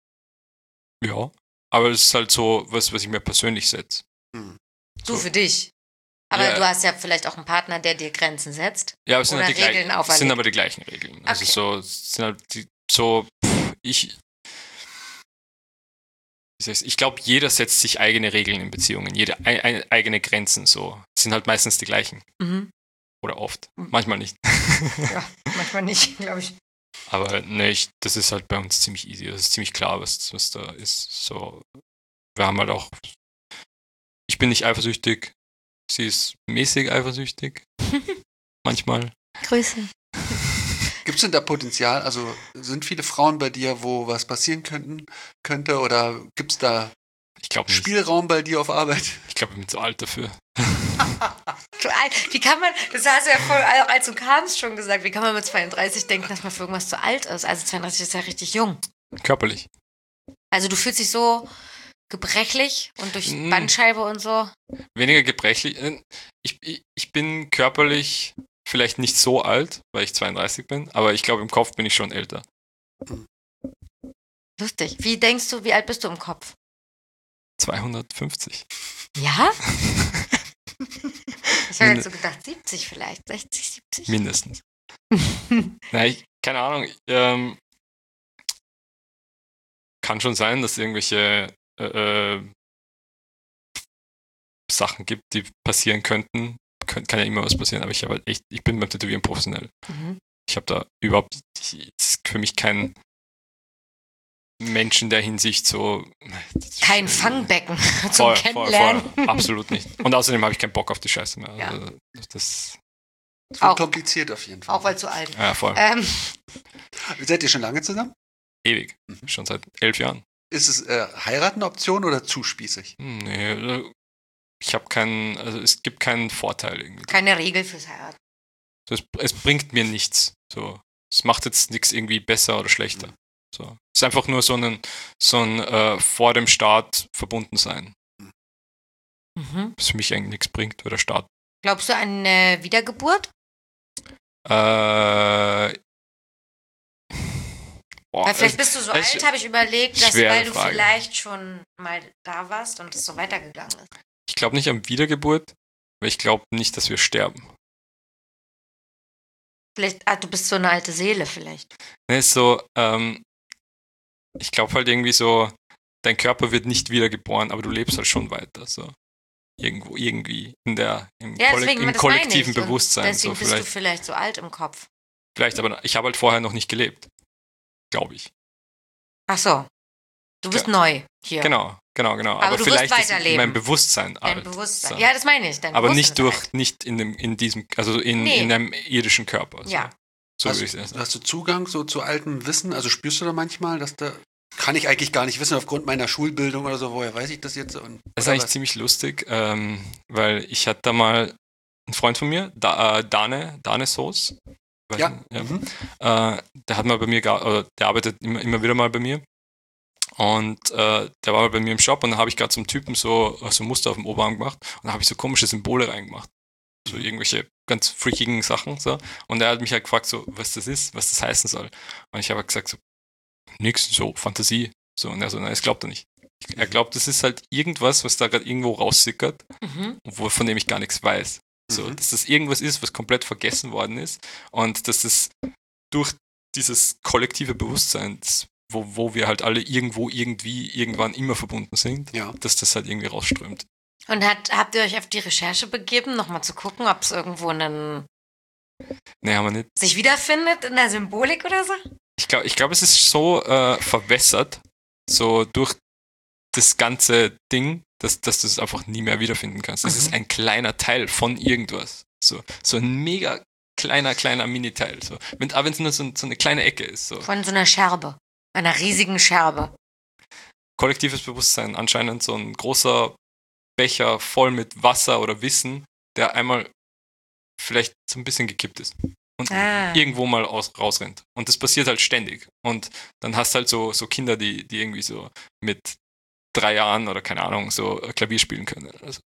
Ja, aber es ist halt so, was ich mir persönlich setze. Du für dich. Aber du hast ja vielleicht auch einen Partner, der dir Grenzen setzt. Ja, aber es sind, halt sind aber die gleichen Regeln. Okay. Also ich glaube, jeder setzt sich eigene Regeln in Beziehungen, jede eigene Grenzen so. Es sind halt meistens die gleichen. Oder oft. Manchmal nicht. Ja, manchmal nicht, glaube ich. Aber ne, das ist halt bei uns ziemlich easy. Das ist ziemlich klar, was da ist. So, wir haben halt auch. Ich bin nicht eifersüchtig. Sie ist mäßig eifersüchtig. Manchmal. Grüße. Gibt es denn da Potenzial? Also sind viele Frauen bei dir, wo was passieren könnte? Oder gibt es da Spielraum bei dir auf Arbeit? Ich glaube, ich bin zu alt dafür. Wie kann man, das hast du ja voll, auch als du kamst schon gesagt, wie kann man mit 32 denken, dass man für irgendwas zu alt ist? Also 32 ist ja richtig jung. Körperlich. Also du fühlst dich so gebrechlich und durch Bandscheibe und so? Weniger gebrechlich. Ich bin körperlich vielleicht nicht so alt, weil ich 32 bin, aber ich glaube, im Kopf bin ich schon älter. Lustig. Wie denkst du, wie alt bist du im Kopf? 250. Ja? Ich habe jetzt so gedacht, 70 vielleicht, 60, 70? Mindestens. Nein, keine Ahnung. Kann schon sein, dass es irgendwelche Sachen gibt, die passieren könnten. Kann ja immer was passieren, aber ich bin beim Tätowieren professionell. Ich habe da überhaupt, ist für mich kein Mensch in der Hinsicht so... Kein Fangbecken zum Kennenlernen. Voll, absolut nicht. Und außerdem habe ich keinen Bock auf die Scheiße mehr. Ja. Also, das wird auch kompliziert auf jeden Fall. Auch weil zu alt. Ja, voll. Seid ihr schon lange zusammen? Ewig. Schon seit 11 Jahren. Ist es heiraten eine Option oder zu spießig? Nee, ich habe also es gibt keinen Vorteil irgendwie. Keine Regel fürs Heiraten. Es bringt mir nichts. So. Es macht jetzt nichts irgendwie besser oder schlechter. So. Es ist einfach nur so ein vor dem Start verbunden sein. Was für mich eigentlich nichts bringt, weil der Start. Glaubst du an eine Wiedergeburt? Weil vielleicht bist du so alt, habe ich überlegt, dass weil du vielleicht schon mal da warst und es so weitergegangen ist. Ich glaube nicht an Wiedergeburt, weil ich glaube nicht, dass wir sterben. Vielleicht, du bist so eine alte Seele vielleicht. Ne, ist so, ich glaube halt irgendwie so, dein Körper wird nicht wiedergeboren, aber du lebst halt schon weiter, so. Irgendwie im kollektiven Bewusstsein. Deswegen so, bist du vielleicht so alt im Kopf. Vielleicht, aber ich habe halt vorher noch nicht gelebt. Glaube ich. Ach so. Du bist neu hier. Genau. Aber du vielleicht wirst weiterleben. Ist mein Bewusstsein alt. Dein Bewusstsein. So. Ja, das meine ich. Aber nicht in einem irdischen Körper. So. Ja. So hast du Zugang so zu altem Wissen? Also spürst du da manchmal, dass da kann ich eigentlich gar nicht wissen, aufgrund meiner Schulbildung oder so, woher weiß ich das jetzt? Das ist eigentlich ziemlich lustig, weil ich hatte da mal einen Freund von mir, Dane Soos. Ja. Der hat mal bei mir, der arbeitet immer wieder mal bei mir. Und der war mal bei mir im Shop und da habe ich gerade zum Typen so Muster auf dem Oberarm gemacht und da habe ich so komische Symbole reingemacht. So irgendwelche ganz freakigen Sachen. So. Und er hat mich halt gefragt, so, was das ist, was das heißen soll. Und ich habe halt gesagt, so, nix, so Fantasie. So, und er so, nein, das glaubt er nicht. Er glaubt, das ist halt irgendwas, was da gerade irgendwo raussickert, von dem ich gar nichts weiß. So, dass das irgendwas ist, was komplett vergessen worden ist und dass das durch dieses kollektive Bewusstsein, wo wir halt alle irgendwann immer verbunden sind, dass das halt irgendwie rausströmt. Und habt ihr euch auf die Recherche begeben, nochmal zu gucken, ob es irgendwo haben wir nicht. Sich wiederfindet in der Symbolik oder so? Ich glaube, es ist so verwässert, so durch das ganze Ding, dass du es einfach nie mehr wiederfinden kannst. Das ist ein kleiner Teil von irgendwas. So ein mega kleiner Mini-Teil. So. Aber wenn es nur so eine kleine Ecke ist. So. Von so einer Scherbe. Einer riesigen Scherbe. Kollektives Bewusstsein. Anscheinend so ein großer Becher voll mit Wasser oder Wissen, der einmal vielleicht so ein bisschen gekippt ist. Und irgendwo mal rausrennt. Und das passiert halt ständig. Und dann hast du halt so Kinder, die irgendwie so mit 3 Jahren oder keine Ahnung, so Klavier spielen können. Also.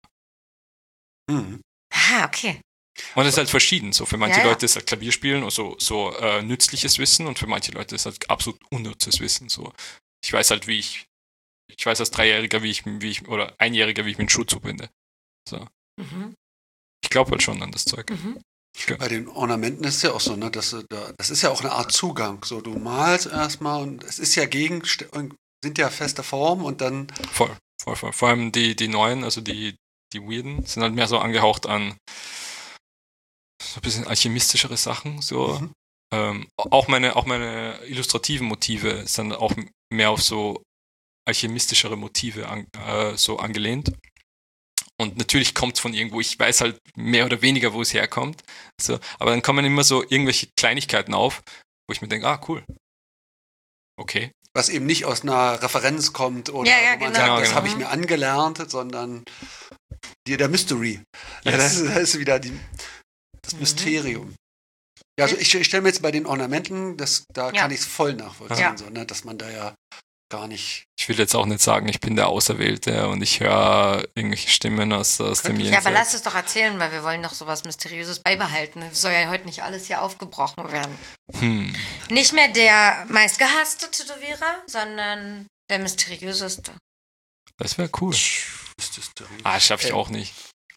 Okay. Und es ist halt verschieden. So für manche Leute ist halt Klavierspielen so nützliches Wissen und für manche Leute ist halt absolut unnützes Wissen. So, ich weiß halt, ich weiß als 3-Jähriger, wie ich oder 1-Jähriger, wie ich mir einen Schuh zubinde. So. Ich glaube halt schon an das Zeug. Bei den Ornamenten ist es ja auch so, ne, das ist ja auch eine Art Zugang. So, du malst erstmal und es ist ja sind ja feste Formen und dann. Voll. Vor allem die neuen, also die weirden, sind halt mehr so angehaucht an so ein bisschen alchemistischere Sachen. So. Auch meine illustrativen Motive sind auch mehr auf so alchemistischere Motive so angelehnt. Und natürlich kommt es von irgendwo, ich weiß halt mehr oder weniger, wo es herkommt. So, aber dann kommen immer so irgendwelche Kleinigkeiten auf, wo ich mir denke, cool. Okay. Was eben nicht aus einer Referenz kommt oder wo man sagt, das habe ich mir angelernt, sondern der Mystery. Ja, das ist wieder das Mysterium. Ja, also ich stelle mir jetzt bei den Ornamenten, kann ich es voll nachvollziehen, so, ne, dass man da ja gar nicht. Ich will jetzt auch nicht sagen, ich bin der Auserwählte und ich höre irgendwelche Stimmen aus dem Jenseits. Ja, aber lass es doch erzählen, weil wir wollen doch sowas Mysteriöses beibehalten. Es soll ja heute nicht alles hier aufgebrochen werden. Nicht mehr der meistgehasste Tätowierer, sondern der mysteriöseste. Das wäre cool. Das schaffe ich auch nicht.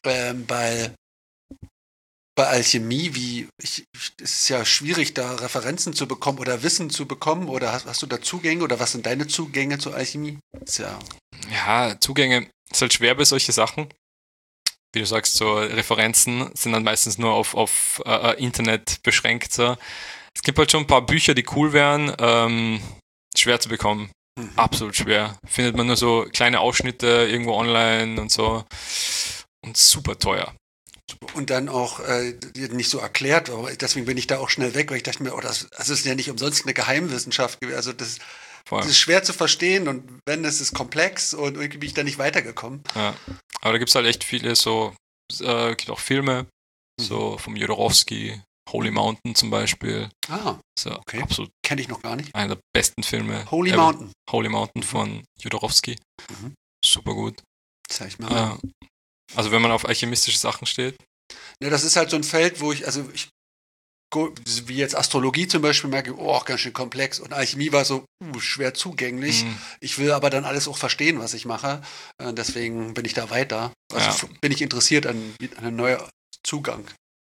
Bei Alchemie, es ist ja schwierig, da Referenzen zu bekommen oder Wissen zu bekommen, oder hast du da Zugänge oder was sind deine Zugänge zur Alchemie? Ja, Zugänge ist halt schwer bei solchen Sachen. Wie du sagst, so Referenzen sind dann meistens nur auf Internet beschränkt. So. Es gibt halt schon ein paar Bücher, die cool wären, schwer zu bekommen. Absolut schwer. Findet man nur so kleine Ausschnitte irgendwo online und so. Und super teuer. Und dann auch nicht so erklärt, deswegen bin ich da auch schnell weg, weil ich dachte mir, das ist ja nicht umsonst eine Geheimwissenschaft gewesen. Also das ist schwer zu verstehen und wenn, es ist komplex und irgendwie bin ich da nicht weitergekommen. Ja, aber da gibt es halt echt viele gibt auch Filme, so vom Jodorowsky, Holy Mountain zum Beispiel. So, okay. Absolut. Kenne ich noch gar nicht. Einer der besten Filme. Holy Mountain. Holy Mountain von Jodorowsky. Super gut. Zeig mal. Also wenn man auf alchemistische Sachen steht. Ja, das ist halt so ein Feld, wo ich wie jetzt Astrologie zum Beispiel merke, ganz schön komplex und Alchemie war so schwer zugänglich. Ich will aber dann alles auch verstehen, was ich mache. Deswegen bin ich da weiter. Also bin ich interessiert an einem neuen Zugang.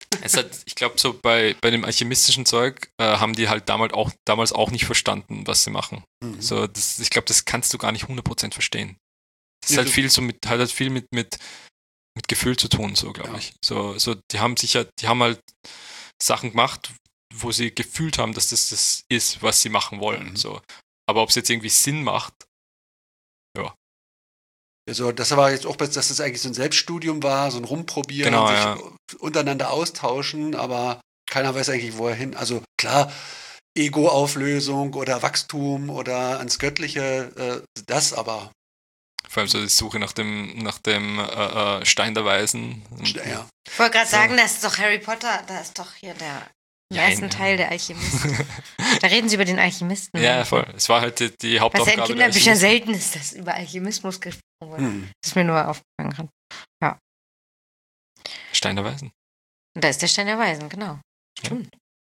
Ich glaube, so bei dem alchemistischen Zeug haben die halt damals auch nicht verstanden, was sie machen. Mhm. So, ich glaube, das kannst du gar nicht 100% verstehen. Das ist halt viel mit Gefühl zu tun, so glaube ich. So, die haben halt Sachen gemacht, wo sie gefühlt haben, dass das ist, was sie machen wollen. Mhm. So. Aber ob es jetzt irgendwie Sinn macht, ja. Also das war jetzt auch, dass das eigentlich so ein Selbststudium war, so ein Rumprobieren, sich untereinander austauschen, aber keiner weiß eigentlich, wo er hin. Also klar, Ego-Auflösung oder Wachstum oder ans Göttliche, das aber. Vor allem so die Suche nach dem Stein der Weisen. Ja. Ich wollte gerade sagen, das ist doch Harry Potter, da ist doch hier der im ersten Teil der Alchemist. Da reden sie über den Alchemisten. Ja, voll. Es war halt die Hauptaufgabe. Was ja in Kinderbüchern selten ist, dass über Alchemismus gesprochen wird. Das ist mir nur aufgefallen gerade. Ja. Stein der Weisen. Und da ist der Stein der Weisen, genau. Stimmt.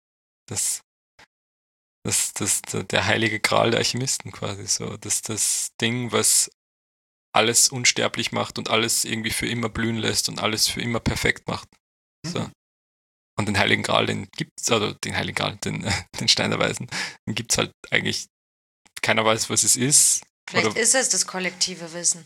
Der heilige Gral der Alchemisten quasi so. Das Ding, was alles unsterblich macht und alles irgendwie für immer blühen lässt und alles für immer perfekt macht. So. Und den Heiligen Gral, den Stein der Weisen, den gibt's halt eigentlich, keiner weiß, was es ist. Vielleicht ist es das kollektive Wissen.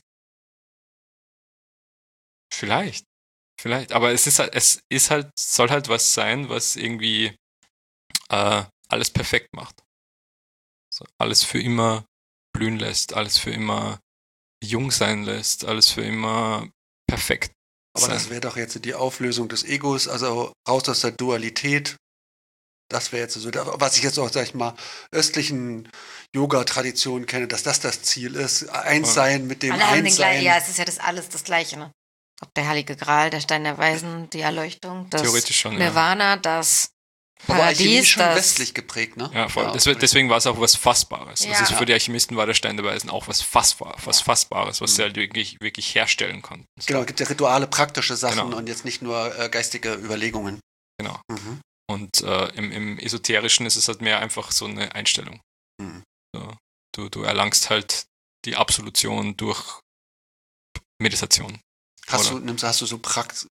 Vielleicht. Aber es soll halt was sein, was irgendwie alles perfekt macht. So, alles für immer blühen lässt, alles für immer jung sein lässt, alles für immer perfekt. Aber das wäre doch jetzt die Auflösung des Egos, also raus aus der Dualität. Das wäre jetzt so, was ich jetzt auch, sag ich mal, östlichen Yoga-Traditionen kenne, dass das Ziel ist. Eins sein mit dem Einssein. Ja, es ist ja alles das Gleiche, ne? Ob der Heilige Gral, der Stein der Weisen, die Erleuchtung, das theoretisch schon, Nirvana, das Paradies, aber schon westlich geprägt, ne? Ja, voll. Deswegen war es auch was Fassbares. Ja. Also für die Alchemisten war der Stein der Weisen auch was Fassbares, was sie halt wirklich herstellen konnten. So. Genau, es gibt ja Rituale, praktische Sachen und jetzt nicht nur geistige Überlegungen. Genau. Mhm. Und im Esoterischen ist es halt mehr einfach so eine Einstellung. Mhm. So, du erlangst halt die Absolution durch Meditation. Hast du so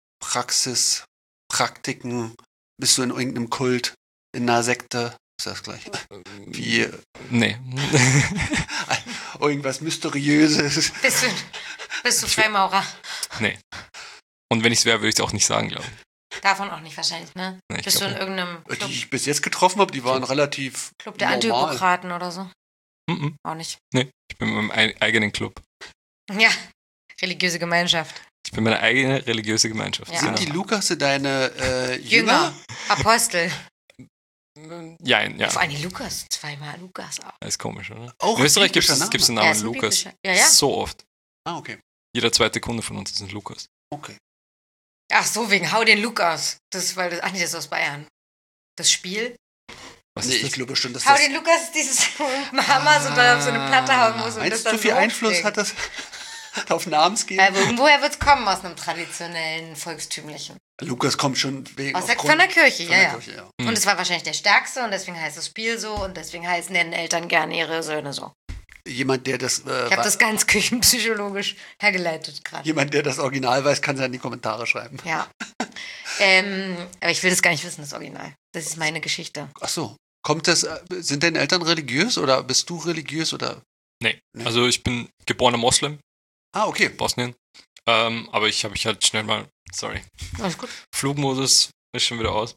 Praktiken? Bist du in irgendeinem Kult, in einer Sekte? Ist das gleich? Wie? Nee. Irgendwas Mysteriöses. Bist du Freimaurer? Nee. Und wenn ich es wäre, würde ich es auch nicht sagen, glaube ich. Davon auch nicht wahrscheinlich, ne? Nee, bist du in irgendeinem Club? Die ich bis jetzt getroffen habe, die waren relativ Club der Antihypokraten oder so? Auch nicht. Nee, ich bin in meinem eigenen Club. Ja, religiöse Gemeinschaft. Ich bin meine eigene religiöse Gemeinschaft. Ja. Sind die Lukasse deine Jünger? Apostel. Ja. Vor allem Lukas, zweimal Lukas auch. Das ist komisch, oder? Auch in Österreich gibt es den Namen Lukas. Ja. So oft. Ah, okay. Jeder zweite Kunde von uns ist ein Lukas. Okay. Ach so, wegen Hau den Lukas. Das ist das aus Bayern. Das Spiel. Was ist das? Ich glaube schon, dass Hau den Lukas ist dieses Hammer, so da auf so eine Platte hauen muss. Meinst du, so viel Einfluss hat das auf Namensgebung? Woher wird es kommen aus einem traditionellen, volkstümlichen? Lukas kommt schon von der Kirche, ja. Mhm. Und es war wahrscheinlich der Stärkste und deswegen heißt das Spiel so und deswegen nennen Eltern gerne ihre Söhne so. Jemand, der das... ich habe das ganz küchenpsychologisch hergeleitet gerade. Jemand, der das Original weiß, kann es in die Kommentare schreiben. Ja. Aber ich will das gar nicht wissen, das Original. Das ist meine Geschichte. Ach so. Sind deine Eltern religiös oder bist du religiös oder? Nee. Also ich bin geborener Moslem. Ah, okay. Bosnien. Aber ich habe mich halt schnell mal, Alles gut. Flugmodus ist schon wieder aus.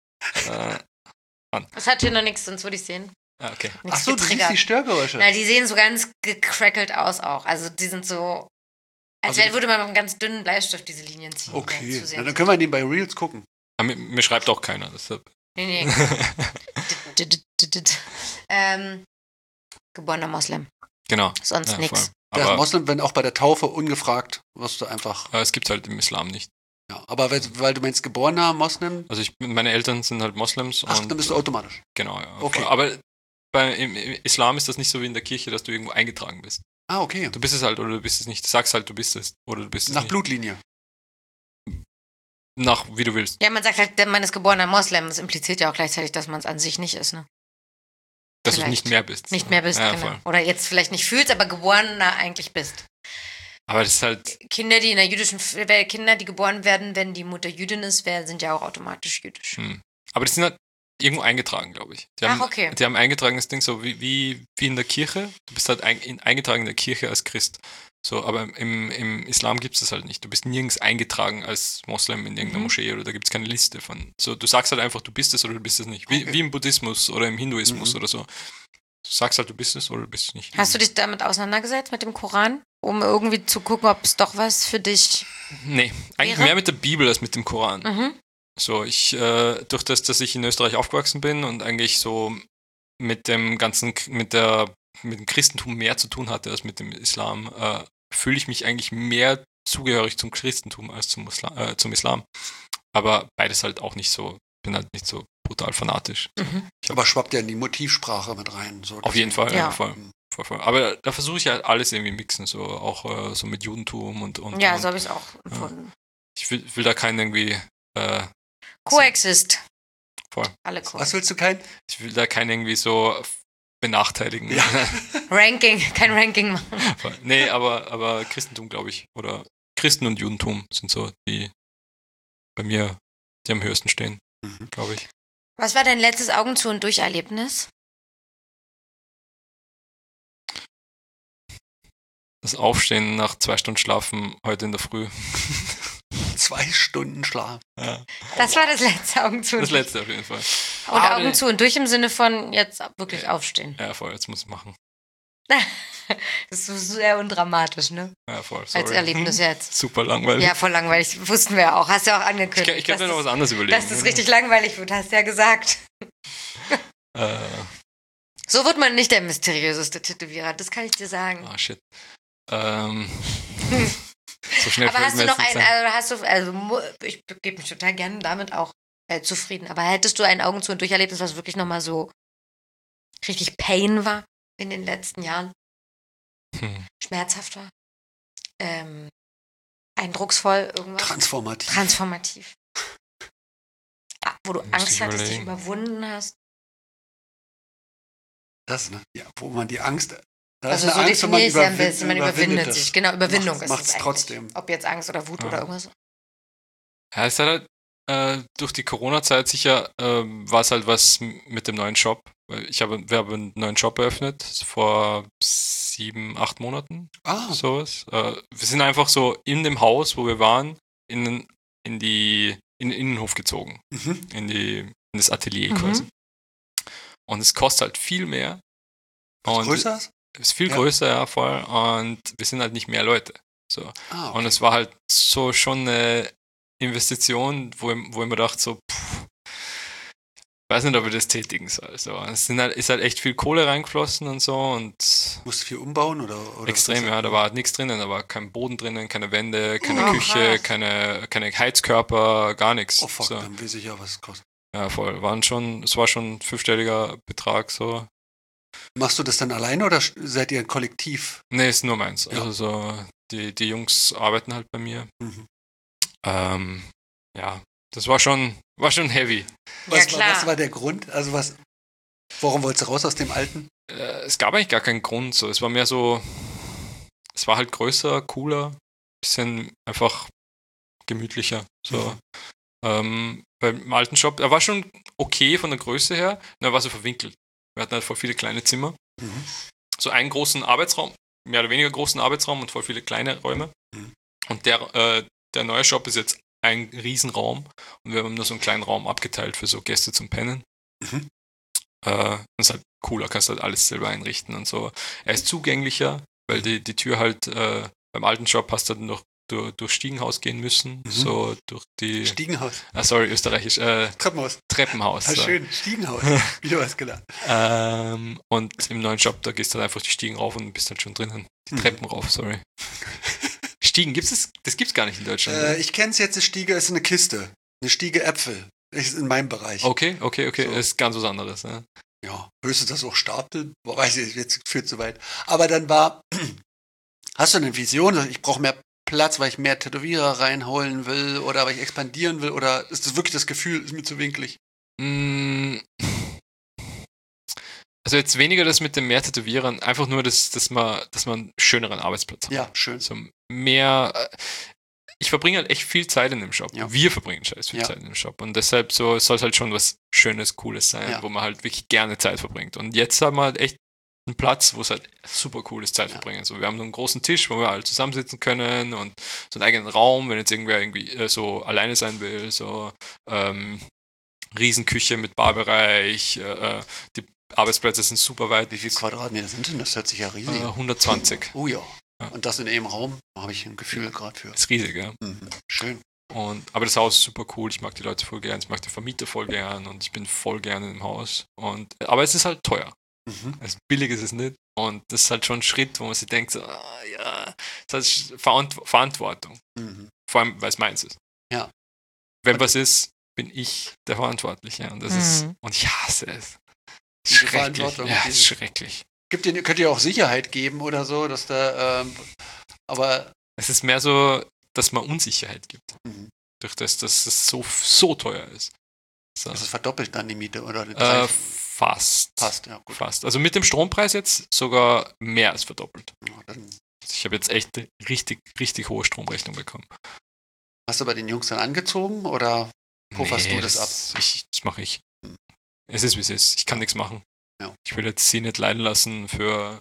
Das hat hier noch nichts, sonst würde ich sehen. Ah, okay. Ach so, du siehst die Störgeräusche. Na, die sehen so ganz gecrackelt aus auch. Also die sind so, als würde man mit einem ganz dünnen Bleistift diese Linien ziehen. Okay, dann können wir den bei Reels gucken. Aber mir schreibt auch keiner, deshalb. Nee. Geborener Moslem. Genau. Sonst nichts. Der Moslem, wenn auch bei der Taufe ungefragt, wirst du einfach... Es gibt halt im Islam nicht. Ja, aber weil du meinst geborener Moslem? Also meine Eltern sind halt Moslems. Ach, dann bist du automatisch. Genau, ja. Okay. Aber im Islam ist das nicht so wie in der Kirche, dass du irgendwo eingetragen bist. Ah, okay. Du bist es halt oder du bist es nicht. Du sagst halt, du bist es oder du bist es nicht. Nach Blutlinie. Nach, wie du willst. Ja, man sagt halt, man ist geborener Moslem. Das impliziert ja auch gleichzeitig, dass man es an sich nicht ist, ne? Dass du nicht mehr bist. Nicht mehr bist, ja, genau. Voll. Oder jetzt vielleicht nicht fühlst, aber geborener eigentlich bist. Aber das ist halt... Kinder, die in der jüdischen... Kinder, die geboren werden, wenn die Mutter Jüdin ist, sind ja auch automatisch jüdisch. Aber die sind halt irgendwo eingetragen, glaube ich. Okay. Die haben eingetragenes Ding, so wie in der Kirche. Du bist halt eingetragen in der Kirche als Christ. So, aber im Islam gibt es das halt nicht. Du bist nirgends eingetragen als Moslem in irgendeiner Moschee oder da gibt es keine Liste von. So, du sagst halt einfach, du bist es oder du bist es nicht. Wie im Buddhismus oder im Hinduismus oder so. Du sagst halt, du bist es oder du bist es nicht. Hast du dich damit auseinandergesetzt, mit dem Koran? Um irgendwie zu gucken, ob es doch was für dich Nee, eigentlich mehr mit der Bibel als mit dem Koran. So, durch das, dass ich in Österreich aufgewachsen bin und eigentlich so mit dem dem Christentum mehr zu tun hatte als mit dem Islam, fühle ich mich eigentlich mehr zugehörig zum Christentum als zum Islam. Aber beides halt auch nicht so, bin halt nicht so brutal fanatisch. Aber schwappt ja in die Motivsprache mit rein. So, auf jeden Fall, ja. Voll. Aber da versuche ich halt alles irgendwie mixen, so auch so mit Judentum und ja, so habe ich es auch empfunden. Ich will da keinen irgendwie Coexist. Voll. Alle cool. Was willst du keinen? Ich will da keinen irgendwie so benachteiligen. Ja. Kein Ranking machen. Nee, aber Christentum, glaube ich, oder Christen und Judentum sind so die bei mir, die am höchsten stehen, glaube ich. Was war dein letztes Augen zu und durch Erlebnis? Das Aufstehen nach 2 Stunden Schlafen heute in der Früh. 2 Stunden Schlaf. Ja. Das war das letzte Augen zu. Das letzte auf jeden Fall. Und Augen zu und durch im Sinne von jetzt wirklich aufstehen. Ja, voll, jetzt muss ich machen. Das ist sehr undramatisch, ne? Ja, voll, sorry. Als Erlebnis jetzt. Super langweilig. Ja, voll langweilig. Wussten wir ja auch. Hast du ja auch angekündigt. Ich kann mir noch was anderes überlegen. Dass das richtig langweilig wird, hast du ja gesagt. So wird man nicht der mysteriöseste Tätowierer, das kann ich dir sagen. Ah, shit. So schnell. Aber hast du noch ich gebe mich total gerne damit auch zufrieden. Aber hättest du ein Augen zu und durch Erlebnis, was wirklich nochmal so richtig Pain war in den letzten Jahren? Schmerzhaft war? Eindrucksvoll irgendwas? Transformativ. Wo du Angst hattest, dich überwunden hast? Das, ne? Ja, wo man die Angst... Also so definiere ich es ja ein bisschen, man überwindet sich. Genau, Überwindung ist es trotzdem. Ob jetzt Angst oder Wut oder irgendwas. Ja, es hat halt durch die Corona-Zeit sicher war es halt was mit dem neuen Shop. Wir haben einen neuen Shop eröffnet vor 7, 8 Monaten. Sowas. Wir sind einfach so in dem Haus, wo wir waren, in den Innenhof gezogen. In das Atelier quasi. Und es kostet halt viel mehr. Was größer ist? Ist viel größer, ja, voll. Und wir sind halt nicht mehr Leute. So. Okay. Und es war halt so schon eine Investition, wo ich mir dachte, so, weiß nicht, ob ich das tätigen soll. So. Es ist halt echt viel Kohle reingeflossen und so. Und musst du viel umbauen? Oder extrem, ja. Da war halt nichts drinnen. Da war kein Boden drinnen, keine Wände, keine Küche, keine Heizkörper, gar nichts. Oh fuck, so. Dann weiß ich ja, was es kostet. Ja, voll. Es war schon ein 5-stelliger Betrag, so. Machst du das dann alleine oder seid ihr ein Kollektiv? Nee, ist nur meins. Ja. Also so, die Jungs arbeiten halt bei mir. Ja, das war schon heavy. Was war der Grund? Also warum wolltest du raus aus dem Alten? Es gab eigentlich gar keinen Grund. So. Es war mehr so, es war halt größer, cooler, bisschen einfach gemütlicher. So. Beim alten Shop, er war schon okay von der Größe her, nur er war so verwinkelt. Wir hatten halt voll viele kleine Zimmer. So einen großen Arbeitsraum, mehr oder weniger großen Arbeitsraum und voll viele kleine Räume. Und der neue Shop ist jetzt ein Riesenraum und wir haben nur so einen kleinen Raum abgeteilt für so Gäste zum Pennen. Das ist halt cooler, kannst halt alles selber einrichten und so. Er ist zugänglicher, weil die Tür halt beim alten Shop hast du dann noch durch Stiegenhaus gehen müssen, so durch die... Stiegenhaus? Sorry, österreichisch. Treppenhaus. Ah, schön, Stiegenhaus. Wieder was gelernt. Und im neuen Shop, da gehst du dann einfach die Stiegen rauf und bist dann schon drinnen. Die Treppen rauf, sorry. Stiegen, das gibt's gar nicht in Deutschland. Ich kenn's jetzt, eine Stiege ist eine Kiste. Eine Stiege Äpfel. Das ist in meinem Bereich. Okay. So. Das ist ganz was anderes. Ne? Ja, höchstens das auch Stapel. Weiß ich, jetzt führt zu weit. Aber dann hast du eine Vision? Ich brauche mehr Platz, weil ich mehr Tätowierer reinholen will oder weil ich expandieren will? Oder ist das wirklich das Gefühl, ist mir zu winklig? Also jetzt weniger das mit dem mehr Tätowieren, einfach nur, dass man einen schöneren Arbeitsplatz hat. Ja, schön. So mehr, ich verbringe halt echt viel Zeit in dem Shop. Ja. Wir verbringen viel Zeit in dem Shop. Und deshalb so, es soll halt schon was Schönes, Cooles sein, wo man halt wirklich gerne Zeit verbringt. Und jetzt haben wir halt echt einen Platz, wo es halt super cool ist, Zeit verbringen. So, wir haben so einen großen Tisch, wo wir halt zusammensitzen können und so einen eigenen Raum, wenn jetzt irgendwer irgendwie so alleine sein will, so Riesenküche mit Barbereich, die Arbeitsplätze sind super weit. Wie viele Quadratmeter sind denn? Das hört sich ja riesig an. 120. Oh ja. Und das in einem Raum, da habe ich ein Gefühl gerade für. Ist riesig, ja. Schön. Aber das Haus ist super cool, ich mag die Leute voll gern, ich mag die Vermieter voll gern und ich bin voll gerne im Haus. Aber es ist halt teuer. Also billig ist es nicht. Und das ist halt schon ein Schritt, wo man sich denkt, so, das ist Verantwortung. Vor allem, weil es meins ist. Ja. Wenn was ist, bin ich der Verantwortliche. Und das ist, und ich hasse es. Schrecklich. Ja, es ist schrecklich. Könnt ihr auch Sicherheit geben oder so, dass da, aber. Es ist mehr so, dass man Unsicherheit gibt. Durch das, dass es so teuer ist. So. Das ist verdoppelt dann die Miete, oder? Fast. Ja, gut. Fast. Also mit dem Strompreis jetzt sogar mehr als verdoppelt. Ja, ich habe jetzt echt richtig, richtig hohe Stromrechnung bekommen. Hast du bei den Jungs dann angezogen oder pufferst du das ab? Das mache ich. Es ist, wie es ist. Ich kann nichts machen. Ja. Ich will jetzt sie nicht leiden lassen für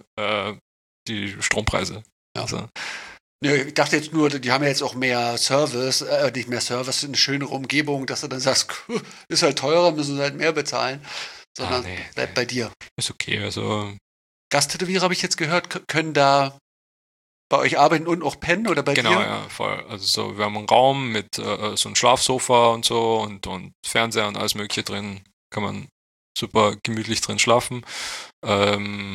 die Strompreise. Ja. Also. Ja, ich dachte jetzt nur, die haben ja jetzt auch mehr Service, nicht mehr Service, eine schönere Umgebung, dass du dann sagst, ist halt teurer, müssen sie halt mehr bezahlen. Sondern bleibt bei dir. Ist okay, also. Gasttätowierer, habe ich jetzt gehört, können da bei euch arbeiten und auch pennen oder bei dir? Genau, ja, voll. Also so, wir haben einen Raum mit so einem Schlafsofa und so und Fernseher und alles mögliche drin. Kann man super gemütlich drin schlafen. Wir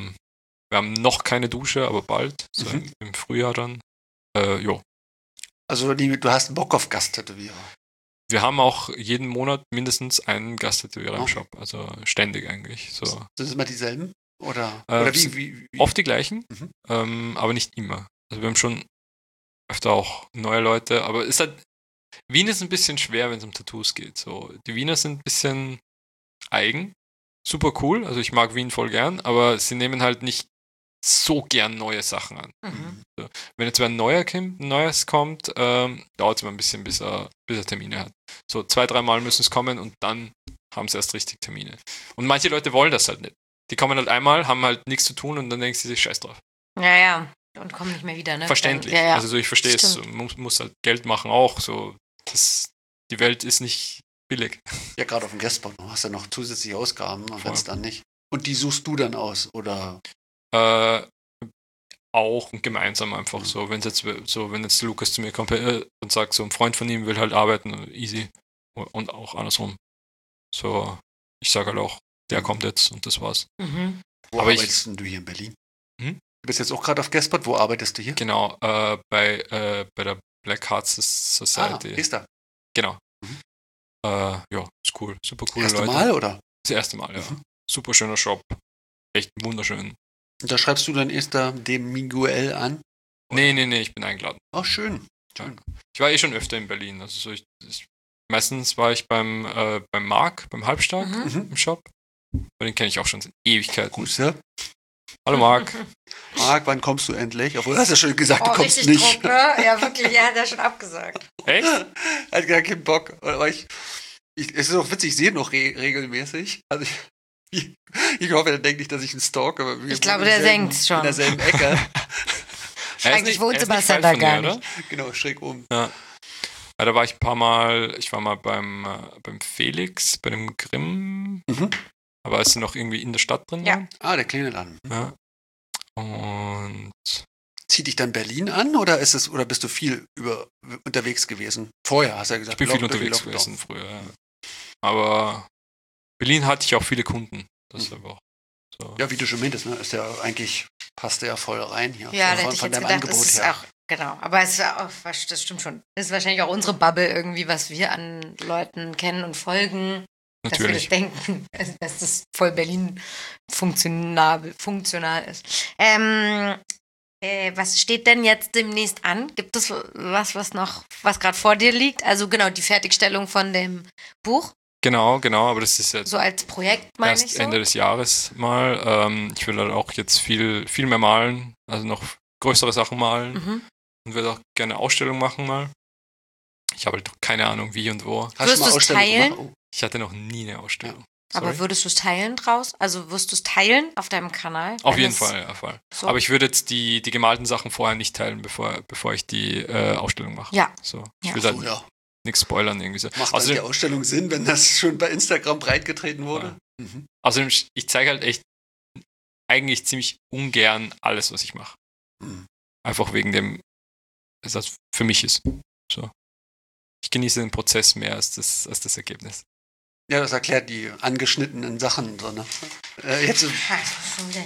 haben noch keine Dusche, aber bald, so im Frühjahr dann. Jo. Also du hast Bock auf Gasttätowierer? Wir haben auch jeden Monat mindestens einen Gasttätowierer im Shop, also ständig eigentlich. So. Sind es immer dieselben? Oder wie? Oft die gleichen, aber nicht immer. Also wir haben schon öfter auch neue Leute, aber es ist halt, Wien ist ein bisschen schwer, wenn es um Tattoos geht. So, die Wiener sind ein bisschen eigen, super cool, also ich mag Wien voll gern, aber sie nehmen halt nicht so gern neue Sachen an. So, wenn jetzt ein Neues kommt, dauert es immer ein bisschen, bis er Termine hat. So 2-3 Mal müssen es kommen und dann haben sie erst richtig Termine. Und manche Leute wollen das halt nicht. Die kommen halt einmal, haben halt nichts zu tun und dann denken sie sich scheiß drauf. Ja. Und kommen nicht mehr wieder, ne? Verständlich. Ja. Also so, ich verstehe es. So, man muss halt Geld machen auch. So, die Welt ist nicht billig. Ja, gerade auf dem Guestbox hast du ja noch zusätzliche Ausgaben, wenn es dann nicht. Und die suchst du dann aus, oder? Auch gemeinsam einfach so. Wenn jetzt Lukas zu mir kommt und sagt, so ein Freund von ihm will halt arbeiten, easy. Und auch andersrum. So, ich sage halt auch, der kommt jetzt und das war's. Wo arbeitest du hier in Berlin? Du bist jetzt auch gerade auf Guestbox. Wo arbeitest du hier? Genau, bei der Black Hearts Society. Gehst da? Genau. Ja, ist cool. Super coole Leute. Erste Mal, oder? Das erste Mal, ja. Super schöner Shop. Echt wunderschön. Und da schreibst du dann erst dem Miguel an? Nee, ich bin eingeladen. Ach, schön. Ja. Ich war schon öfter in Berlin. Also so meistens war ich beim Marc, beim Halbstark im Shop. Den kenne ich auch schon seit Ewigkeiten. Grüße. Hallo Marc. Marc, wann kommst du endlich? Obwohl, du hast ja schon gesagt, du kommst richtig nicht. Druck, ne? Ja, wirklich, er hat ja schon abgesagt. Echt? Er hat gar keinen Bock. Aber es ist auch witzig, ich sehe ihn noch regelmäßig. Also ich hoffe, er denkt nicht, dass ich ihn stalke. Aber ich glaube, der denkt es schon. In derselben Ecke. Eigentlich wohnt Sebastian da gar nicht. Genau, schräg oben. Ja, da war ich ein paar Mal, ich war mal beim Felix, bei dem Grimm. Aber als sie noch irgendwie in der Stadt drin waren. Ah, der kleine Laden. Ja. Und zieht dich dann Berlin an oder bist du viel unterwegs gewesen? Vorher hast du ja gesagt. Ich bin viel unterwegs gewesen früher. Ja. Aber Berlin hatte ich auch viele Kunden. Das ist einfach so. Ja, wie du schon meintest, ne? Ist ja eigentlich, passt ja voll rein hier. Ja, da hätte ich jetzt gedacht, das ist auch, genau. Aber es ist auch, das stimmt schon. Das ist wahrscheinlich auch unsere Bubble irgendwie, was wir an Leuten kennen und folgen. Natürlich. Dass wir das denken, dass das voll Berlin funktional ist. Was steht denn jetzt demnächst an? Gibt es was gerade vor dir liegt? Also genau, die Fertigstellung von dem Buch. Genau, aber das ist jetzt so als Projekt, meine ich erst Ende des Jahres mal. Ich will dann auch jetzt viel mehr malen, also noch größere Sachen malen und würde auch gerne eine Ausstellung machen mal. Ich habe halt noch keine Ahnung wie und wo. Würdest du es teilen? Ich hatte noch nie eine Ausstellung. Ja. Aber würdest du es teilen draus? Also wirst du es teilen auf deinem Kanal? Auf jeden Fall. So. Aber ich würde jetzt die gemalten Sachen vorher nicht teilen, bevor ich die Ausstellung mache. Ja. So. Ich will halt nichts spoilern irgendwie so. Macht dann die Ausstellung Sinn, wenn das schon bei Instagram breitgetreten wurde? Ja. Außerdem, ich zeige halt echt eigentlich ziemlich ungern alles, was ich mache. Einfach wegen dem, dass das für mich ist. So. Ich genieße den Prozess mehr als das Ergebnis. Ja, das erklärt die angeschnittenen Sachen. So, ne? Jetzt schon wieder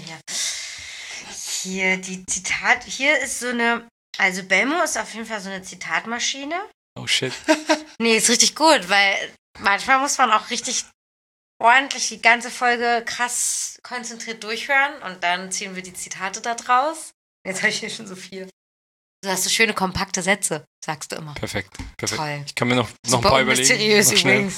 hier die Zitat. Hier ist so eine, also Belmo ist auf jeden Fall so eine Zitatmaschine. Oh shit. Nee, ist richtig gut, weil manchmal muss man auch richtig ordentlich die ganze Folge krass konzentriert durchhören und dann ziehen wir die Zitate da draus. Jetzt habe ich hier schon so viel. Du hast so schöne, kompakte Sätze, sagst du immer. Perfekt. Toll. Ich kann mir noch ein paar überlegen. Mysteriös übrigens.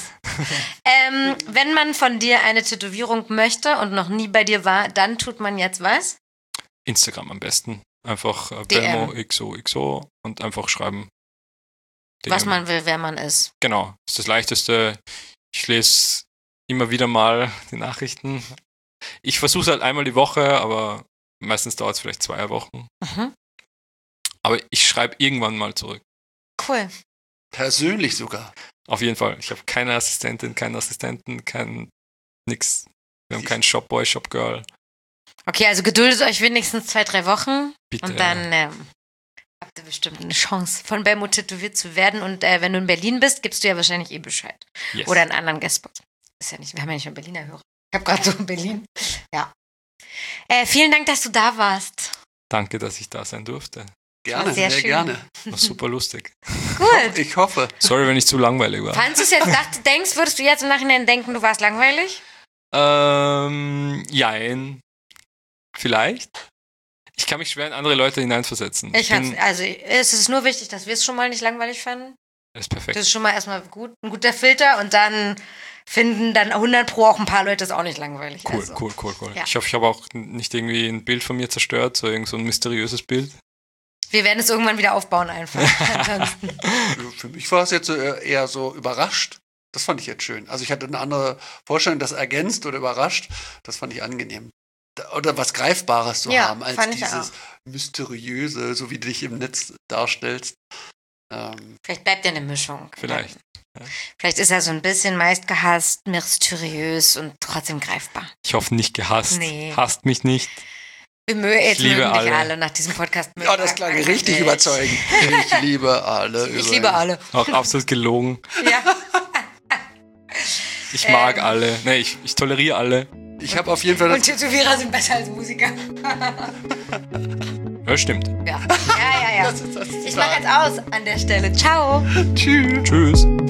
Wenn man von dir eine Tätowierung möchte und noch nie bei dir war, dann tut man jetzt was? Instagram am besten. Einfach Belmo XOXO und einfach schreiben. DM. Was man will, wer man ist. Genau, das ist das Leichteste. Ich lese immer wieder mal die Nachrichten. Ich versuche es halt einmal die Woche, aber meistens dauert es vielleicht 2 Wochen. Aber ich schreibe irgendwann mal zurück. Cool. Persönlich sogar. Auf jeden Fall. Ich habe keine Assistentin, keinen Assistenten, nix. Wir haben keinen Shopboy, Shopgirl. Okay, also geduldet euch wenigstens 2-3 Wochen. Bitte. Und dann habt ihr bestimmt eine Chance, von Belmo tätowiert zu werden. Und wenn du in Berlin bist, gibst du ja wahrscheinlich Bescheid. Yes. Oder einen anderen Guestspot. Ist ja nicht, wir haben ja nicht mehr Berliner Hörer. Ich habe gerade so in Berlin. Ja. Vielen Dank, dass du da warst. Danke, dass ich da sein durfte. Gerne, sehr gerne. War super lustig. Gut. Ich hoffe. Sorry, wenn ich zu langweilig war. Fandest du es jetzt, würdest du jetzt im Nachhinein denken, du warst langweilig? Jein. Vielleicht. Ich kann mich schwer in andere Leute hineinversetzen. Also es ist nur wichtig, dass wir es schon mal nicht langweilig fanden. Das ist perfekt. Das ist schon mal erstmal gut, ein guter Filter und dann finden dann 100 Pro auch ein paar Leute das auch nicht langweilig. Cool. Ja. Ich hoffe, ich habe auch nicht irgendwie ein Bild von mir zerstört, so irgend so ein mysteriöses Bild. Wir werden es irgendwann wieder aufbauen einfach. Für mich war es jetzt eher so überrascht. Das fand ich jetzt schön. Also ich hatte eine andere Vorstellung, das ergänzt oder überrascht. Das fand ich angenehm. Oder was Greifbares zu haben, als dieses Mysteriöse, so wie du dich im Netz darstellst. Vielleicht bleibt ja eine Mischung. Vielleicht. Ja. Vielleicht ist er so ein bisschen meist gehasst, mysteriös und trotzdem greifbar. Ich hoffe nicht gehasst. Nee. Hasst mich nicht. Ich liebe alle nach diesem Podcast. Ja, das klang richtig überzeugend. Ich liebe alle. Ich liebe alle. Auch absolut gelogen. Ja. Ich mag alle. Nee, ich toleriere alle. Ich habe auf jeden Fall... Und Tätowierer sind besser als Musiker. Ja, stimmt. Ja. Ich mache jetzt aus an der Stelle. Ciao. Tschüss. Tschüss.